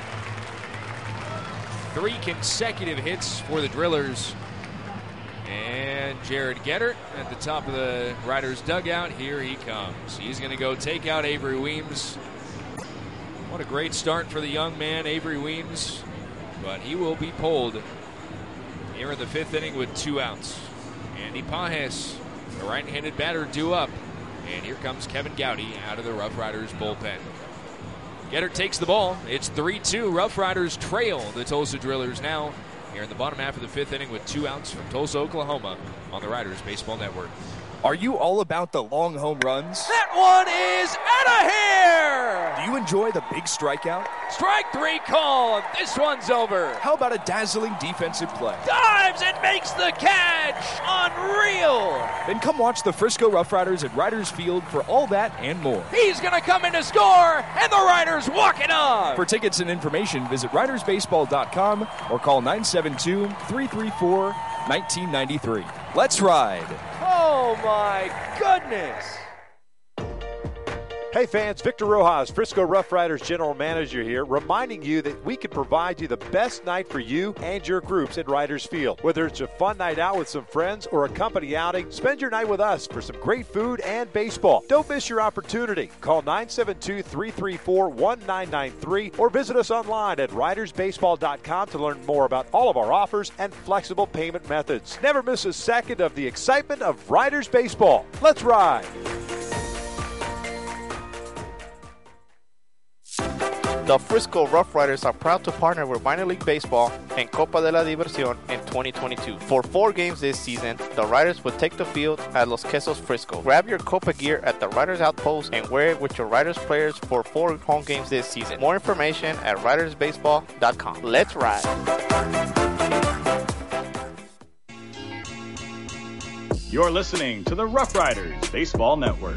Three consecutive hits for the Drillers. And Jared Gettert at the top of the Riders' dugout. Here he comes. He's going to go take out Avery Weems. What a great start for the young man, Avery Weems. But he will be pulled here in the fifth inning with two outs. Andy Pajes, the right-handed batter, due up. And here comes Kevin Gowdy out of the Rough Riders bullpen. Gettert takes the ball. It's three two. Rough Riders trail the Tulsa Drillers now here in the bottom half of the fifth inning with two outs from Tulsa, Oklahoma on the Riders Baseball Network. Are you all about the long home runs? That one is out of here! Do you enjoy the big strikeout? Strike three call. This one's over. How about a dazzling defensive play? Dives and makes the catch. Unreal. Then come watch the Frisco Rough Riders at Riders Field for all that and more. He's going to come in to score, and the Riders walk it up. For tickets and information, visit riders baseball dot com or call nine seven two, three three four, one nine nine three. Let's ride. Oh, my goodness. Hey fans, Victor Rojas, Frisco Rough Riders General Manager here, reminding you that we can provide you the best night for you and your groups at Riders Field. Whether it's a fun night out with some friends or a company outing, spend your night with us for some great food and baseball. Don't miss your opportunity. Call nine seven two, three three four, one nine nine three or visit us online at riders baseball dot com to learn more about all of our offers and flexible payment methods. Never miss a second of the excitement of Riders Baseball. Let's ride! The Frisco Rough Riders are proud to partner with Minor League Baseball and Copa de la Diversión in twenty twenty-two. For four games this season, the Riders will take the field at Los Quesos Frisco. Grab your Copa gear at the Riders Outpost and wear it with your Riders players for four home games this season. More information at riders baseball dot com. Let's ride! You're listening to the Rough Riders Baseball Network.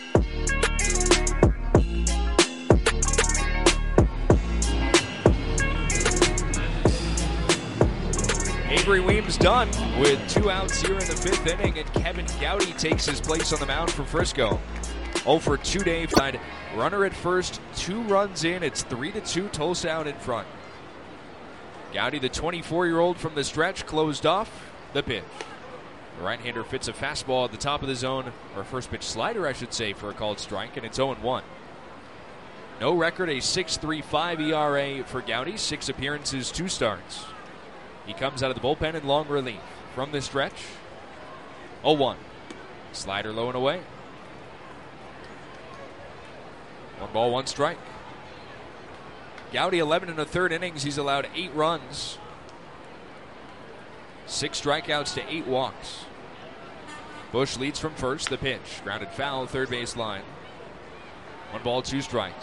Avery Weems done with two outs here in the fifth inning, and Kevin Gowdy takes his place on the mound for Frisco. oh for two Dave side. Runner at first, two runs in. It's three to two, Tulsa out in front. Gowdy, the twenty-four-year-old from the stretch, closed off the pitch. The right-hander fits a fastball at the top of the zone, or first pitch slider, I should say, for a called strike, and it's oh one. No record, a six point three five E R A for Gowdy, six appearances, two starts. He comes out of the bullpen in long relief. From the stretch, oh one. Slider low and away. One ball, one strike. Gowdy, eleven and a third innings. He's allowed eight runs. Six strikeouts to eight walks. Bush leads from first. The pitch. Grounded foul, third base line. One ball, two strikes.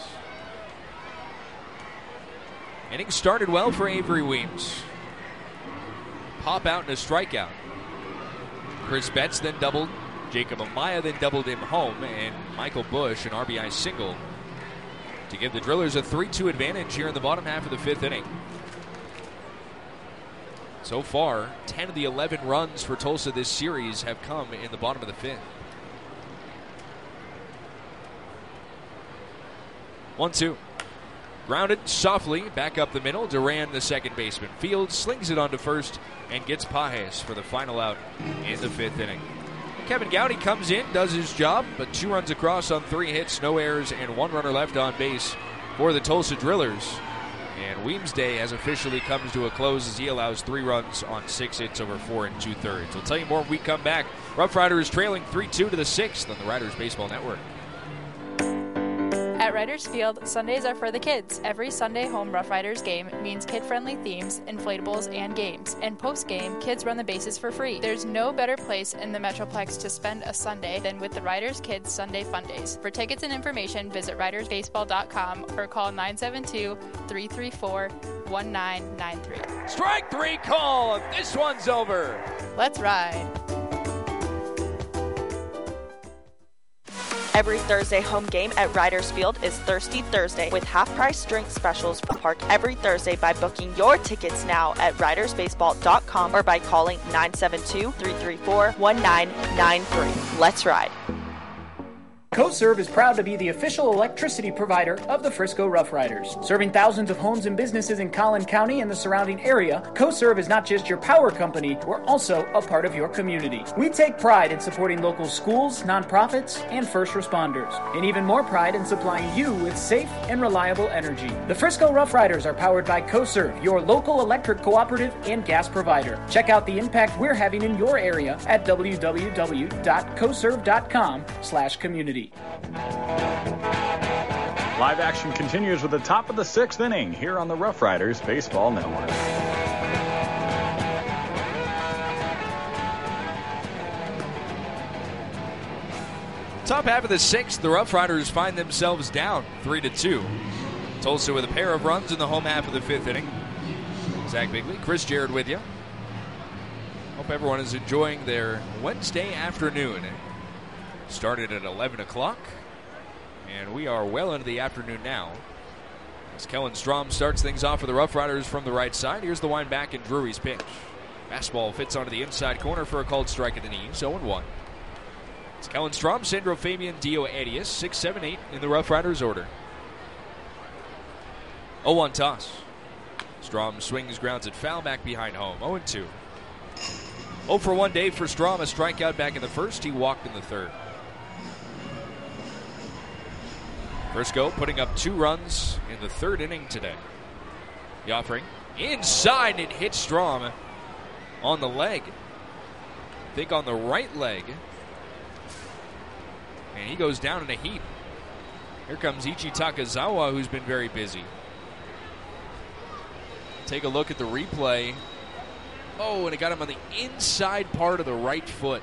Inning started well for Avery Weems. Pop out and a strikeout. Chris Betts then doubled. Jacob Amaya then doubled him home. And Michael Bush, an R B I single, to give the Drillers a three two advantage here in the bottom half of the fifth inning. So far, ten of the eleven runs for Tulsa this series have come in the bottom of the fifth. one two. Grounded softly back up the middle. Duran, the second baseman. Fields slings it onto first and gets Pajes for the final out in the fifth inning. Kevin Gowdy comes in, does his job, but two runs across on three hits, no errors, and one runner left on base for the Tulsa Drillers. And Weems' day has officially come to a close as he allows three runs on six hits over four and two-thirds. We'll tell you more when we come back. Rough Riders trailing three two to the sixth on the Riders Baseball Network. At Riders Field, Sundays are for the kids. Every Sunday home Rough Riders game means kid-friendly themes, inflatables, and games. And post-game, kids run the bases for free. There's no better place in the Metroplex to spend a Sunday than with the Riders Kids Sunday Fun Days. For tickets and information, visit riders baseball dot com or call nine seven two, three three four, one nine nine three. Strike three call. This one's over. Let's ride. Every Thursday home game at Riders Field is Thirsty Thursday with half-price drink specials for park every Thursday by booking your tickets now at riders baseball dot com or by calling nine seven two, three three four, one nine nine three. Let's ride. CoServe is proud to be the official electricity provider of the Frisco Rough Riders. Serving thousands of homes and businesses in Collin County and the surrounding area, CoServe is not just your power company, we're also a part of your community. We take pride in supporting local schools, nonprofits, and first responders, and even more pride in supplying you with safe and reliable energy. The Frisco Rough Riders are powered by CoServe, your local electric cooperative and gas provider. Check out the impact we're having in your area at w w w dot coserve dot com slash community. Live action continues with the top of the sixth inning here on the Rough Riders Baseball Network. Top half of the sixth, the Rough Riders find themselves down three to two. Tulsa with a pair of runs in the home half of the fifth inning. Zach Bigley, Chris Jared with you. Hope everyone is enjoying their Wednesday afternoon. Started at eleven o'clock, and we are well into the afternoon now. As Kellen Strom starts things off for the Rough Riders from the right side. Here's the wind back and Drury's pitch. Fastball fits onto the inside corner for a called strike at the knees, oh and one. It's Kellen Strom, Sandro Fabian, Dio Arias, six, seven, eight in the Rough Riders order. oh one toss. Strom swings, grounds it foul back behind home, oh and two. oh for one day for Strom, a strikeout back in the first. He walked in the third. Frisco putting up two runs in the third inning today. The offering inside, and it hits Strom on the leg. I think on the right leg. And he goes down in a heap. Here comes Ichi Takazawa, who's been very busy. Take a look at the replay. Oh, and it got him on the inside part of the right foot.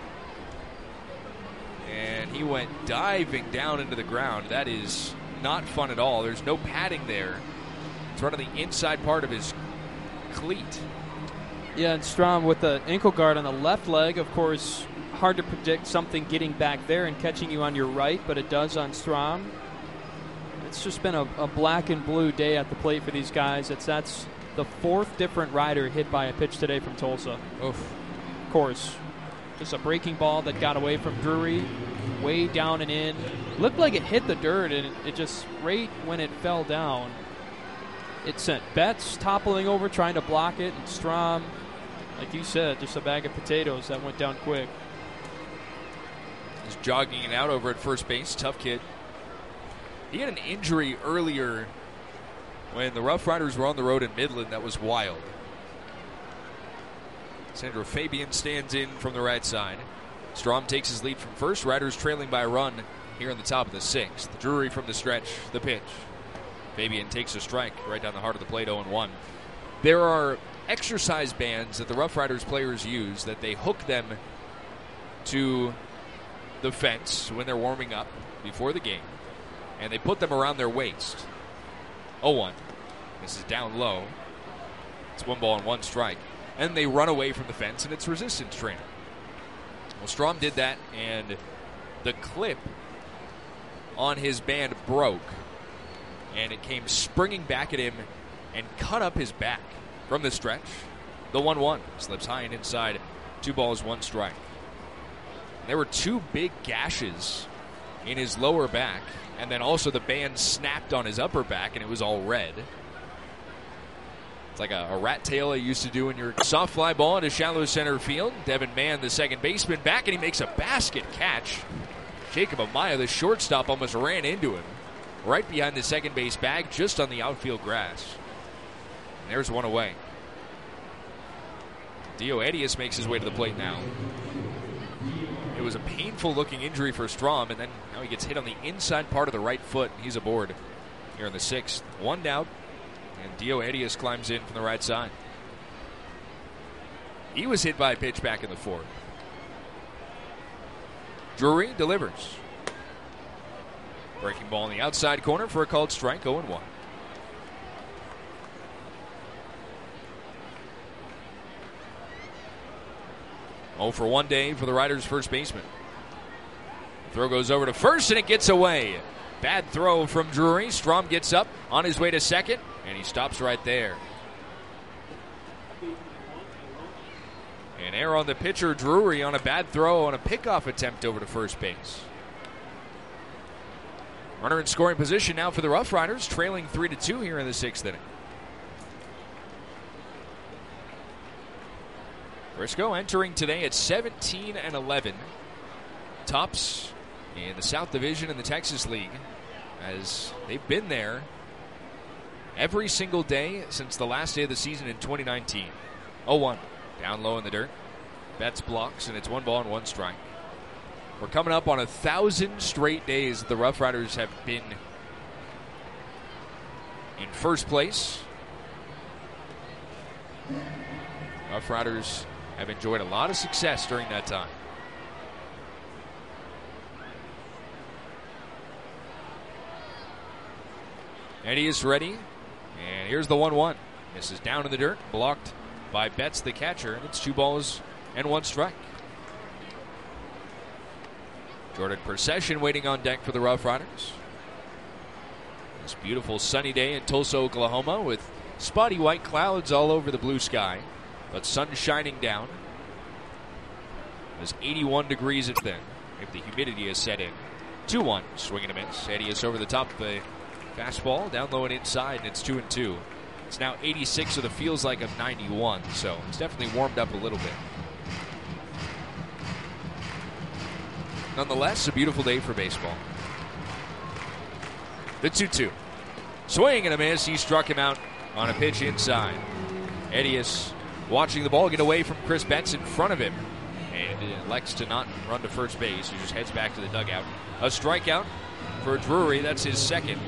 And he went diving down into the ground. That is not fun at all. There's no padding there. It's right on the inside part of his cleat. Yeah, and Strom with the ankle guard on the left leg. Of course, hard to predict something getting back there and catching you on your right, but it does on Strom. It's just been a, a black and blue day at the plate for these guys. It's That's the fourth different rider hit by a pitch today from Tulsa. Oof. Of course, just a breaking ball that got away from Drury, way down and in. Looked like it hit the dirt, and it, it just, right when it fell down, it sent Betts toppling over trying to block it, and Strom, like you said, just a bag of potatoes that went down quick. He's jogging it out over at first base. Tough kid. He had an injury earlier when the Rough Riders were on the road in Midland that was wild. Sandro Fabian stands in from the right side. Strom takes his lead from first. Riders trailing by a run here in the top of the sixth. Drury from the stretch. The pitch. Fabian takes a strike right down the heart of the plate, oh and one. There are exercise bands that the Rough Riders players use that they hook them to the fence when they're warming up before the game, and they put them around their waist. oh one. This is down low. It's one ball and one strike. And they run away from the fence, and it's resistance training. Well, Strom did that, and the clip on his band broke, and it came springing back at him and cut up his back from the stretch. The one one slips high and inside. Two balls, one strike. There were two big gashes in his lower back, and then also the band snapped on his upper back, and it was all red. It's like a, a rat tail I used to do in your soft fly ball into shallow center field. Devin Mann, the second baseman, back, and he makes a basket catch. Jacob Amaya, the shortstop, almost ran into him right behind the second base bag, just on the outfield grass. And there's one away. Dio Arias makes his way to the plate now. It was a painful-looking injury for Strom, and then now he gets hit on the inside part of the right foot. He's aboard here in the sixth. One down, and Dio Arias climbs in from the right side. He was hit by a pitch back in the fourth. Drury delivers. Breaking ball in the outside corner for a called strike, oh and one. oh for one day for the Riders' first baseman. Throw goes over to first, and it gets away. Bad throw from Drury. Strom gets up on his way to second, and he stops right there. An error on the pitcher, Drury, on a bad throw on a pickoff attempt over to first base. Runner in scoring position now for the Rough Riders, trailing three to two here in the sixth inning. Frisco entering today at seventeen and eleven. Tops in the South Division in the Texas League, as they've been there every single day since the last day of the season in twenty nineteen. oh one. Down low in the dirt. Betts blocks, and it's one ball and one strike. We're coming up on a thousand straight days that the Rough Riders have been in first place. Rough Riders have enjoyed a lot of success during that time. Eddie is ready, and here's the one one. This is down in the dirt, blocked by Betts, the catcher, and it's two balls and one strike. Jordan Procession waiting on deck for the Rough Riders. This beautiful sunny day in Tulsa, Oklahoma, with spotty white clouds all over the blue sky, but sun shining down. It was eighty-one degrees at then, if the humidity has set in. two one, swing and a miss. Eddie is over the top of the fastball, down low and inside, and it's two and two. It's now eighty-six with a feels like of ninety-one, so it's definitely warmed up a little bit. Nonetheless, a beautiful day for baseball. The two two. Swing and a miss. He struck him out on a pitch inside. Eddie is watching the ball get away from Chris Betts in front of him, and elects to not run to first base. He just heads back to the dugout. A strikeout for Drury. That's his second.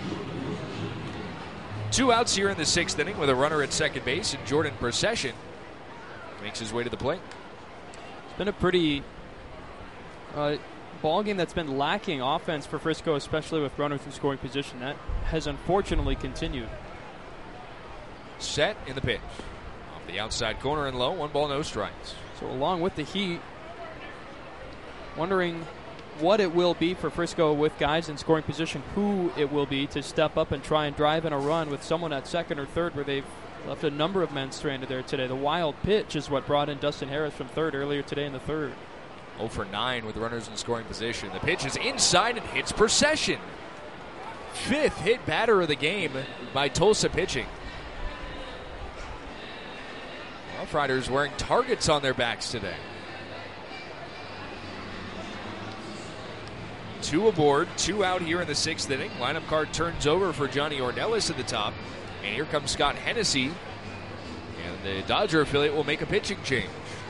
Two outs here in the sixth inning with a runner at second base, and Jordan Procession makes his way to the plate. It's been a pretty uh, ball game that's been lacking offense for Frisco, especially with runners in scoring position. That has unfortunately continued. Set in the pitch. Off the outside corner and low, one ball, no strikes. So along with the heat, wondering what it will be for Frisco with guys in scoring position, who it will be to step up and try and drive in a run with someone at second or third, where they've left a number of men stranded there today. The wild pitch is what brought in Dustin Harris from third earlier today in the third. oh for nine with runners in scoring position. The pitch is inside and hits Procession. Fifth hit batter of the game by Tulsa pitching. Rough Riders wearing targets on their backs today. Two aboard, two out here in the sixth inning. Lineup card turns over for Johnny Ornelas at the top. And here comes Scott Hennessy. And the Dodger affiliate will make a pitching change.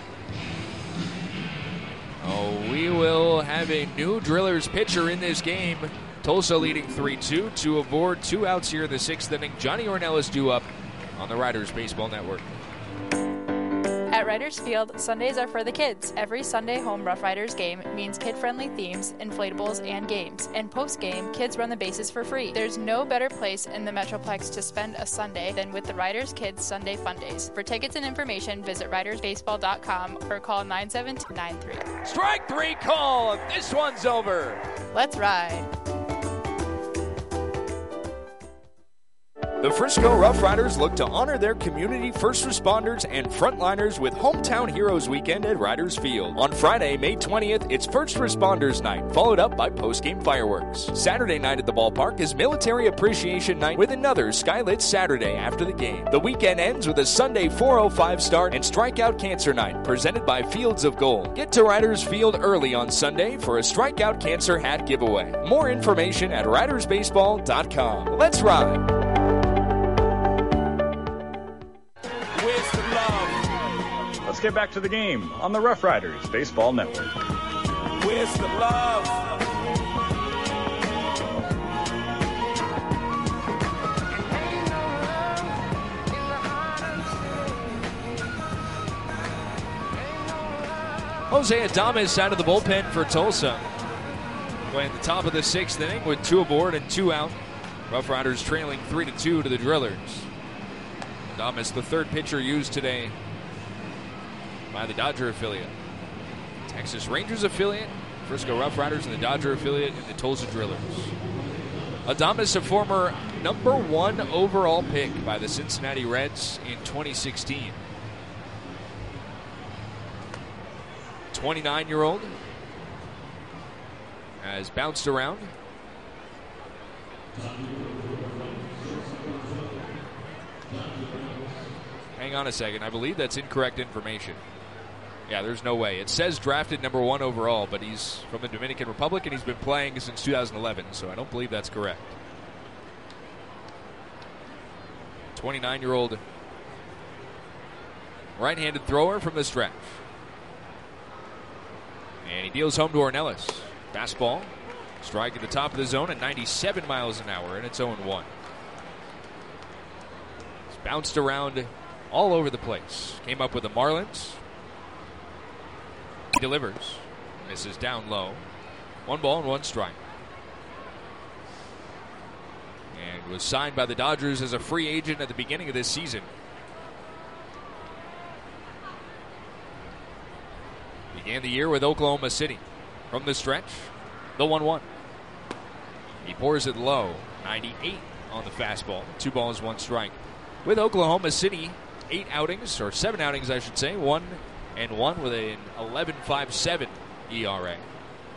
Oh, we will have a new Drillers pitcher in this game. Tulsa leading three two. Two aboard, two outs here in the sixth inning. Johnny Ornelas due up on the Riders Baseball Network. At Riders Field, Sundays are for the kids. Every Sunday home Rough Riders game means kid-friendly themes, inflatables, and games. And post-game, kids run the bases for free. There's no better place in the Metroplex to spend a Sunday than with the Riders Kids Sunday Fun Days. For tickets and information, visit riders baseball dot com or call nine seven two nine three. Strike three call. This one's over. Let's ride. The Frisco Rough Riders look to honor their community first responders and frontliners with Hometown Heroes Weekend at Riders Field. On Friday, May twentieth, it's First Responders Night, followed up by post-game fireworks. Saturday night at the ballpark is Military Appreciation Night with another skylit Saturday after the game. The weekend ends with a Sunday four oh five start and Strikeout Cancer Night, presented by Fields of Gold. Get to Riders Field early on Sunday for a Strikeout Cancer hat giveaway. More information at riders baseball dot com. Let's ride! Let's get back to the game on the Rough Riders Baseball Network. Where's the love? Jose Adames out of the bullpen for Tulsa. Playing the top of the sixth inning with two aboard and two out. Rough Riders trailing three to two to the Drillers. Adames, the third pitcher used today by the Dodger affiliate. Texas Rangers affiliate, Frisco Rough Riders, and the Dodger affiliate, and the Tulsa Drillers. Adames, a former number one overall pick by the Cincinnati Reds in twenty sixteen. twenty-nine-year-old has bounced around Hang on a second. I believe that's incorrect information. Yeah, there's no way. It says drafted number one overall, but he's from the Dominican Republic, and he's been playing since two thousand eleven, so I don't believe that's correct. twenty-nine-year-old right-handed thrower from the stretch. And he deals home to Ornelas. Fastball. Strike at the top of the zone at ninety-seven miles an hour, and it's oh one. It's bounced around all over the place. Came up with the Marlins. He delivers. Misses down low. One ball and one strike. And was signed by the Dodgers as a free agent at the beginning of this season. Began the year with Oklahoma City. From the stretch, the one one. He pours it low. ninety-eight on the fastball. Two balls, one strike. With Oklahoma City, eight outings, or seven outings, I should say. One and one with an eleven point five seven E R A.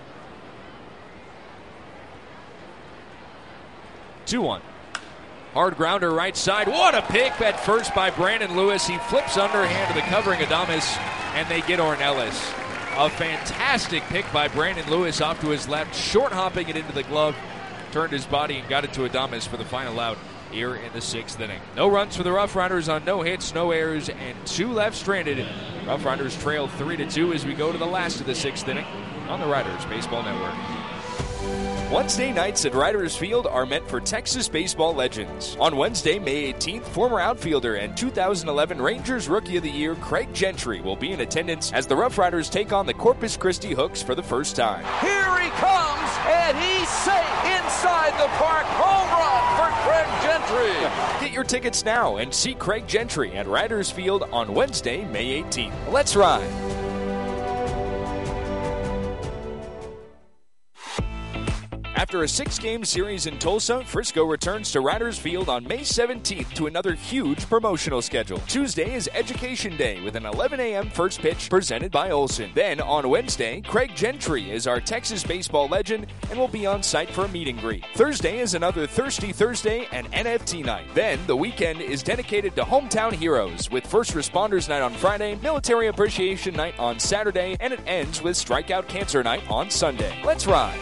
two one. Hard grounder right side. What a pick at first by Brandon Lewis. He flips underhand to the covering Adames, and they get Ornelas. A fantastic pick by Brandon Lewis off to his left, short hopping it into the glove, turned his body and got it to Adames for the final out here in the sixth inning. No runs for the Rough Riders on no hits, no errors, and two left stranded. Rough Riders trail three to two as we go to the last of the sixth inning on the Riders Baseball Network. Wednesday nights at Riders Field are meant for Texas baseball legends. On Wednesday, May eighteenth, former outfielder and two thousand eleven Rangers Rookie of the Year Craig Gentry will be in attendance as the Rough Riders take on the Corpus Christi Hooks for the first time. Here he comes, and he's safe inside the park. Home run for Craig Gentry. Get your tickets now and see Craig Gentry at Riders Field on Wednesday, May eighteenth. Let's ride. After a six-game series in Tulsa, Frisco returns to Riders Field on May seventeenth to another huge promotional schedule. Tuesday is Education Day with an eleven a.m. first pitch presented by Olsen. Then on Wednesday, Craig Gentry is our Texas baseball legend and will be on site for a meet and greet. Thursday is another Thirsty Thursday and N F T night. Then the weekend is dedicated to hometown heroes with First Responders Night on Friday, Military Appreciation Night on Saturday, and it ends with Strikeout Cancer Night on Sunday. Let's ride.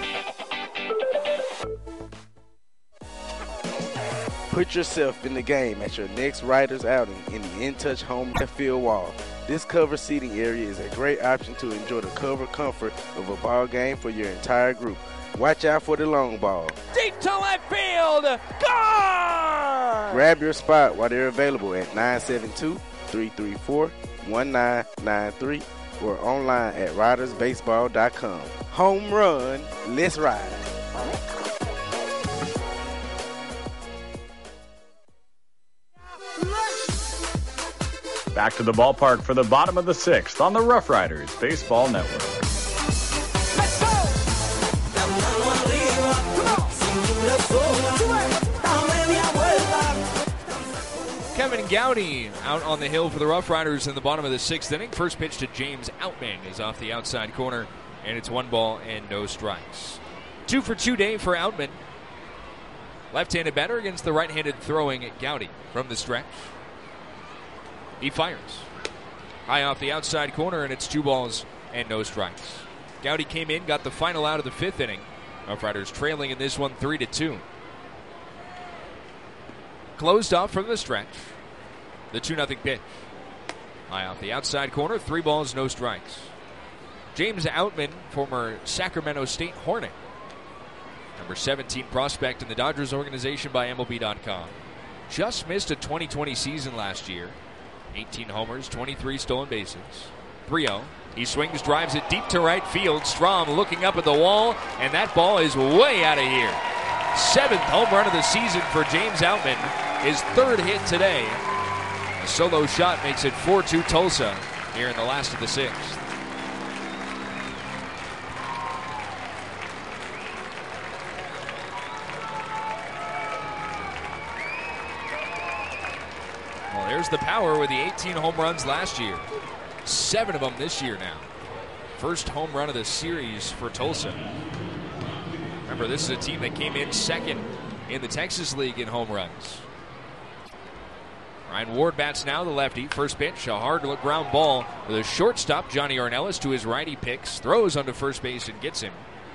Put yourself in the game at your next Riders outing in the In Touch Home Field Wall. This covered seating area is a great option to enjoy the covered comfort of a ball game for your entire group. Watch out for the long ball. Deep to left field. Gone! Grab your spot while they're available at nine seven two, three three four, one nine nine three or online at riders baseball dot com. Home run, let's ride. Back to the ballpark for the bottom of the sixth on the Rough Riders Baseball Network. Kevin Gowdy out on the hill for the Rough Riders in the bottom of the sixth inning. First pitch to James Outman is off the outside corner, and it's one ball and no strikes. Two for two day for Outman. Left-handed batter against the right-handed throwing Gowdy from the stretch. He fires. High off the outside corner, and it's two balls and no strikes. Gowdy came in, got the final out of the fifth inning. Rough Riders trailing in this one three to two. Closed off from the stretch. The two nothing pitch. High off the outside corner, three balls, no strikes. James Outman, former Sacramento State Hornet. Number seventeen prospect in the Dodgers organization by M L B dot com. Just missed a twenty twenty season last year. eighteen homers, twenty-three stolen bases. three oh. He swings, drives it deep to right field. Strom looking up at the wall, and that ball is way out of here. Seventh home run of the season for James Outman. His third hit today. A solo shot makes it four two Tulsa here in the last of the sixth. Well, there's the power with the eighteen home runs last year. Seven of them this year now. First home run of the series for Tulsa. Remember, this is a team that came in second in the Texas League in home runs. Ryan Ward bats now, the lefty. First pitch, a hard ground ball with a shortstop. Johnny Ornelas to his right. He picks, throws onto first base and gets him.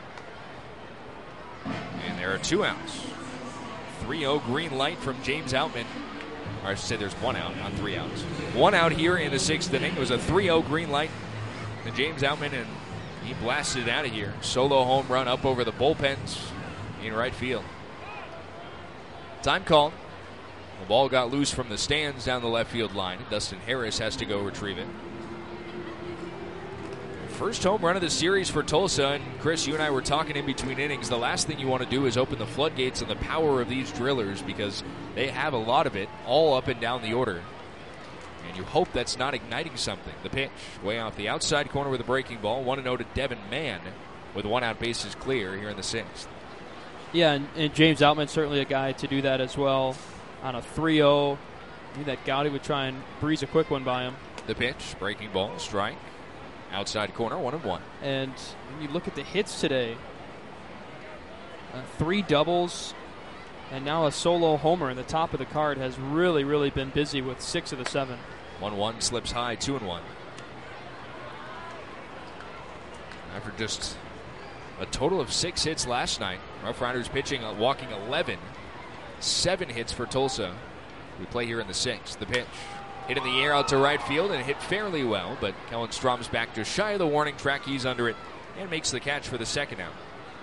And there are two outs. three oh green light from James Outman. Or I should say there's one out, not three outs. One out here in the sixth inning. It was a three oh green light to James Outman, and he blasted it out of here. Solo home run up over the bullpens in right field. Time called. The ball got loose from the stands down the left field line. Dustin Harris has to go retrieve it. First home run of the series for Tulsa. And Chris, you and I were talking in between innings. The last thing you want to do is open the floodgates on the power of these drillers, because they have a lot of it all up and down the order. And you hope that's not igniting something. The pitch, way off the outside corner with a breaking ball. one oh to Devin Mann with one out, bases clear here in the sixth. Yeah, and, and James Outman certainly a guy to do that as well. On a three oh, knew that Gowdy would try and breeze a quick one by him. The pitch, breaking ball, strike. Outside corner, one and one. And when you look at the hits today, uh, three doubles and now a solo homer in the top of the card has really, really been busy with six of the seven. one one slips high, two and one. After just a total of six hits last night, Rough Riders pitching, uh, walking eleven. Seven hits for Tulsa. We play here in the sixth. The pitch. Hit in the air out to right field and hit fairly well, but Kellen Strom's back just shy of the warning track. He's under it and makes the catch for the second out.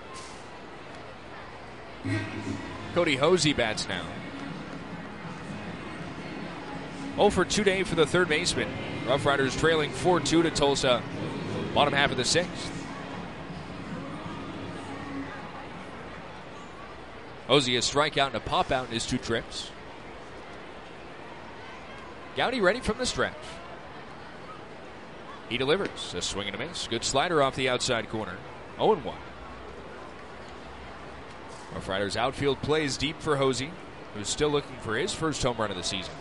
Cody Hosey bats now. oh for two day for the third baseman. Rough Riders trailing four two to Tulsa. Bottom half of the sixth. Hosey a strikeout and a pop out in his two trips. Gowdy ready from the stretch. He delivers. A swing and a miss. Good slider off the outside corner. oh and one. Rough Riders outfield plays deep for Hosey, who's still looking for his first home run of the season.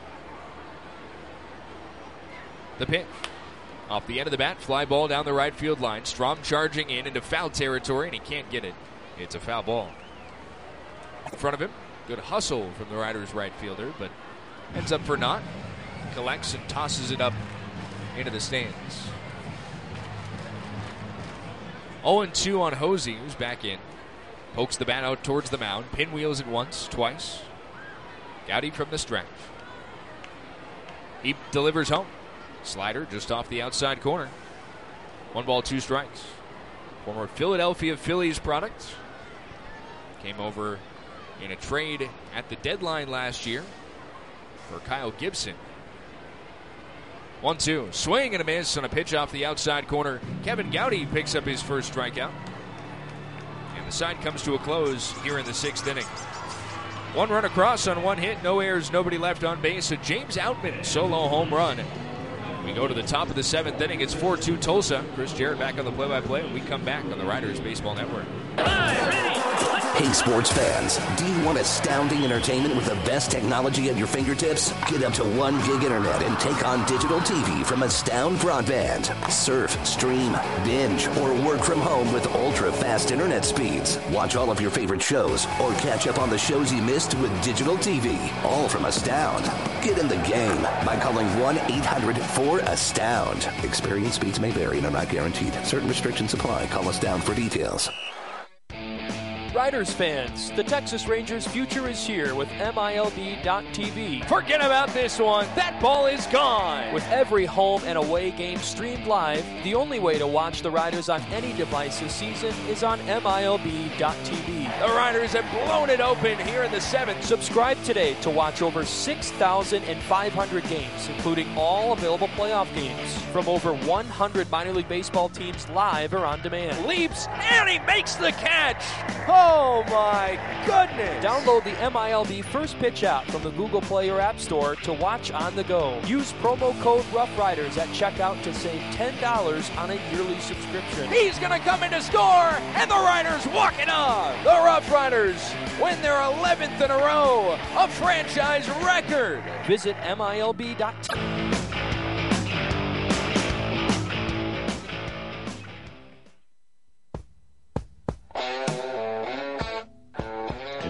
The pitch. Off the end of the bat, fly ball down the right field line. Strom charging in into foul territory, and he can't get it. It's a foul ball. In front of him, good hustle from the Riders' right fielder, but ends up for naught. Collects and tosses it up into the stands. oh and two on Hosey, who's back in. Pokes the bat out towards the mound. Pinwheels it once, twice. Gowdy from the stretch. He delivers home. Slider just off the outside corner. One ball, two strikes. Former Philadelphia Phillies product. Came over in a trade at the deadline last year for Kyle Gibson. one two. Swing and a miss on a pitch off the outside corner. Kevin Gowdy picks up his first strikeout. And the side comes to a close here in the sixth inning. One run across on one hit. No errors, nobody left on base. A James Outman solo home run. We go to the top of the seventh inning. It's four two Tulsa. Chris Jarrett back on the play-by-play. And we come back on the Riders Baseball Network. Hey, sports fans, do you want astounding entertainment with the best technology at your fingertips? Get up to one gig internet and take on digital T V from Astound Broadband. Surf, stream, binge, or work from home with ultra-fast internet speeds. Watch all of your favorite shows or catch up on the shows you missed with digital T V. All from Astound. Get in the game by calling one eight hundred four astound. Experience speeds may vary and are not guaranteed. Certain restrictions apply. Call Astound for details. Riders fans, the Texas Rangers' future is here with M I L B dot T V. Forget about this one. That ball is gone. With every home and away game streamed live, the only way to watch the Riders on any device this season is on M I L B dot T V. The Riders have blown it open here in the seventh. Subscribe today to watch over six thousand five hundred games, including all available playoff games from over one hundred minor league baseball teams live or on demand. Leaps, and he makes the catch. Oh my goodness! Download the M I L B First Pitch app from the Google Play or App Store to watch on the go. Use promo code Rough Riders at checkout to save ten dollars on a yearly subscription. He's going to come in to score, and the Riders walk it off. The Rough Riders win their eleventh in a row, a franchise record. Visit M I L B dot T V.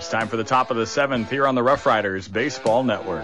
time for the top of the seventh here on the Rough Riders Baseball Network.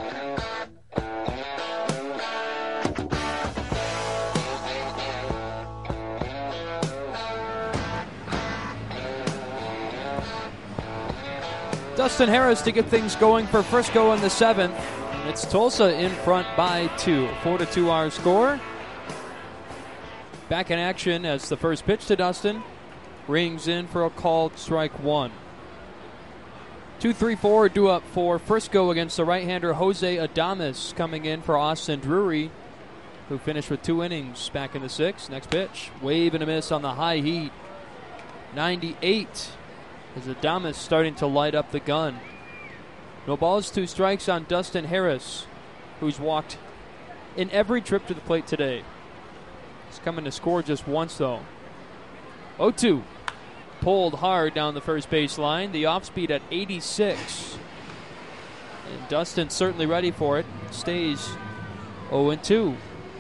Dustin Harris to get things going for Frisco in the seventh. It's Tulsa in front by two. Four to two our score. Back in action as the first pitch to Dustin rings in for a called strike one. Two, three, four due up for Frisco against the right-hander Jose Adames, coming in for Austin Drury, who finished with two innings back in the sixth. Next pitch, wave and a miss on the high heat. ninety-eight as Adames starting to light up the gun. No balls, two strikes on Dustin Harris, who's walked in every trip to the plate today. He's coming to score just once, though. oh two. Pulled hard down the first base line. The off speed at eighty-six. And Dustin certainly ready for it. Stays oh two.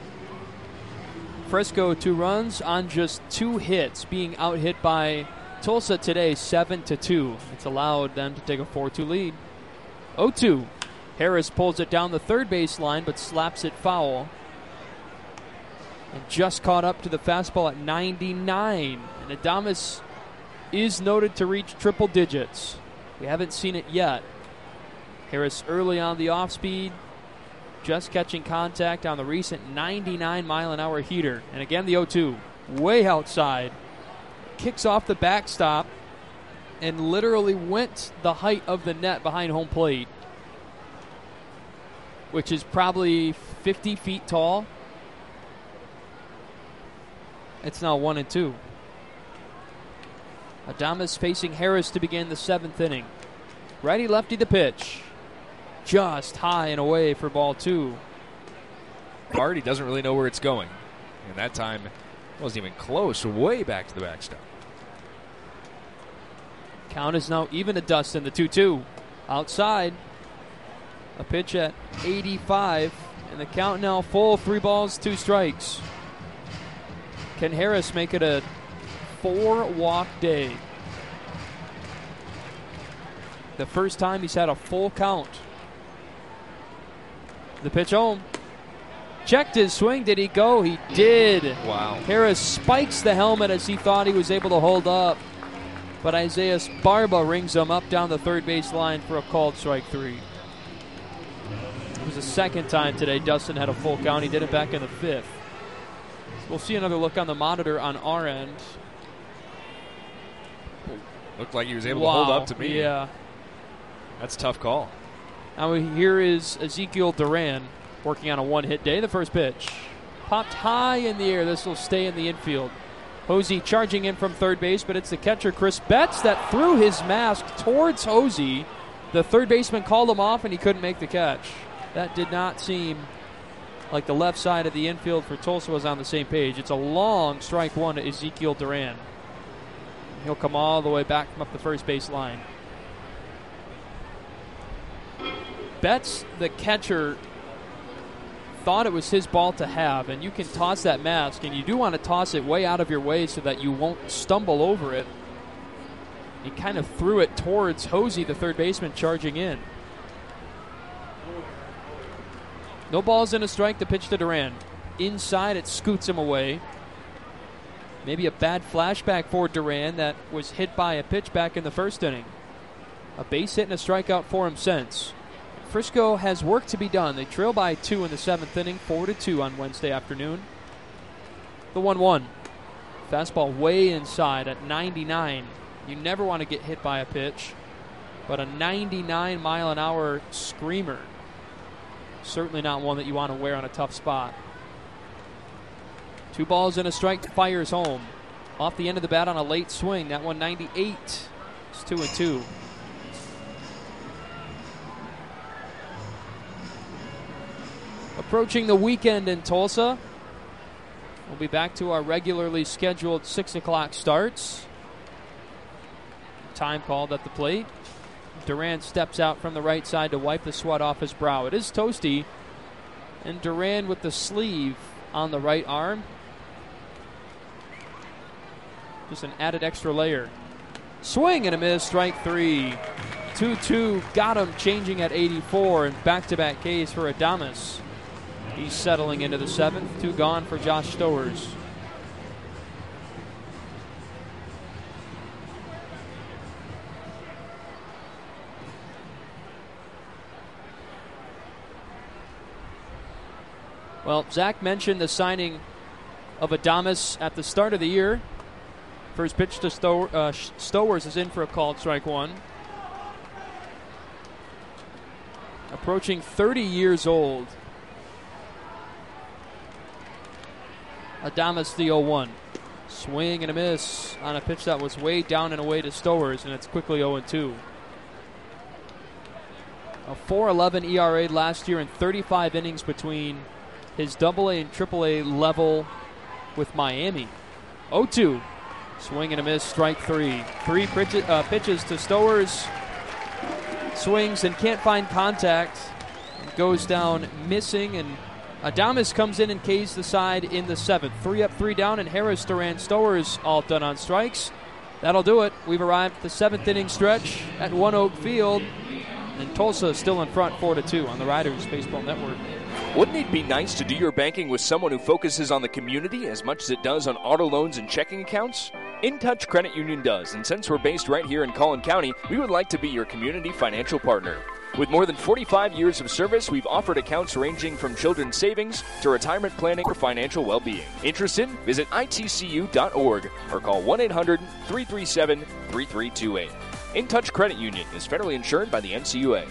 Frisco two runs on just two hits, being out hit by Tulsa today seven to two. It's allowed them to take a four two lead. oh two. Harris pulls it down the third base line but slaps it foul. And just caught up to the fastball at ninety-nine. And Adames is noted to reach triple digits. We haven't seen it yet. Harris early on the off speed, just catching contact on the recent ninety-nine mile an hour heater. And again the oh two. Way outside. Kicks off the backstop and literally went the height of the net behind home plate, which is probably fifty feet tall. It's now one and two. Adames facing Harris to begin the seventh inning. Righty lefty the pitch. Just high and away for ball two. Hardy doesn't really know where it's going. And that time wasn't even close, way back to the backstop. Count is now even to Dustin, the two two. Outside. A pitch at eighty-five. And the count now full, three balls, two strikes. Can Harris make it a four-walk day? The first time he's had a full count. The pitch home. Checked his swing. Did he go? He did. Wow. Harris spikes the helmet as he thought he was able to hold up. But Isaiah Barba rings him up down the third base line for a called strike three. It was the second time today Dustin had a full count. He did it back in the fifth. We'll see another look on the monitor on our end. Looked like he was able wow. to hold up to me. Yeah. That's a tough call. Now here is Ezekiel Duran working on a one-hit day. The first pitch. Popped high in the air. This will stay in the infield. Hosey charging in from third base, but it's the catcher Chris Betts that threw his mask towards Hosey. The third baseman called him off and he couldn't make the catch. That did not seem like the left side of the infield for Tulsa was on the same page. It's a long strike one to Ezekiel Duran. He'll come all the way back from up the first base line. Betts, the catcher, thought it was his ball to have, and you can toss that mask, and you do want to toss it way out of your way so that you won't stumble over it. He kind of threw it towards Hosey, the third baseman, charging in. No balls in a strike, the pitch to Duran. Inside, it scoots him away. Maybe a bad flashback for Duran that was hit by a pitch back in the first inning. A base hit and a strikeout for him since. Frisco has work to be done. They trail by two in the seventh inning, four to two on Wednesday afternoon. The one one. Fastball way inside at ninety-nine. You never want to get hit by a pitch, but a ninety-nine mile an hour screamer. Certainly not one that you want to wear on a tough spot. Two balls and a strike, fires home. Off the end of the bat on a late swing. That one ninety-eight. It's two and two. Approaching the weekend in Tulsa. We'll be back to our regularly scheduled six o'clock starts. Time called at the plate. Duran steps out from the right side to wipe the sweat off his brow. It is toasty. And Duran with the sleeve on the right arm. Just an added extra layer. Swing and a miss, strike three. two two got him changing at eighty-four, and back-to-back Ks for Adames. He's settling into the seventh. Two gone for Josh Stowers. Well, Zach mentioned the signing of Adames at the start of the year. First pitch to Stow- uh, Stowers is in for a called strike one. Approaching thirty years old. Adames the oh one. Swing and a miss on a pitch that was way down and away to Stowers, and it's quickly oh two. A four eleven E R A last year in thirty-five innings between his double A and triple A level with Miami. oh two. Swing and a miss, strike three. Three pitch, uh, pitches to Stowers. Swings and can't find contact. Goes down missing, and Adames comes in and K's the side in the seventh. Three up, three down, and Harris, Duran, Stowers all done on strikes. That'll do it. We've arrived at the seventh inning stretch at One Oak Field, and Tulsa is still in front four to two on the Riders Baseball Network. Wouldn't it be nice to do your banking with someone who focuses on the community as much as it does on auto loans and checking accounts? InTouch Credit Union does, and since we're based right here in Collin County, we would like to be your community financial partner. With more than forty-five years of service, we've offered accounts ranging from children's savings to retirement planning or financial well-being. Interested? Visit I T C U dot org or call one eight hundred, three three seven, three three two eight. InTouch Credit Union is federally insured by the N C U A.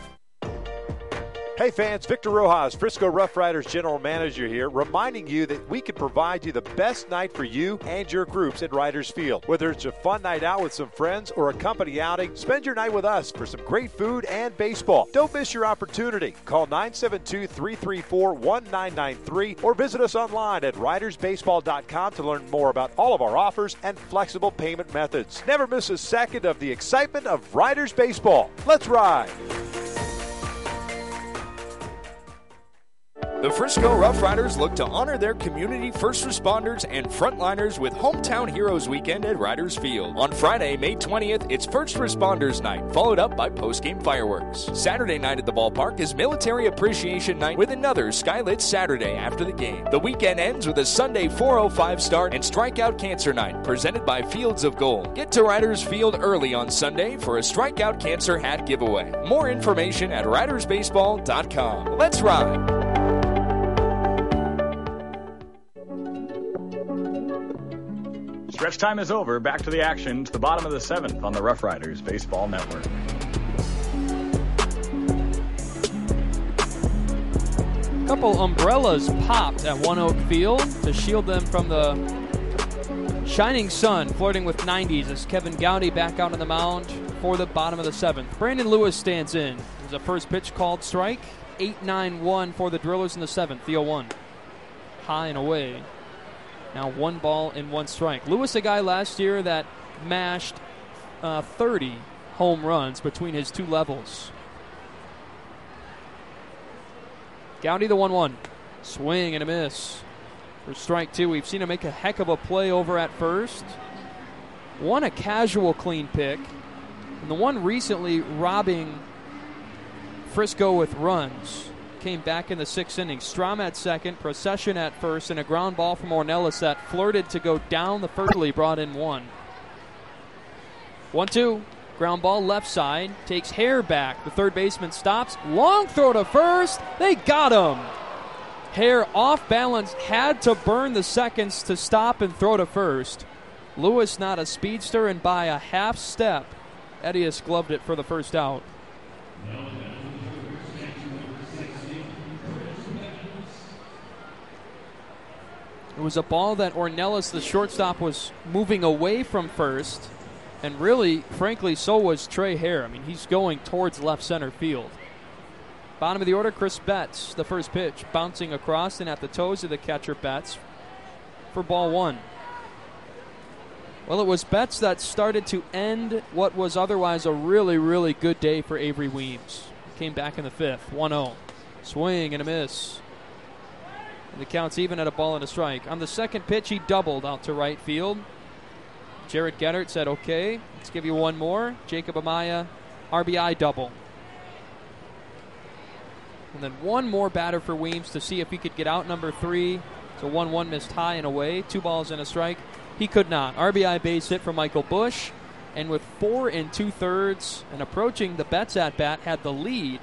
Hey fans, Victor Rojas, Frisco Rough Riders General Manager here, reminding you that we can provide you the best night for you and your groups at Riders Field. Whether it's a fun night out with some friends or a company outing, spend your night with us for some great food and baseball. Don't miss your opportunity. Call nine seven two, three three four, one nine nine three or visit us online at riders baseball dot com to learn more about all of our offers and flexible payment methods. Never miss a second of the excitement of Riders Baseball. Let's ride! The Frisco Rough Riders look to honor their community first responders and frontliners with Hometown Heroes Weekend at Riders Field. On Friday, May twentieth, it's First Responders Night, followed up by post-game fireworks. Saturday night at the ballpark is Military Appreciation Night with another Skylit Saturday after the game. The weekend ends with a Sunday four oh five start and Strikeout Cancer Night, presented by Fields of Gold. Get to Riders Field early on Sunday for a Strikeout Cancer hat giveaway. More information at riders baseball dot com. Let's ride! Stretch time is over. Back to the action to the bottom of the seventh on the Rough Riders Baseball Network. A couple umbrellas popped at One Oak Field to shield them from the shining sun, flirting with nineties as Kevin Gowdy back out on the mound for the bottom of the seventh. Brandon Lewis stands in. There's a first pitch called strike. eight nine one for the Drillers in the seventh. The oh one. High and away. Now one ball and one strike. Lewis, a guy last year that mashed uh, thirty home runs between his two levels. Gowdy the one one. Swing and a miss for strike two. We've seen him make a heck of a play over at first. One a casual clean pick. And the one recently robbing Frisco with runs. Came back in the sixth inning. Strom at second, Procession at first, and a ground ball from Ornelas that flirted to go down the first. Brought in one. one two. Ground ball left side. Takes Hare back. The third baseman stops. Long throw to first. They got him. Hare off balance. Had to burn the seconds to stop and throw to first. Lewis not a speedster, and by a half step, Edius gloved it for the first out. It was a ball that Ornelas, the shortstop, was moving away from first. And really, frankly, so was Trey Hare. I mean, he's going towards left center field. Bottom of the order, Chris Betts, the first pitch, bouncing across and at the toes of the catcher Betts for ball one. Well, it was Betts that started to end what was otherwise a really, really good day for Avery Weems. Came back in the fifth, one oh. Swing and a miss. And the count's even at a ball and a strike. On the second pitch, he doubled out to right field. Jared Gettert said, okay, let's give you one more. Jacob Amaya R B I double. And then one more batter for Weems to see if he could get out number three. So one one missed high and away. Two balls and a strike. He could not. R B I base hit for Michael Busch. And with four and two-thirds and approaching the Betts at-bat, had the lead.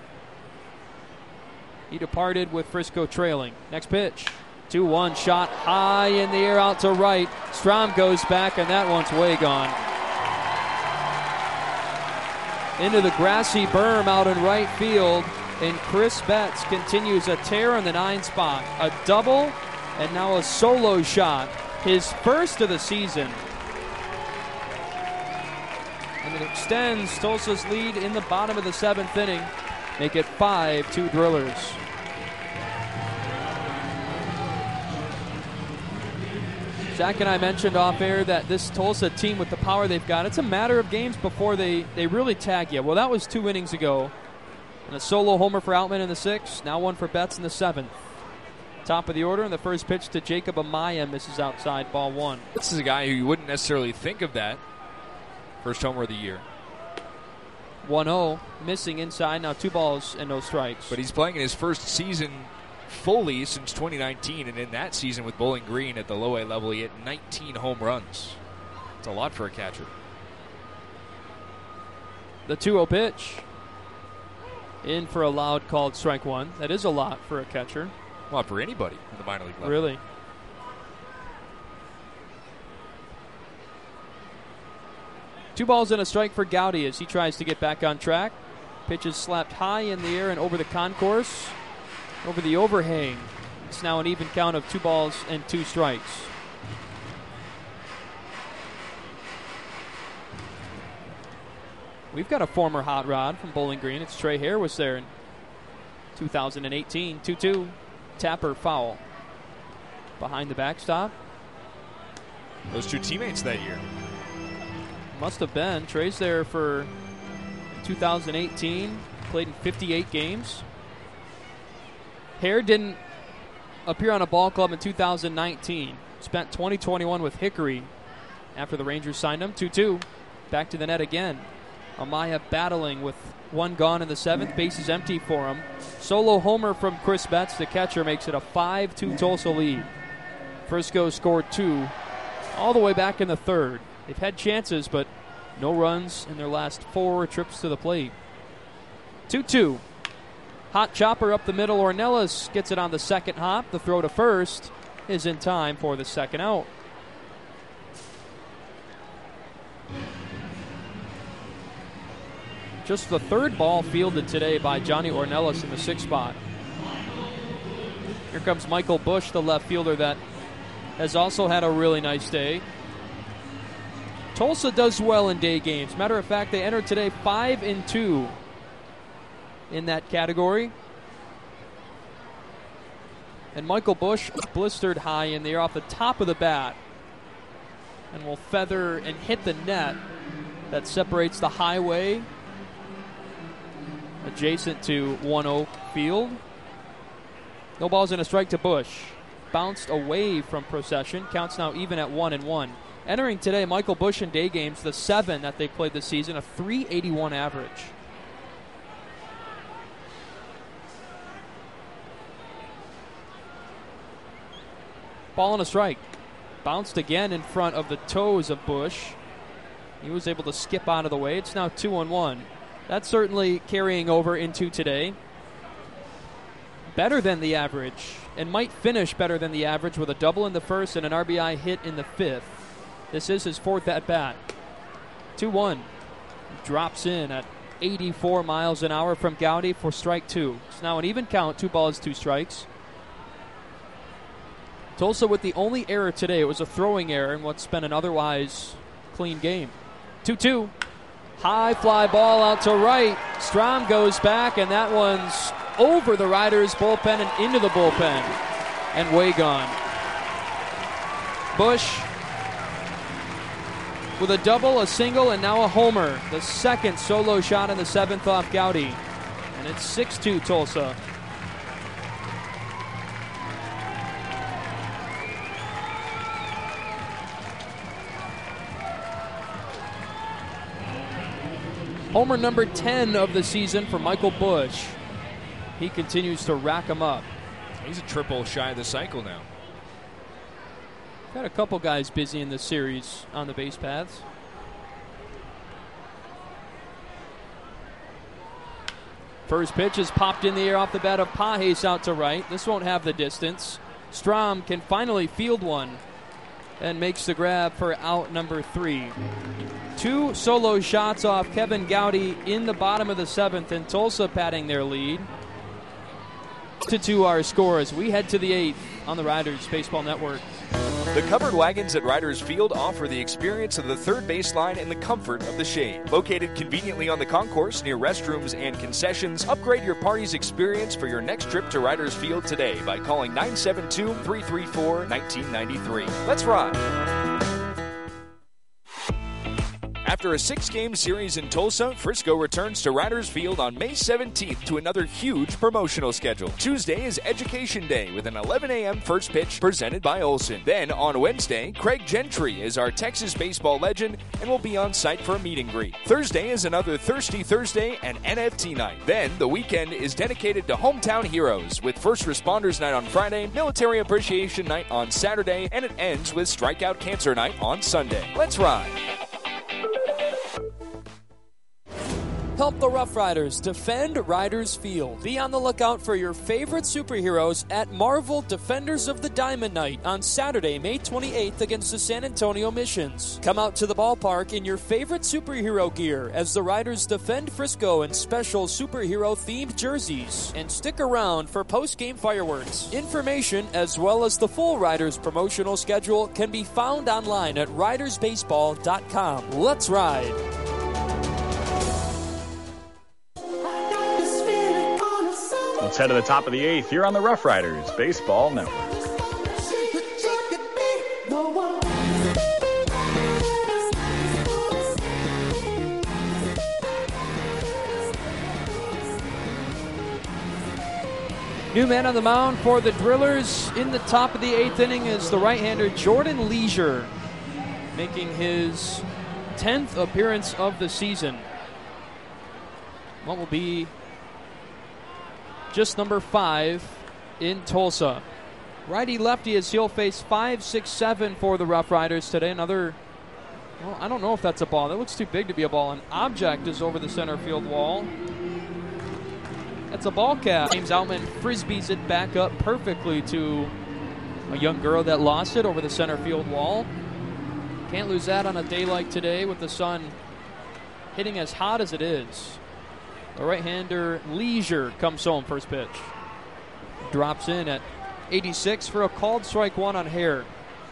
He departed with Frisco trailing. Next pitch. two one shot high in the air out to right. Strom goes back, and that one's way gone. Into the grassy berm out in right field. And Chris Betts continues a tear in the nine spot. A double and now a solo shot. His first of the season. And it extends Tulsa's lead in the bottom of the seventh inning. Make it five two Drillers. Zach and I mentioned off air that this Tulsa team with the power they've got, it's a matter of games before they, they really tag you. Well, that was two innings ago. And a solo homer for Outman in the sixth. Now one for Betts in the seventh. Top of the order, and the first pitch to Jacob Amaya misses outside, ball one. This is a guy who you wouldn't necessarily think of that. First homer of the year. one oh, missing inside, now two balls and no strikes. But he's playing in his first season fully since twenty nineteen, and in that season with Bowling Green at the low A level, he hit nineteen home runs. It's a lot for a catcher. The two oh pitch. In for a loud called strike one. That is a lot for a catcher. A lot for anybody in the minor league level. Really. Two balls and a strike for Gowdy as he tries to get back on track. Pitch is slapped high in the air and over the concourse. Over the overhang. It's now an even count of two balls and two strikes. We've got a former hot rod from Bowling Green. It's Trey Hare was there in two thousand eighteen. two two. Tapper foul. Behind the backstop. Those two teammates that year. Must have been. Trey's there for two thousand eighteen. Played in fifty-eight games. Hare didn't appear on a ball club in two thousand nineteen. Spent twenty twenty-one with Hickory after the Rangers signed him. two two. Back to the net again. Amaya battling with one gone in the seventh. Bases empty for him. Solo homer from Chris Betts, the catcher, makes it a five two Tulsa lead. Frisco scored two all the way back in the third. They've had chances, but no runs in their last four trips to the plate. two two. Hot chopper up the middle. Ornelas gets it on the second hop. The throw to first is in time for the second out. Just the third ball fielded today by Johnny Ornelas in the sixth spot. Here comes Michael Busch, the left fielder that has also had a really nice day. Tulsa does well in day games. Matter of fact, they entered today five and two in that category. And Michael Busch blistered high in the air off the top of the bat and will feather and hit the net that separates the highway adjacent to One Oak Field. No balls and a strike to Busch. Bounced away from Procession. Counts now even at one and one. Entering today, Michael Busch in day games, the seven that they played this season, a three eighty-one average. Ball and a strike. Bounced again in front of the toes of Busch. He was able to skip out of the way. It's now two and one. That's certainly carrying over into today. Better than the average, and might finish better than the average with a double in the first and an R B I hit in the fifth. This is his fourth at-bat. two one. Drops in at eighty-four miles an hour from Gowdy for strike two. It's now an even count, two balls, two strikes. Tulsa with the only error today. It was a throwing error in what's been an otherwise clean game. two two. High fly ball out to right. Strom goes back, and that one's over the Riders' bullpen and into the bullpen. And way gone. Busch with a double, a single, and now a homer. The second solo shot in the seventh off Gowdy. And it's six two Tulsa. Homer number ten of the season for Michael Busch. He continues to rack them up. He's a triple shy of the cycle now. Got a couple guys busy in this series on the base paths. First pitch is popped in the air off the bat of Pages out to right. This won't have the distance. Strom can finally field one and makes the grab for out number three. Two solo shots off Kevin Gowdy in the bottom of the seventh, and Tulsa padding their lead. To two our score as we head to the eighth on the Riders Baseball Network. The covered wagons at Riders Field offer the experience of the third baseline and the comfort of the shade. Located conveniently on the concourse near restrooms and concessions, upgrade your party's experience for your next trip to Riders Field today by calling nine seven two, three three four, one nine nine three. Let's ride! After a six-game series in Tulsa, Frisco returns to Riders Field on May seventeenth to another huge promotional schedule. Tuesday is Education Day with an eleven a.m. first pitch presented by Olsen. Then on Wednesday, Craig Gentry is our Texas baseball legend and will be on site for a meet and greet. Thursday is another Thirsty Thursday and N F T night. Then the weekend is dedicated to hometown heroes with First Responders Night on Friday, Military Appreciation Night on Saturday, and it ends with Strikeout Cancer Night on Sunday. Let's ride! Help the Rough Riders defend Riders Field. Be on the lookout for your favorite superheroes at Marvel Defenders of the Diamond Night on Saturday, May twenty-eighth against the San Antonio Missions. Come out to the ballpark in your favorite superhero gear as the Riders defend Frisco in special superhero-themed jerseys. And stick around for post-game fireworks. Information as well as the full Riders promotional schedule can be found online at riders baseball dot com. Let's ride! Let's head to the top of the eighth here on the Rough Riders Baseball Network. New man on the mound for the Drillers in the top of the eighth inning is the right-hander Jordan Leisure, making his tenth appearance of the season. What will be just number five in Tulsa. Righty-lefty as he'll face five, six, seven for the Rough Riders today. Another, well, I don't know if that's a ball. That looks too big to be a ball. An object is over the center field wall. That's a ball cap. James Outman frisbees it back up perfectly to a young girl that lost it over the center field wall. Can't lose that on a day like today with the sun hitting as hot as it is. The right-hander Leisure comes home, first pitch. Drops in at eighty-six for a called strike one on Hare.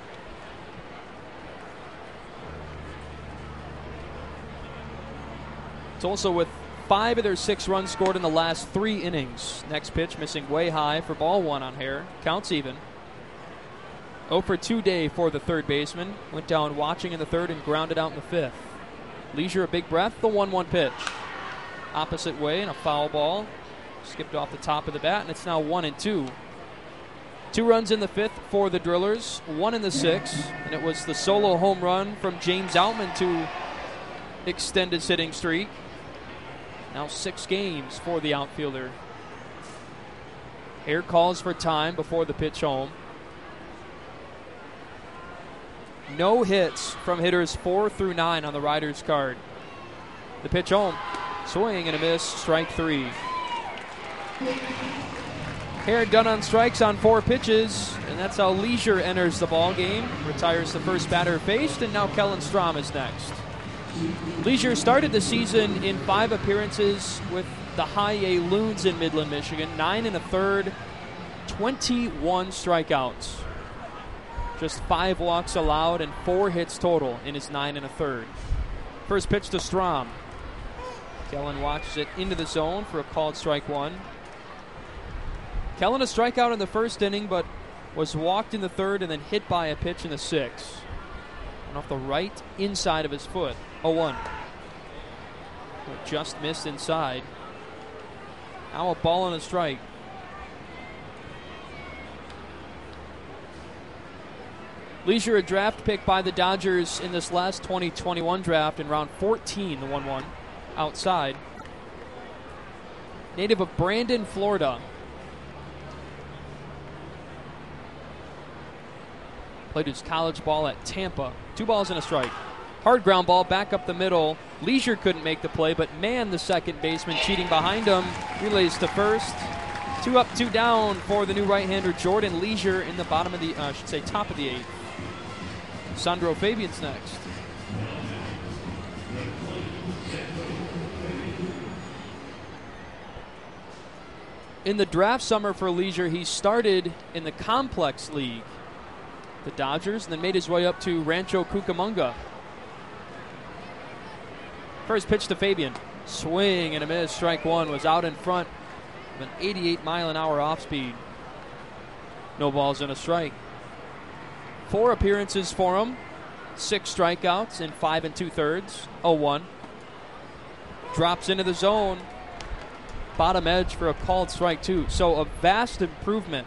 Tulsa with five of their six runs scored in the last three innings. Next pitch missing way high for ball one on Hare. Counts even. oh for two day for the third baseman. Went down watching in the third and grounded out in the fifth. Leisure a big breath, the one one pitch. Opposite way and a foul ball. Skipped off the top of the bat, and it's now one and two. Two runs in the fifth for the Drillers, one in the sixth, and it was the solo home run from James Outman to extend his hitting streak. Now six games for the outfielder. Hare calls for time before the pitch home. No hits from hitters four through nine on the Riders card. The pitch home. Swing and a miss, strike three. Hare done on strikes on four pitches, and that's how Leisure enters the ball game. Retires the first batter faced, and now Kellen Strom is next. Leisure started the season in five appearances with the High A Loons in Midland, Michigan. Nine and a third, twenty-one strikeouts. Just five walks allowed and four hits total in his nine and a third. First pitch to Strom. Kellen watches it into the zone for a called strike one. Kellen a strikeout in the first inning, but was walked in the third and then hit by a pitch in the sixth. And off the right inside of his foot. oh one. Just missed inside. Now a ball and a strike. Leisure, a draft pick by the Dodgers in this last twenty twenty-one draft in round fourteen, the one one. outside. Native of Brandon, Florida. Played his college ball at Tampa. Two balls and a strike. Hard ground ball back up the middle. Leisure couldn't make the play, but man, the second baseman cheating behind him. Relays to first. Two up, two down for the new right-hander Jordan Leisure in the bottom of the, uh, I should say top of the eighth. Sandro Fabian's next. In the draft summer for Leisure, he started in the Complex League, the Dodgers, and then made his way up to Rancho Cucamonga. First pitch to Fabian. Swing and a miss. Strike one. Was out in front of an eighty-eight mile an hour off speed. No balls and a strike. Four appearances for him. Six strikeouts in five and two thirds. oh one. Drops into the zone. Bottom edge for a called strike two. So a vast improvement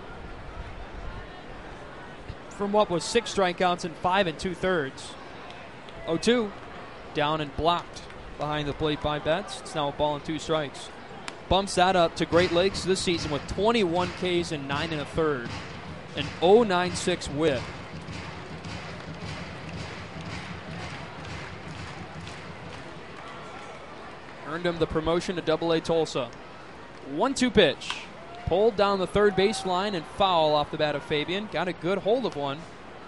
from what was six strikeouts in five and two thirds. oh two. Down and blocked behind the plate by Betts. It's now a ball and two strikes. Bumps that up to Great Lakes this season with twenty-one Ks and nine and a third. An oh ninety-six whip. Earned him the promotion to Double A Tulsa. one two pitch. Pulled down the third baseline and foul off the bat of Fabian. Got a good hold of one.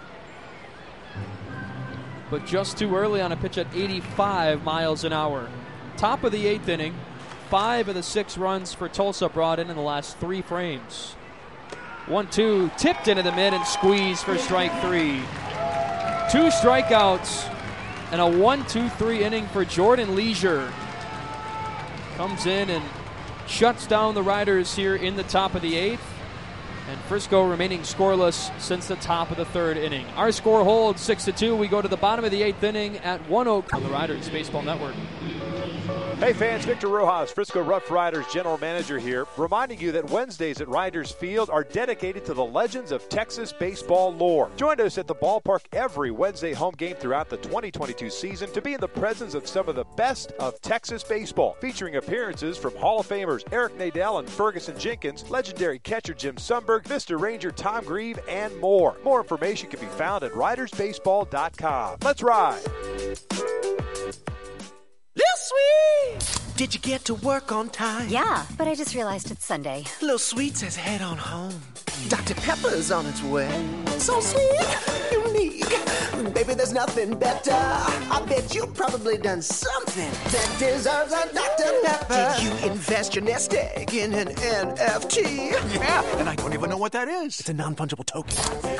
But just too early on a pitch at eighty-five miles an hour. Top of the eighth inning. Five of the six runs for Tulsa brought in in the last three frames. one two. Tipped into the mid and squeezed for strike three. Two strikeouts and a one two three inning for Jordan Leisure. Comes in and shuts down the Riders here in the top of the eighth. And Frisco remaining scoreless since the top of the third inning. Our score holds six to two. We go to the bottom of the eighth inning at One Oak on the Riders Baseball Network. Hey fans, Victor Rojas, Frisco Rough Riders general manager here, reminding you that Wednesdays at Riders Field are dedicated to the legends of Texas baseball lore. Join us at the ballpark every Wednesday home game throughout the twenty twenty-two season to be in the presence of some of the best of Texas baseball, featuring appearances from Hall of Famers Eric Nadel and Ferguson Jenkins, legendary catcher Jim Sundberg, Vista Ranger Tom Grieve, and more. More information can be found at riders baseball dot com. Let's ride! Lil Sweet! Did you get to work on time? Yeah, but I just realized it's Sunday. Lil Sweet says head on home. Doctor Pepper's on its way. So sweet, unique. Baby, there's nothing better. I bet you've probably done something that deserves a Doctor Pepper. Did you invest your nest egg in an N F T? Yeah, and I don't even know what that is. It's a non-fungible token.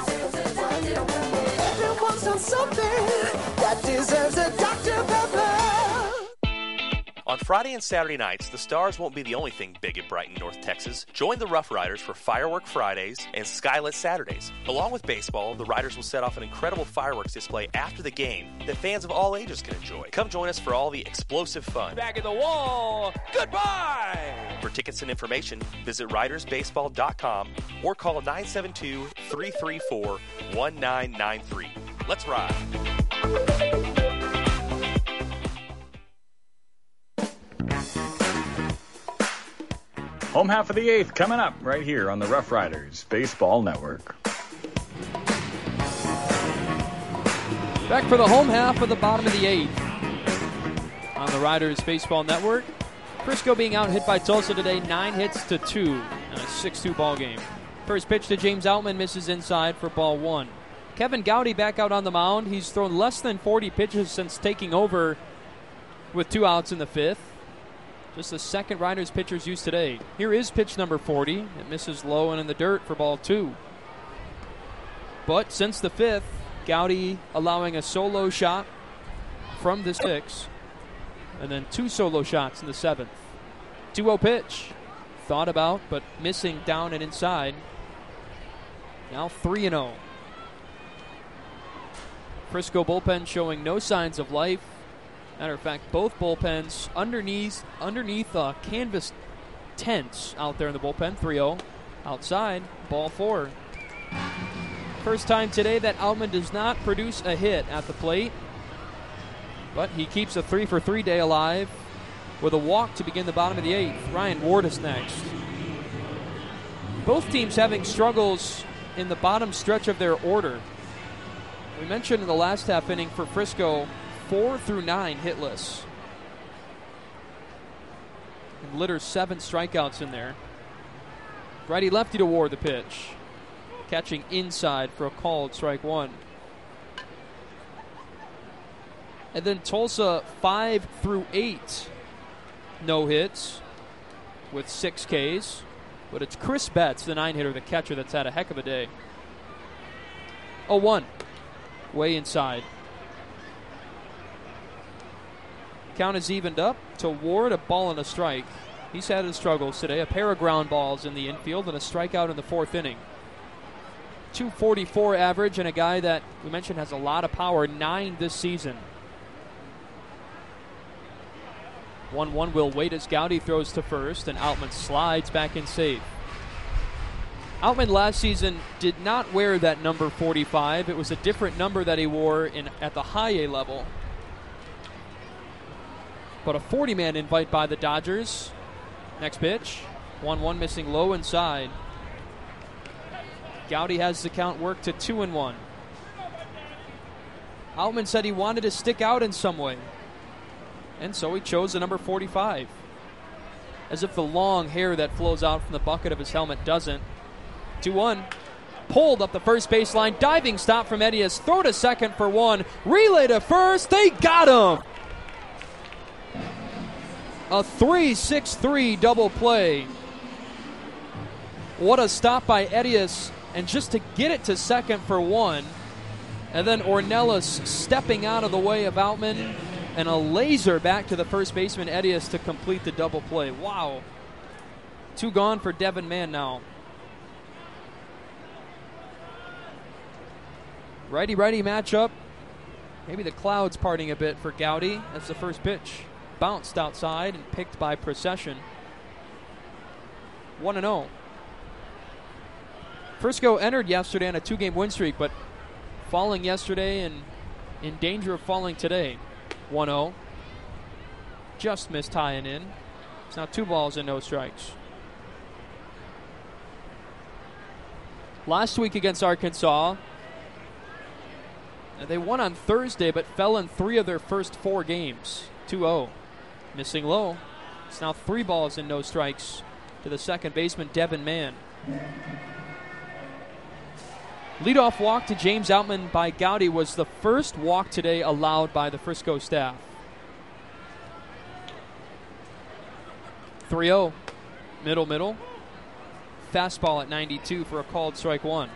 Everyone's done something that deserves a Doctor Pepper. On Friday and Saturday nights, the Stars won't be the only thing big and bright in North Texas. Join the Rough Riders for Firework Fridays and Skylit Saturdays. Along with baseball, the Riders will set off an incredible fireworks display after the game that fans of all ages can enjoy. Come join us for all the explosive fun. Back in the wall. Goodbye! For tickets and information, visit riders baseball dot com or call nine seven two, three three four, one nine nine three. Let's ride. Home half of the eighth coming up right here on the Rough Riders Baseball Network. Back for the home half of the bottom of the eighth on the Riders Baseball Network. Frisco being out hit by Tulsa today, nine hits to two in a six two ball game. First pitch to James Outman misses inside for ball one. Kevin Gowdy back out on the mound. He's thrown less than forty pitches since taking over with two outs in the fifth. Just the second Riders pitchers used today. Here is pitch number forty. It misses low and in the dirt for ball two. But since the fifth, Gowdy allowing a solo shot from the sixth, and then two solo shots in the seventh. two oh pitch. Thought about, but missing down and inside. Now three and oh. Frisco bullpen showing no signs of life. Matter of fact, both bullpens underneath underneath uh, canvas tents out there in the bullpen. three oh. Outside, ball four. First time today that Outman does not produce a hit at the plate. But he keeps a three for three day alive with a walk to begin the bottom of the eighth. Ryan Ward is next. Both teams having struggles in the bottom stretch of their order. We mentioned in the last half inning for Frisco, four through nine hitless. And Litter seven strikeouts in there. Righty lefty to Ward the pitch. Catching inside for a called strike one. And then Tulsa five through eight. No hits with six Ks. But it's Chris Betts, the nine-hitter, the catcher, that's had a heck of a day. oh one. Way inside. Count is evened up to Ward, a ball and a strike. He's had his struggles today. A pair of ground balls in the infield and a strikeout in the fourth inning. two forty-four average, and a guy that we mentioned has a lot of power, nine this season. one one will wait as Gowdy throws to first, and Outman slides back in safe. Outman last season did not wear that number forty-five. It was a different number that he wore in at the high A level. But a forty-man invite by the Dodgers. Next pitch, one one missing low inside. Gowdy has the count worked to two and one. Outman said he wanted to stick out in some way, and so he chose the number forty-five. As if the long hair that flows out from the bucket of his helmet doesn't. two one. Pulled up the first baseline. Diving stop from Edias. Throw to second for one. Relay to first. They got him. A three six three double play. What a stop by Edias. And just to get it to second for one. And then Ornelas stepping out of the way of Outman. And a laser back to the first baseman, Edias, to complete the double play. Wow. Two gone for Devin Mann now. Righty-righty matchup. Maybe the clouds parting a bit for Gowdy as the first pitch bounced outside and picked by Procession. one and oh. Frisco entered yesterday on a two-game win streak, but falling yesterday and in danger of falling today. one oh. Just missed tying in. It's now two balls and no strikes. Last week against Arkansas, they won on Thursday but fell in three of their first four games. two oh. Missing low. It's now three balls and no strikes to the second baseman, Devin Mann. Leadoff walk to James Outman by Gowdy was the first walk today allowed by the Frisco staff. three oh. Middle, middle. Fastball at ninety-two for a called strike one.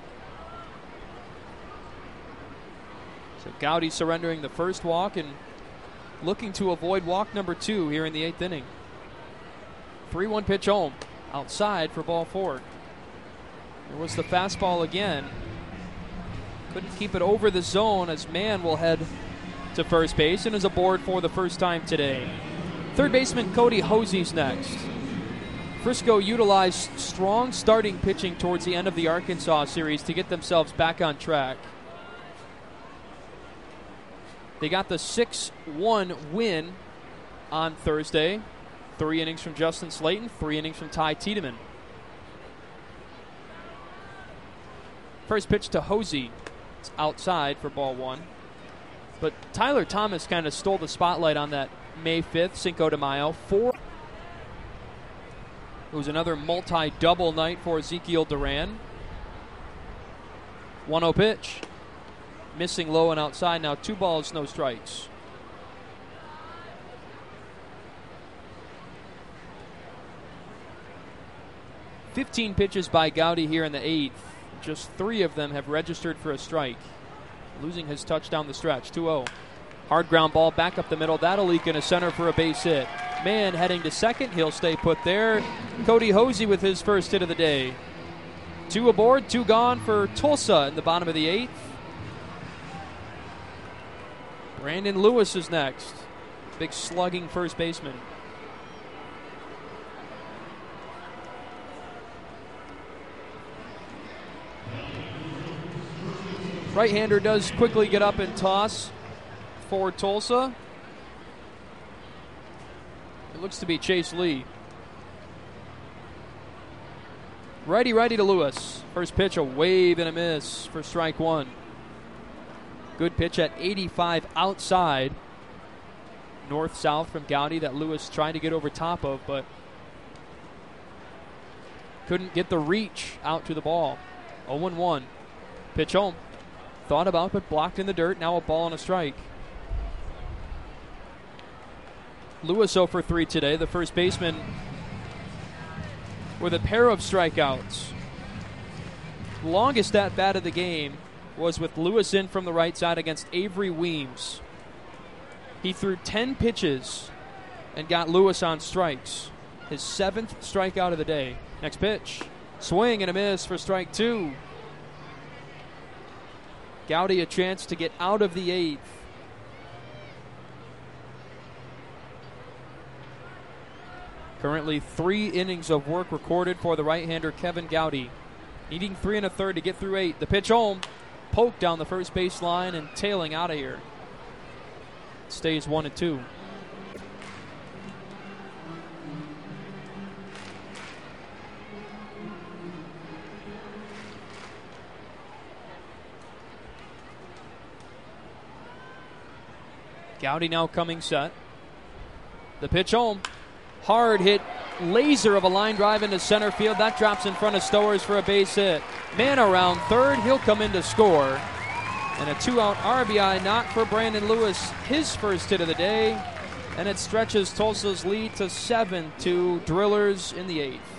So Gowdy surrendering the first walk and looking to avoid walk number two here in the eighth inning. three one pitch home. Outside for ball four. There was the fastball again. Couldn't keep it over the zone as Mann will head to first base and is aboard for the first time today. Third baseman Cody Hosey's next. Frisco utilized strong starting pitching towards the end of the Arkansas series to get themselves back on track. They got the six one win on Thursday. Three innings from Justin Slayton, three innings from Ty Tiedemann. First pitch to Hosey. It's outside for ball one. But Tyler Thomas kind of stole the spotlight on that May fifth, Cinco de Mayo. Four. It was another multi-double night for Ezekiel Duran. one oh pitch. Missing low and outside. Now two balls, no strikes. fifteen pitches by Gowdy here in the eighth. Just three of them have registered for a strike. Losing his touch down the stretch. two oh. Hard ground ball back up the middle. That'll leak into center for a base hit. Mann heading to second. He'll stay put there. Cody Hosey with his first hit of the day. Two aboard, two gone for Tulsa in the bottom of the eighth. Brandon Lewis is next. Big slugging first baseman. Right-hander does quickly get up and toss for Tulsa. It looks to be Chase Lee. Righty, righty to Lewis. First pitch, a wave and a miss for strike one. Good pitch at eighty-five outside. North-south from Gowdy that Lewis tried to get over top of, but couldn't get the reach out to the ball. oh one one. Pitch home. Thought about, but blocked in the dirt. Now a ball and a strike. Lewis oh for three today. The first baseman with a pair of strikeouts. Longest at bat of the game was with Lewis in from the right side against Avery Weems. He threw ten pitches and got Lewis on strikes. His seventh strikeout of the day. Next pitch. Swing and a miss for strike two. Gowdy a chance to get out of the eighth. Currently three innings of work recorded for the right-hander Kevin Gowdy. Needing three and a third to get through eight. The pitch home. Poked down the first base line and tailing out of here. Stays one and two. Gowdy now coming set. The pitch home. Hard hit laser of a line drive into center field. That drops in front of Stowers for a base hit. Man around third. He'll come in to score. And a two-out R B I knock for Brandon Lewis. His first hit of the day. And it stretches Tulsa's lead to seven to Drillers in the eighth.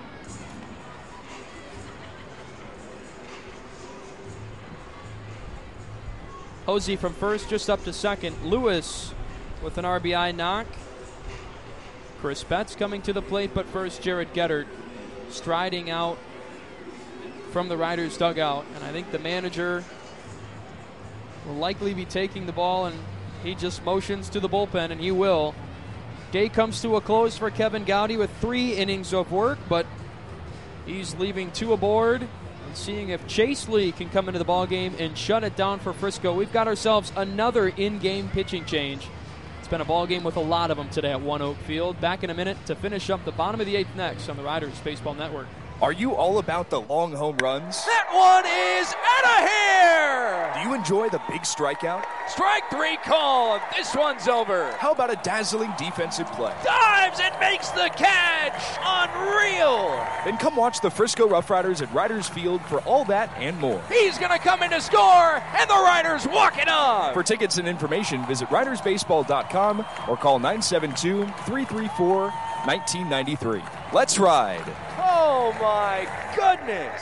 Hosey from first just up to second. Lewis with an R B I knock. Chris Betts coming to the plate, but first Jared Gettert striding out from the Riders dugout. And I think the manager will likely be taking the ball, and he just motions to the bullpen, and he will. Day comes to a close for Kevin Gowdy with three innings of work, but he's leaving two aboard and seeing if Chase Lee can come into the ballgame and shut it down for Frisco. We've got ourselves another in-game pitching change. It's been a ballgame with a lot of them today at One Oak Field. Back in a minute to finish up the bottom of the eighth next on the Riders Baseball Network. Are you all about the long home runs? That one is out of here! Do you enjoy the big strikeout? Strike three call. This one's over. How about a dazzling defensive play? Dives and makes the catch. Unreal. Then come watch the Frisco Rough Riders at Riders Field for all that and more. He's going to come in to score, and the Riders walk it off. For tickets and information, visit riders baseball dot com or call nine seven two, three three four, one nine nine three. Let's ride. Oh, my goodness.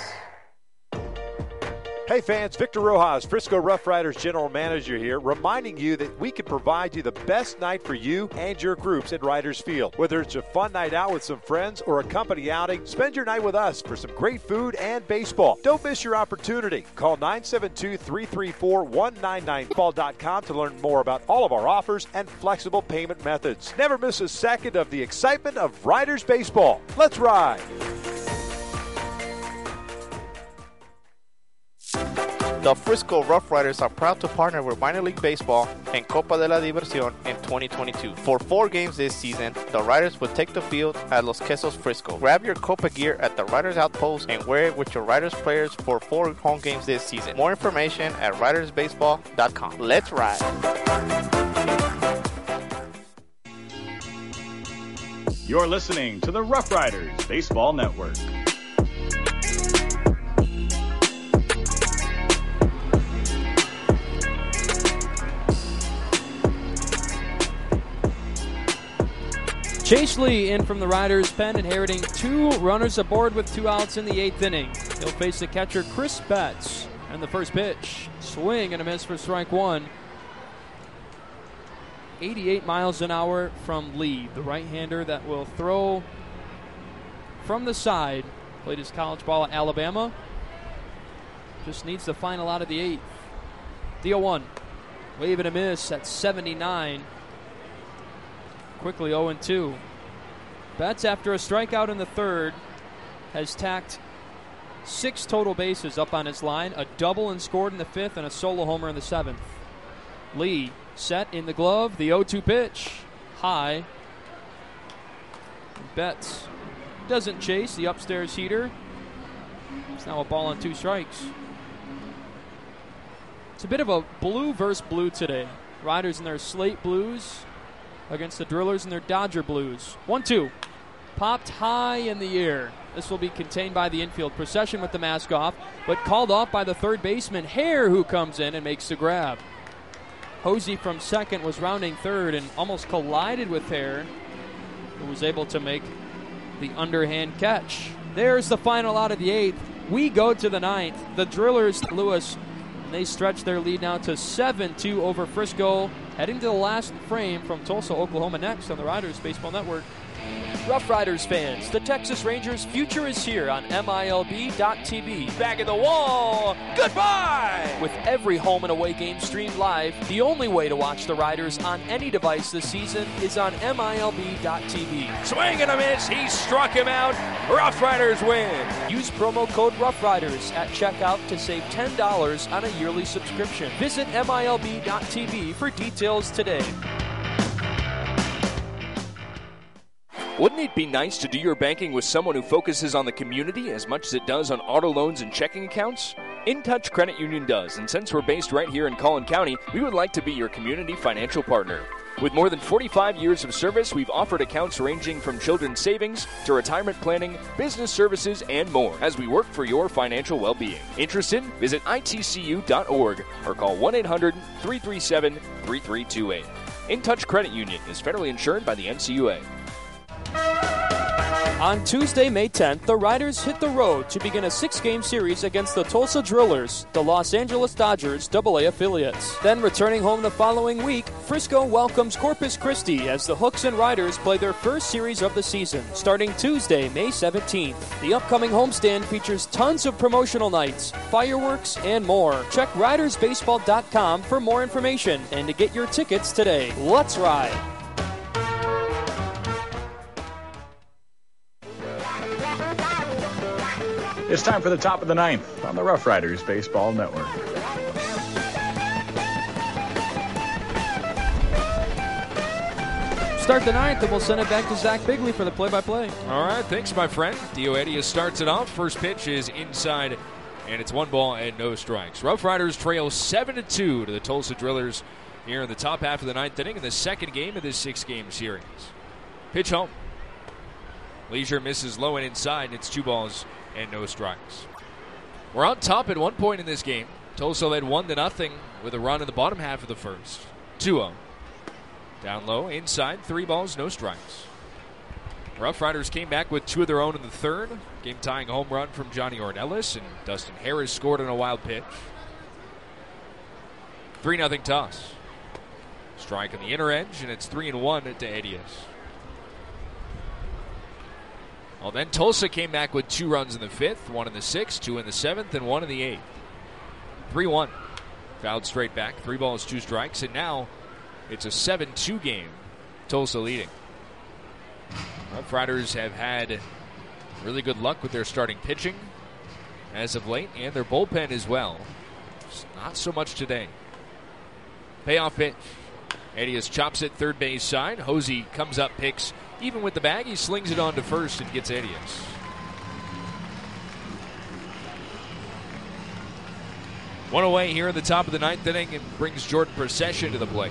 Hey fans, Victor Rojas, Frisco Rough Riders General Manager here, reminding you that we can provide you the best night for you and your groups at Riders Field. Whether it's a fun night out with some friends or a company outing, spend your night with us for some great food and baseball. Don't miss your opportunity. Call nine seven two, three three four, one nine nine baseball dot com to learn more about all of our offers and flexible payment methods. Never miss a second of the excitement of Riders Baseball. Let's ride. The Frisco Rough Riders are proud to partner with Minor League Baseball and Copa de la Diversión in twenty twenty-two. For four games this season, the Riders will take the field at Los Quesos Frisco. Grab your Copa gear at the Riders Outpost and wear it with your Riders players for four home games this season. More information at riders baseball dot com. Let's ride. You're listening to the Rough Riders Baseball Network. Chase Lee in from the Riders' pen, inheriting two runners aboard with two outs in the eighth inning. He'll face the catcher Chris Betts. And the first pitch, swing and a miss for strike one. eighty-eight miles an hour from Lee, the right-hander that will throw from the side. Played his college ball at Alabama. Just needs to final out of the eighth. The oh one. Wave and a miss at seventy-nine. Quickly oh and two. Betts, after a strikeout in the third, has tacked six total bases up on his line, a double and scored in the fifth, and a solo homer in the seventh. Lee set in the glove, the oh two pitch, high, Betts doesn't chase the upstairs heater. It's now a ball and two strikes. It's a bit of a blue versus blue today. Riders in their slate blues against the Drillers in their Dodger blues. one two. Popped high in the air. This will be contained by the infield. Procession with the mask off, but called off by the third baseman, Hare, who comes in and makes the grab. Hosey from second was rounding third and almost collided with Hare, who was able to make the underhand catch. There's the final out of the eighth. We go to the ninth. The Drillers, Lewis, and they stretch their lead now to seven two over Frisco. Heading to the last frame from Tulsa, Oklahoma next on the Riders Baseball Network. Rough Riders fans, the Texas Rangers' future is here on M I L B dot T V. Back at the wall, goodbye! With every home and away game streamed live, the only way to watch the Riders on any device this season is on M I L B dot T V. Swing and a miss, he struck him out. Rough Riders win. Use promo code Rough Riders at checkout to save ten dollars on a yearly subscription. Visit M I L B dot T V for details today. Wouldn't it be nice to do your banking with someone who focuses on the community as much as it does on auto loans and checking accounts? InTouch Credit Union does, and since we're based right here in Collin County, we would like to be your community financial partner. With more than forty-five years of service, we've offered accounts ranging from children's savings to retirement planning, business services, and more as we work for your financial well-being. Interested? Visit I T C U dot org or call one eight hundred, three three seven, three three two eight. InTouch Credit Union is federally insured by the N C U A. On Tuesday, May tenth, the Riders hit the road to begin a six-game series against the Tulsa Drillers, the Los Angeles Dodgers double A affiliates. Then returning home the following week, Frisco welcomes Corpus Christi as the Hooks and Riders play their first series of the season, starting Tuesday, May seventeenth. The upcoming homestand features tons of promotional nights, fireworks, and more. Check riders baseball dot com for more information and to get your tickets today. Let's ride! It's time for the top of the ninth on the Rough Riders Baseball Network. Start the ninth, and we'll send it back to Zach Bigley for the play-by-play. All right, thanks, my friend. Dio Edias starts it off. First pitch is inside, and it's one ball and no strikes. Rough Riders trail seven to two to the Tulsa Drillers here in the top half of the ninth inning in the second game of this six-game series. Pitch home. Leisure misses low and inside, and it's two balls and no strikes. We're on top at one point in this game. Tulsa led one to nothing with a run in the bottom half of the first. two oh. Down low, inside, three balls, no strikes. Rough Riders came back with two of their own in the third. Game-tying home run from Johnny Ornelas, and Dustin Harris scored on a wild pitch. three nothing toss. Strike on the inner edge, and it's three and one to Edias. Well, then Tulsa came back with two runs in the fifth, one in the sixth, two in the seventh, and one in the eighth. three one. Fouled straight back, three balls, two strikes, and now it's a seven two game. Tulsa leading. Rough Riders have had really good luck with their starting pitching as of late, and their bullpen as well. Just not so much today. Payoff pitch. Edias chops it third base side. Hosey comes up, picks. Even with the bag, he slings it on to first and gets Edias. One away here in the top of the ninth inning and brings Jordan Procession to the plate.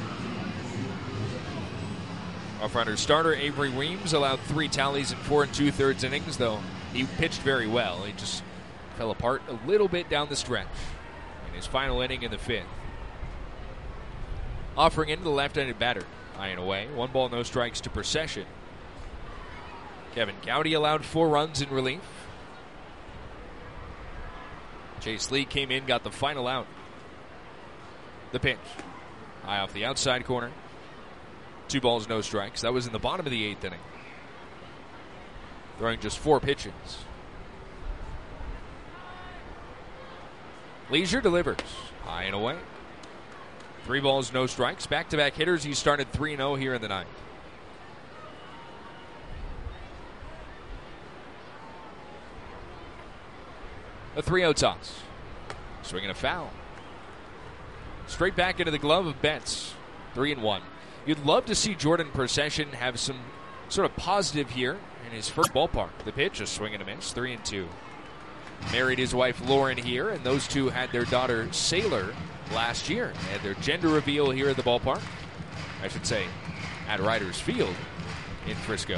Rough Riders starter Avery Weems allowed three tallies in four and two-thirds innings, though he pitched very well. He just fell apart a little bit down the stretch in his final inning in the fifth. Offering into the left-handed batter. High and away. One ball, no strikes to Procession. Kevin Gowdy allowed four runs in relief. Chase Lee came in, got the final out. The pitch. High off the outside corner. Two balls, no strikes. That was in the bottom of the eighth inning. Throwing just four pitches. Leisure delivers. High and away. Three balls, no strikes. Back-to-back hitters. He started three and oh here in the ninth. A three oh toss. Swinging a foul. Straight back into the glove of Betts. Three and one. You'd love to see Jordan Procession have some sort of positive here in his first ballpark. The pitch, a swing and a miss, three and two. Married his wife Lauren here, and those two had their daughter Sailor last year. They had their gender reveal here at the ballpark. I should say, at Riders Field in Frisco.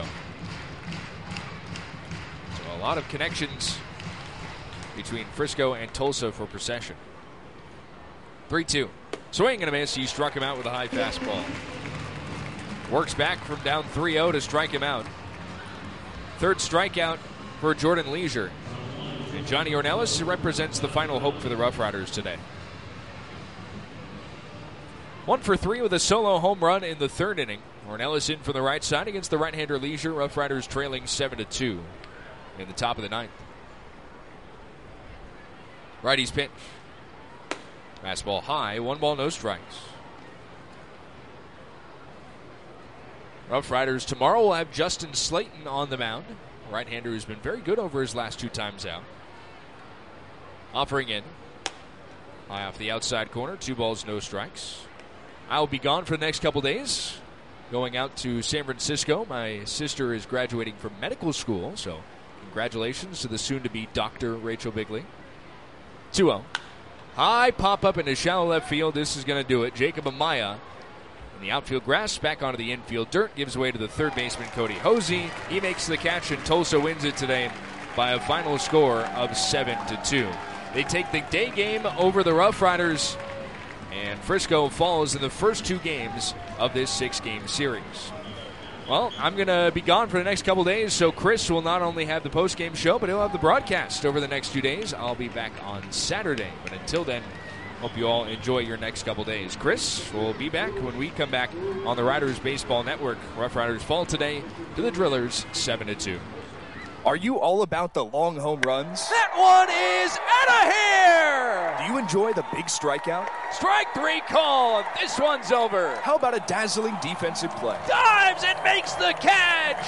So a lot of connections between Frisco and Tulsa for procession. three two. Swing and a miss. He struck him out with a high fastball. Works back from down three oh to strike him out. Third strikeout for Jordan Leisure. And Johnny Ornelas represents the final hope for the Rough Riders today. One for three with a solo home run in the third inning. Ornelas in from the right side against the right-hander Leisure. Rough Riders trailing seven to two in the top of the ninth. Righty's pitch. Fastball high, one ball, no strikes. Rough Riders tomorrow will have Justin Slayton on the mound. Right-hander who's been very good over his last two times out. Offering in. High off the outside corner, two balls, no strikes. I'll be gone for the next couple days. Going out to San Francisco. My sister is graduating from medical school, so congratulations to the soon-to-be Doctor Rachel Bigley. two oh. High pop-up into shallow left field. This is going to do it. Jacob Amaya in the outfield grass, back onto the infield dirt, gives way to the third baseman, Cody Hosey. He makes the catch, and Tulsa wins it today by a final score of seven to two. They take the day game over the Rough Riders, and Frisco falls in the first two games of this six-game series. Well, I'm going to be gone for the next couple days, so Chris will not only have the post-game show, but he'll have the broadcast over the next few days. I'll be back on Saturday, but until then, hope you all enjoy your next couple days. Chris will be back when we come back on the Riders Baseball Network. Rough Riders fall today to the Drillers seven to two. Are you all about the long home runs? That one is out of here! Do you enjoy the big strikeout? Strike three call. This one's over. How about a dazzling defensive play? Dives and makes the catch.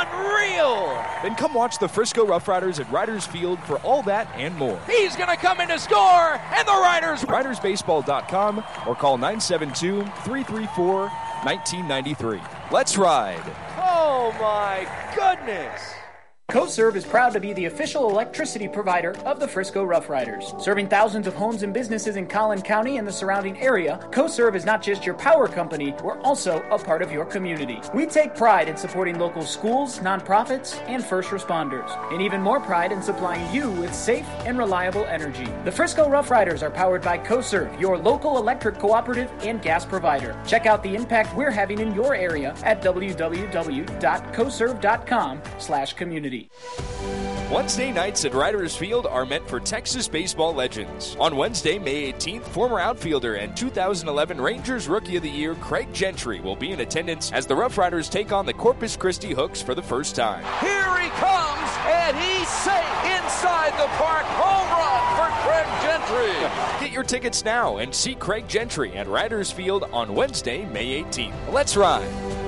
Unreal. Then come watch the Frisco Rough Riders at Riders Field for all that and more. He's going to come in to score, and the Riders... Riders Baseball dot com or call nine seven two, three three four, one nine nine three. Let's ride. Oh, my goodness. CoServe is proud to be the official electricity provider of the Frisco Rough Riders. Serving thousands of homes and businesses in Collin County and the surrounding area, CoServe is not just your power company, we're also a part of your community. We take pride in supporting local schools, nonprofits, and first responders, and even more pride in supplying you with safe and reliable energy. The Frisco Rough Riders are powered by CoServe, your local electric cooperative and gas provider. Check out the impact we're having in your area at w w w dot coserve dot com slash community. Wednesday nights at Riders Field are meant for Texas baseball legends. On Wednesday, May eighteenth, former outfielder and two thousand eleven Rangers Rookie of the Year Craig Gentry will be in attendance as the Rough Riders take on the Corpus Christi Hooks for the first time. Here he comes, and he's safe inside the park. Home run for Craig Gentry. Get your tickets now and see Craig Gentry at Riders Field on Wednesday, May eighteenth. Let's ride.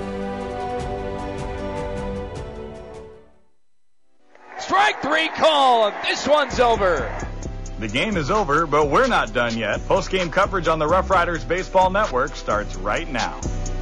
Strike three call. This one's over. The game is over, but we're not done yet. Post-game coverage on the Rough Riders Baseball Network starts right now.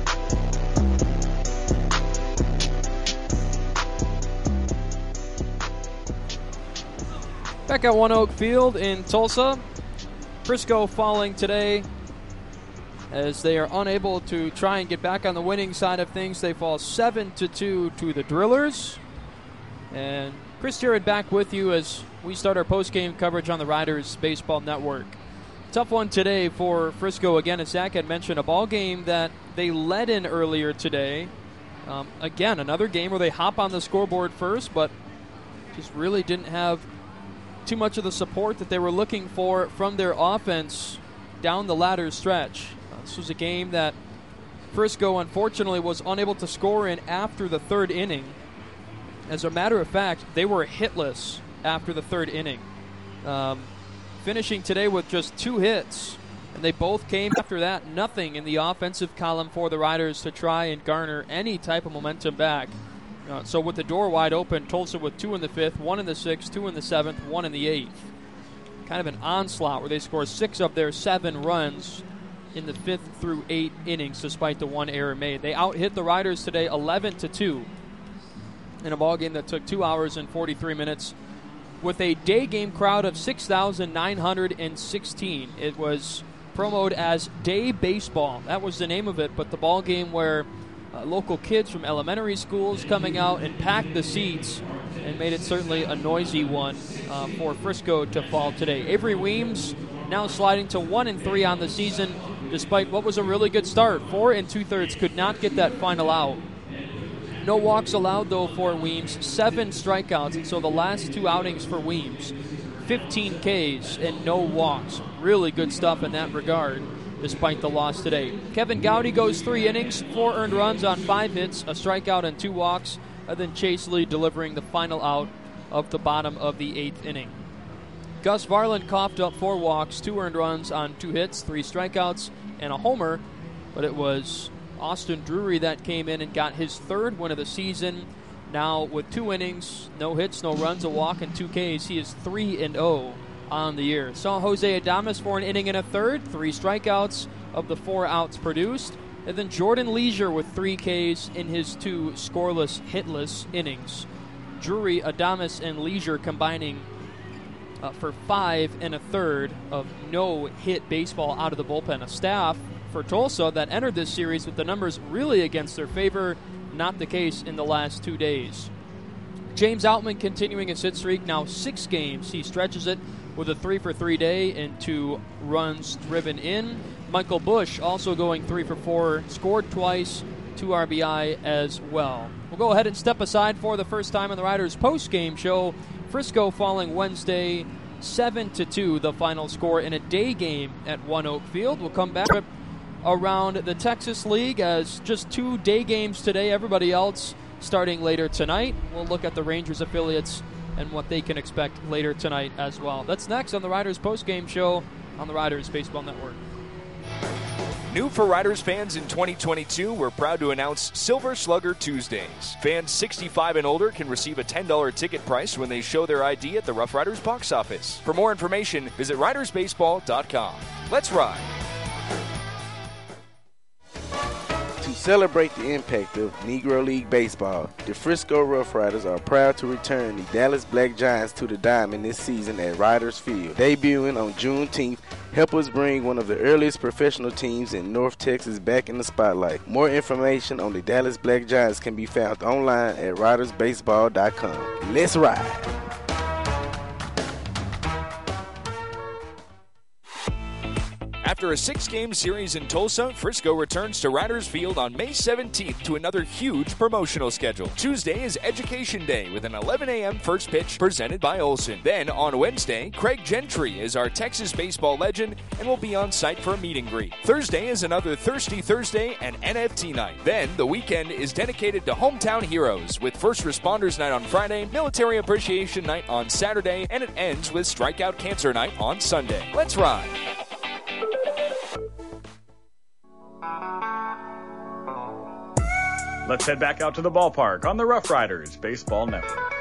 Back at One Oak Field in Tulsa. Frisco falling today as they are unable to try and get back on the winning side of things. They fall seven to two to the Drillers. And Chris Jarrett back with you as we start our post-game coverage on the Riders Baseball Network. Tough one today for Frisco. Again, as Zach had mentioned, a ball game that they led in earlier today. Um, again, another game where they hop on the scoreboard first, but just really didn't have too much of the support that they were looking for from their offense down the latter stretch. Uh, this was a game that Frisco, unfortunately, was unable to score in after the third inning. As a matter of fact, they were hitless after the third inning, um, finishing today with just two hits, and they both came after that. Nothing in the offensive column for the Riders to try and garner any type of momentum back. Uh, so with the door wide open, Tulsa with two in the fifth, one in the sixth, two in the seventh, one in the eighth. Kind of an onslaught where they score six of their seven runs in the fifth through eight innings, despite the one error made. They out-hit the Riders today eleven to two. in a ball game that took two hours and forty-three minutes with a day game crowd of six thousand nine hundred sixteen. It was promoted as Day Baseball. That was the name of it, but the ball game where uh, local kids from elementary schools coming out and packed the seats and made it certainly a noisy one uh, for Frisco to fall today. Avery Weems now sliding to one and three on the season, despite what was a really good start. Four and two-thirds, could not get that final out. No walks allowed, though, for Weems. Seven strikeouts, and so the last two outings for Weems, fifteen Ks and no walks. Really good stuff in that regard, despite the loss today. Kevin Gowdy goes three innings, four earned runs on five hits, a strikeout and two walks, and then Chase Lee delivering the final out of the bottom of the eighth inning. Gus Varland coughed up four walks, two earned runs on two hits, three strikeouts, and a homer, but it was Austin Drury that came in and got his third win of the season. Now with two innings, no hits, no runs, a walk, and two Ks, he is three and oh on the year. Saw Jose Adames for an inning and a third, three strikeouts of the four outs produced. And then Jordan Leisure with three Ks in his two scoreless, hitless innings. Drury, Adames, and Leisure combining uh, for five and a third of no-hit baseball out of the bullpen. A staff for Tulsa that entered this series with the numbers really against their favor. Not the case in the last two days. James Outman continuing his hit streak, now six games. He stretches it with a three for three day and two runs driven in. Michael Busch also going three for four, scored twice, two R B I as well. We'll go ahead and step aside for the first time in the Riders post-game show. Frisco falling Wednesday seven to two, the final score in a day game at One Oak Field. We'll come back around the Texas League as just two day games today. Everybody else starting later tonight. We'll look at the Rangers affiliates and what they can expect later tonight as well. That's next on the Riders post-game show on the Riders Baseball Network. New for Riders fans in twenty twenty-two, we're proud to announce Silver Slugger Tuesdays. Fans sixty-five and older can receive a ten dollars ticket price when they show their I D at the Rough Riders box office. For more information, visit riders baseball dot com. Let's ride! To celebrate the impact of Negro League Baseball, the Frisco Rough Riders are proud to return the Dallas Black Giants to the diamond this season at Riders Field. Debuting on Juneteenth, help us bring one of the earliest professional teams in North Texas back in the spotlight. More information on the Dallas Black Giants can be found online at riders baseball dot com. Let's ride! After a six-game series in Tulsa, Frisco returns to Riders Field on May seventeenth to another huge promotional schedule. Tuesday is Education Day with an eleven a.m. first pitch presented by Olson. Then on Wednesday, Craig Gentry is our Texas baseball legend and will be on site for a meet and greet. Thursday is another Thirsty Thursday and N F T night. Then the weekend is dedicated to hometown heroes with First Responders Night on Friday, Military Appreciation Night on Saturday, and it ends with Strikeout Cancer Night on Sunday. Let's ride! Let's head back out to the ballpark on the Rough Riders Baseball Network.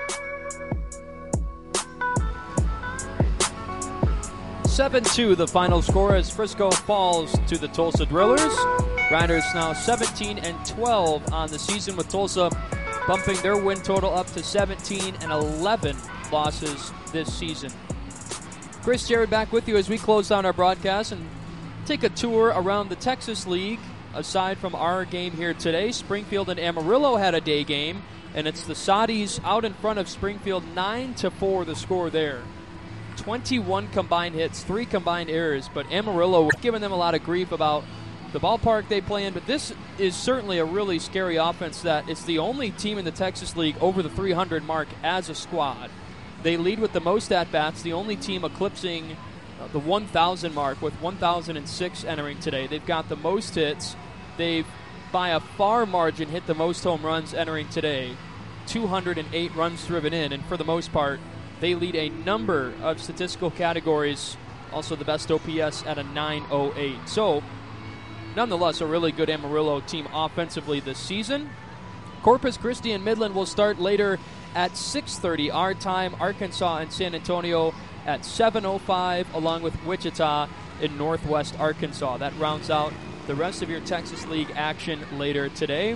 seven two the final score as Frisco falls to the Tulsa Drillers. Riders now seventeen and twelve on the season, with Tulsa bumping their win total up to seventeen and eleven losses this season. Chris Jared back with you as we close down our broadcast and take a tour around the Texas League. Aside from our game here today, Springfield and Amarillo had a day game, and it's the Saudis out in front of Springfield, nine to four the score there. twenty-one combined hits, three combined errors, but Amarillo giving them a lot of grief about the ballpark they play in, but this is certainly a really scary offense that it's the only team in the Texas League over the three hundred mark as a squad. They lead with the most at-bats, the only team eclipsing the one thousand mark with one thousand six entering today. They've got the most hits. They've, by a far margin, hit the most home runs entering today. two hundred eight runs driven in, and for the most part, they lead a number of statistical categories. Also the best O P S at a nine oh eight. So, nonetheless, a really good Amarillo team offensively this season. Corpus Christi and Midland will start later at six thirty our time. Arkansas and San Antonio at seven oh five, along with Wichita in Northwest Arkansas. That rounds out the rest of your Texas League action later today.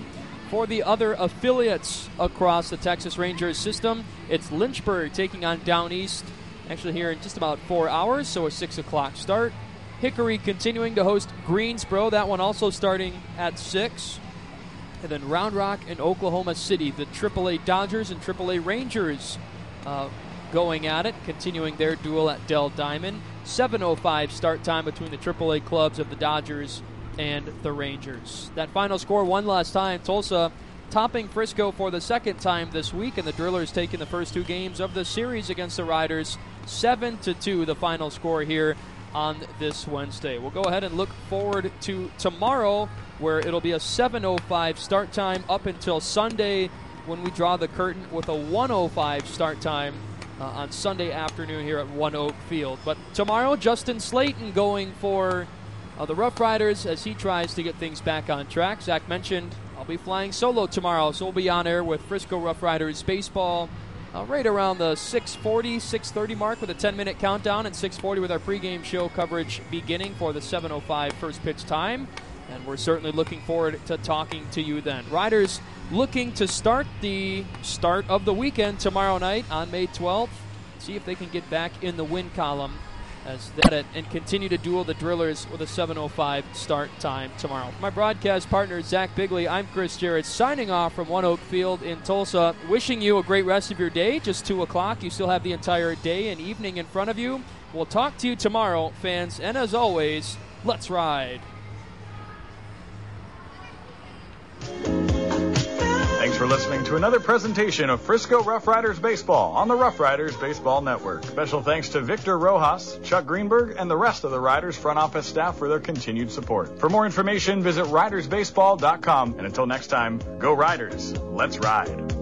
For the other affiliates across the Texas Rangers system, it's Lynchburg taking on Down East, actually here in just about four hours, so a six o'clock start. Hickory continuing to host Greensboro, that one also starting at six. And then Round Rock and Oklahoma City, the triple A Dodgers and triple A Rangers uh, going at it, continuing their duel at Dell Diamond. seven oh five start time between the triple A clubs of the Dodgers and the Rangers. That final score one last time, Tulsa topping Frisco for the second time this week, and the Drillers taking the first two games of the series against the Riders. seven to two the final score here on this Wednesday. We'll go ahead and look forward to tomorrow, where it'll be a seven oh five start time up until Sunday, when we draw the curtain with a one oh five start time uh, on Sunday afternoon here at One Oak Field. But tomorrow, Justin Slayton going for uh, the Rough Riders as he tries to get things back on track. Zach mentioned I'll be flying solo tomorrow, so we'll be on air with Frisco Rough Riders baseball uh, right around the six forty, six thirty mark with a ten-minute countdown, and six forty with our pregame show coverage beginning for the seven oh five first pitch time. And we're certainly looking forward to talking to you then. Riders looking to start the start of the weekend tomorrow night on May twelfth. See if they can get back in the win column as that and continue to duel the Drillers with a seven oh five start time tomorrow. My broadcast partner, Zach Bigley, I'm Chris Jarrett, signing off from One Oak Field in Tulsa, wishing you a great rest of your day. Just two o'clock. You still have the entire day and evening in front of you. We'll talk to you tomorrow, fans, and as always, let's ride. Thanks for listening to another presentation of Frisco Rough Riders Baseball on the Rough Riders Baseball Network. Special thanks to Victor Rojas, Chuck Greenberg, and the rest of the Riders front office staff for their continued support. For more information, visit riders baseball dot com. And until next time, go Riders. Let's ride.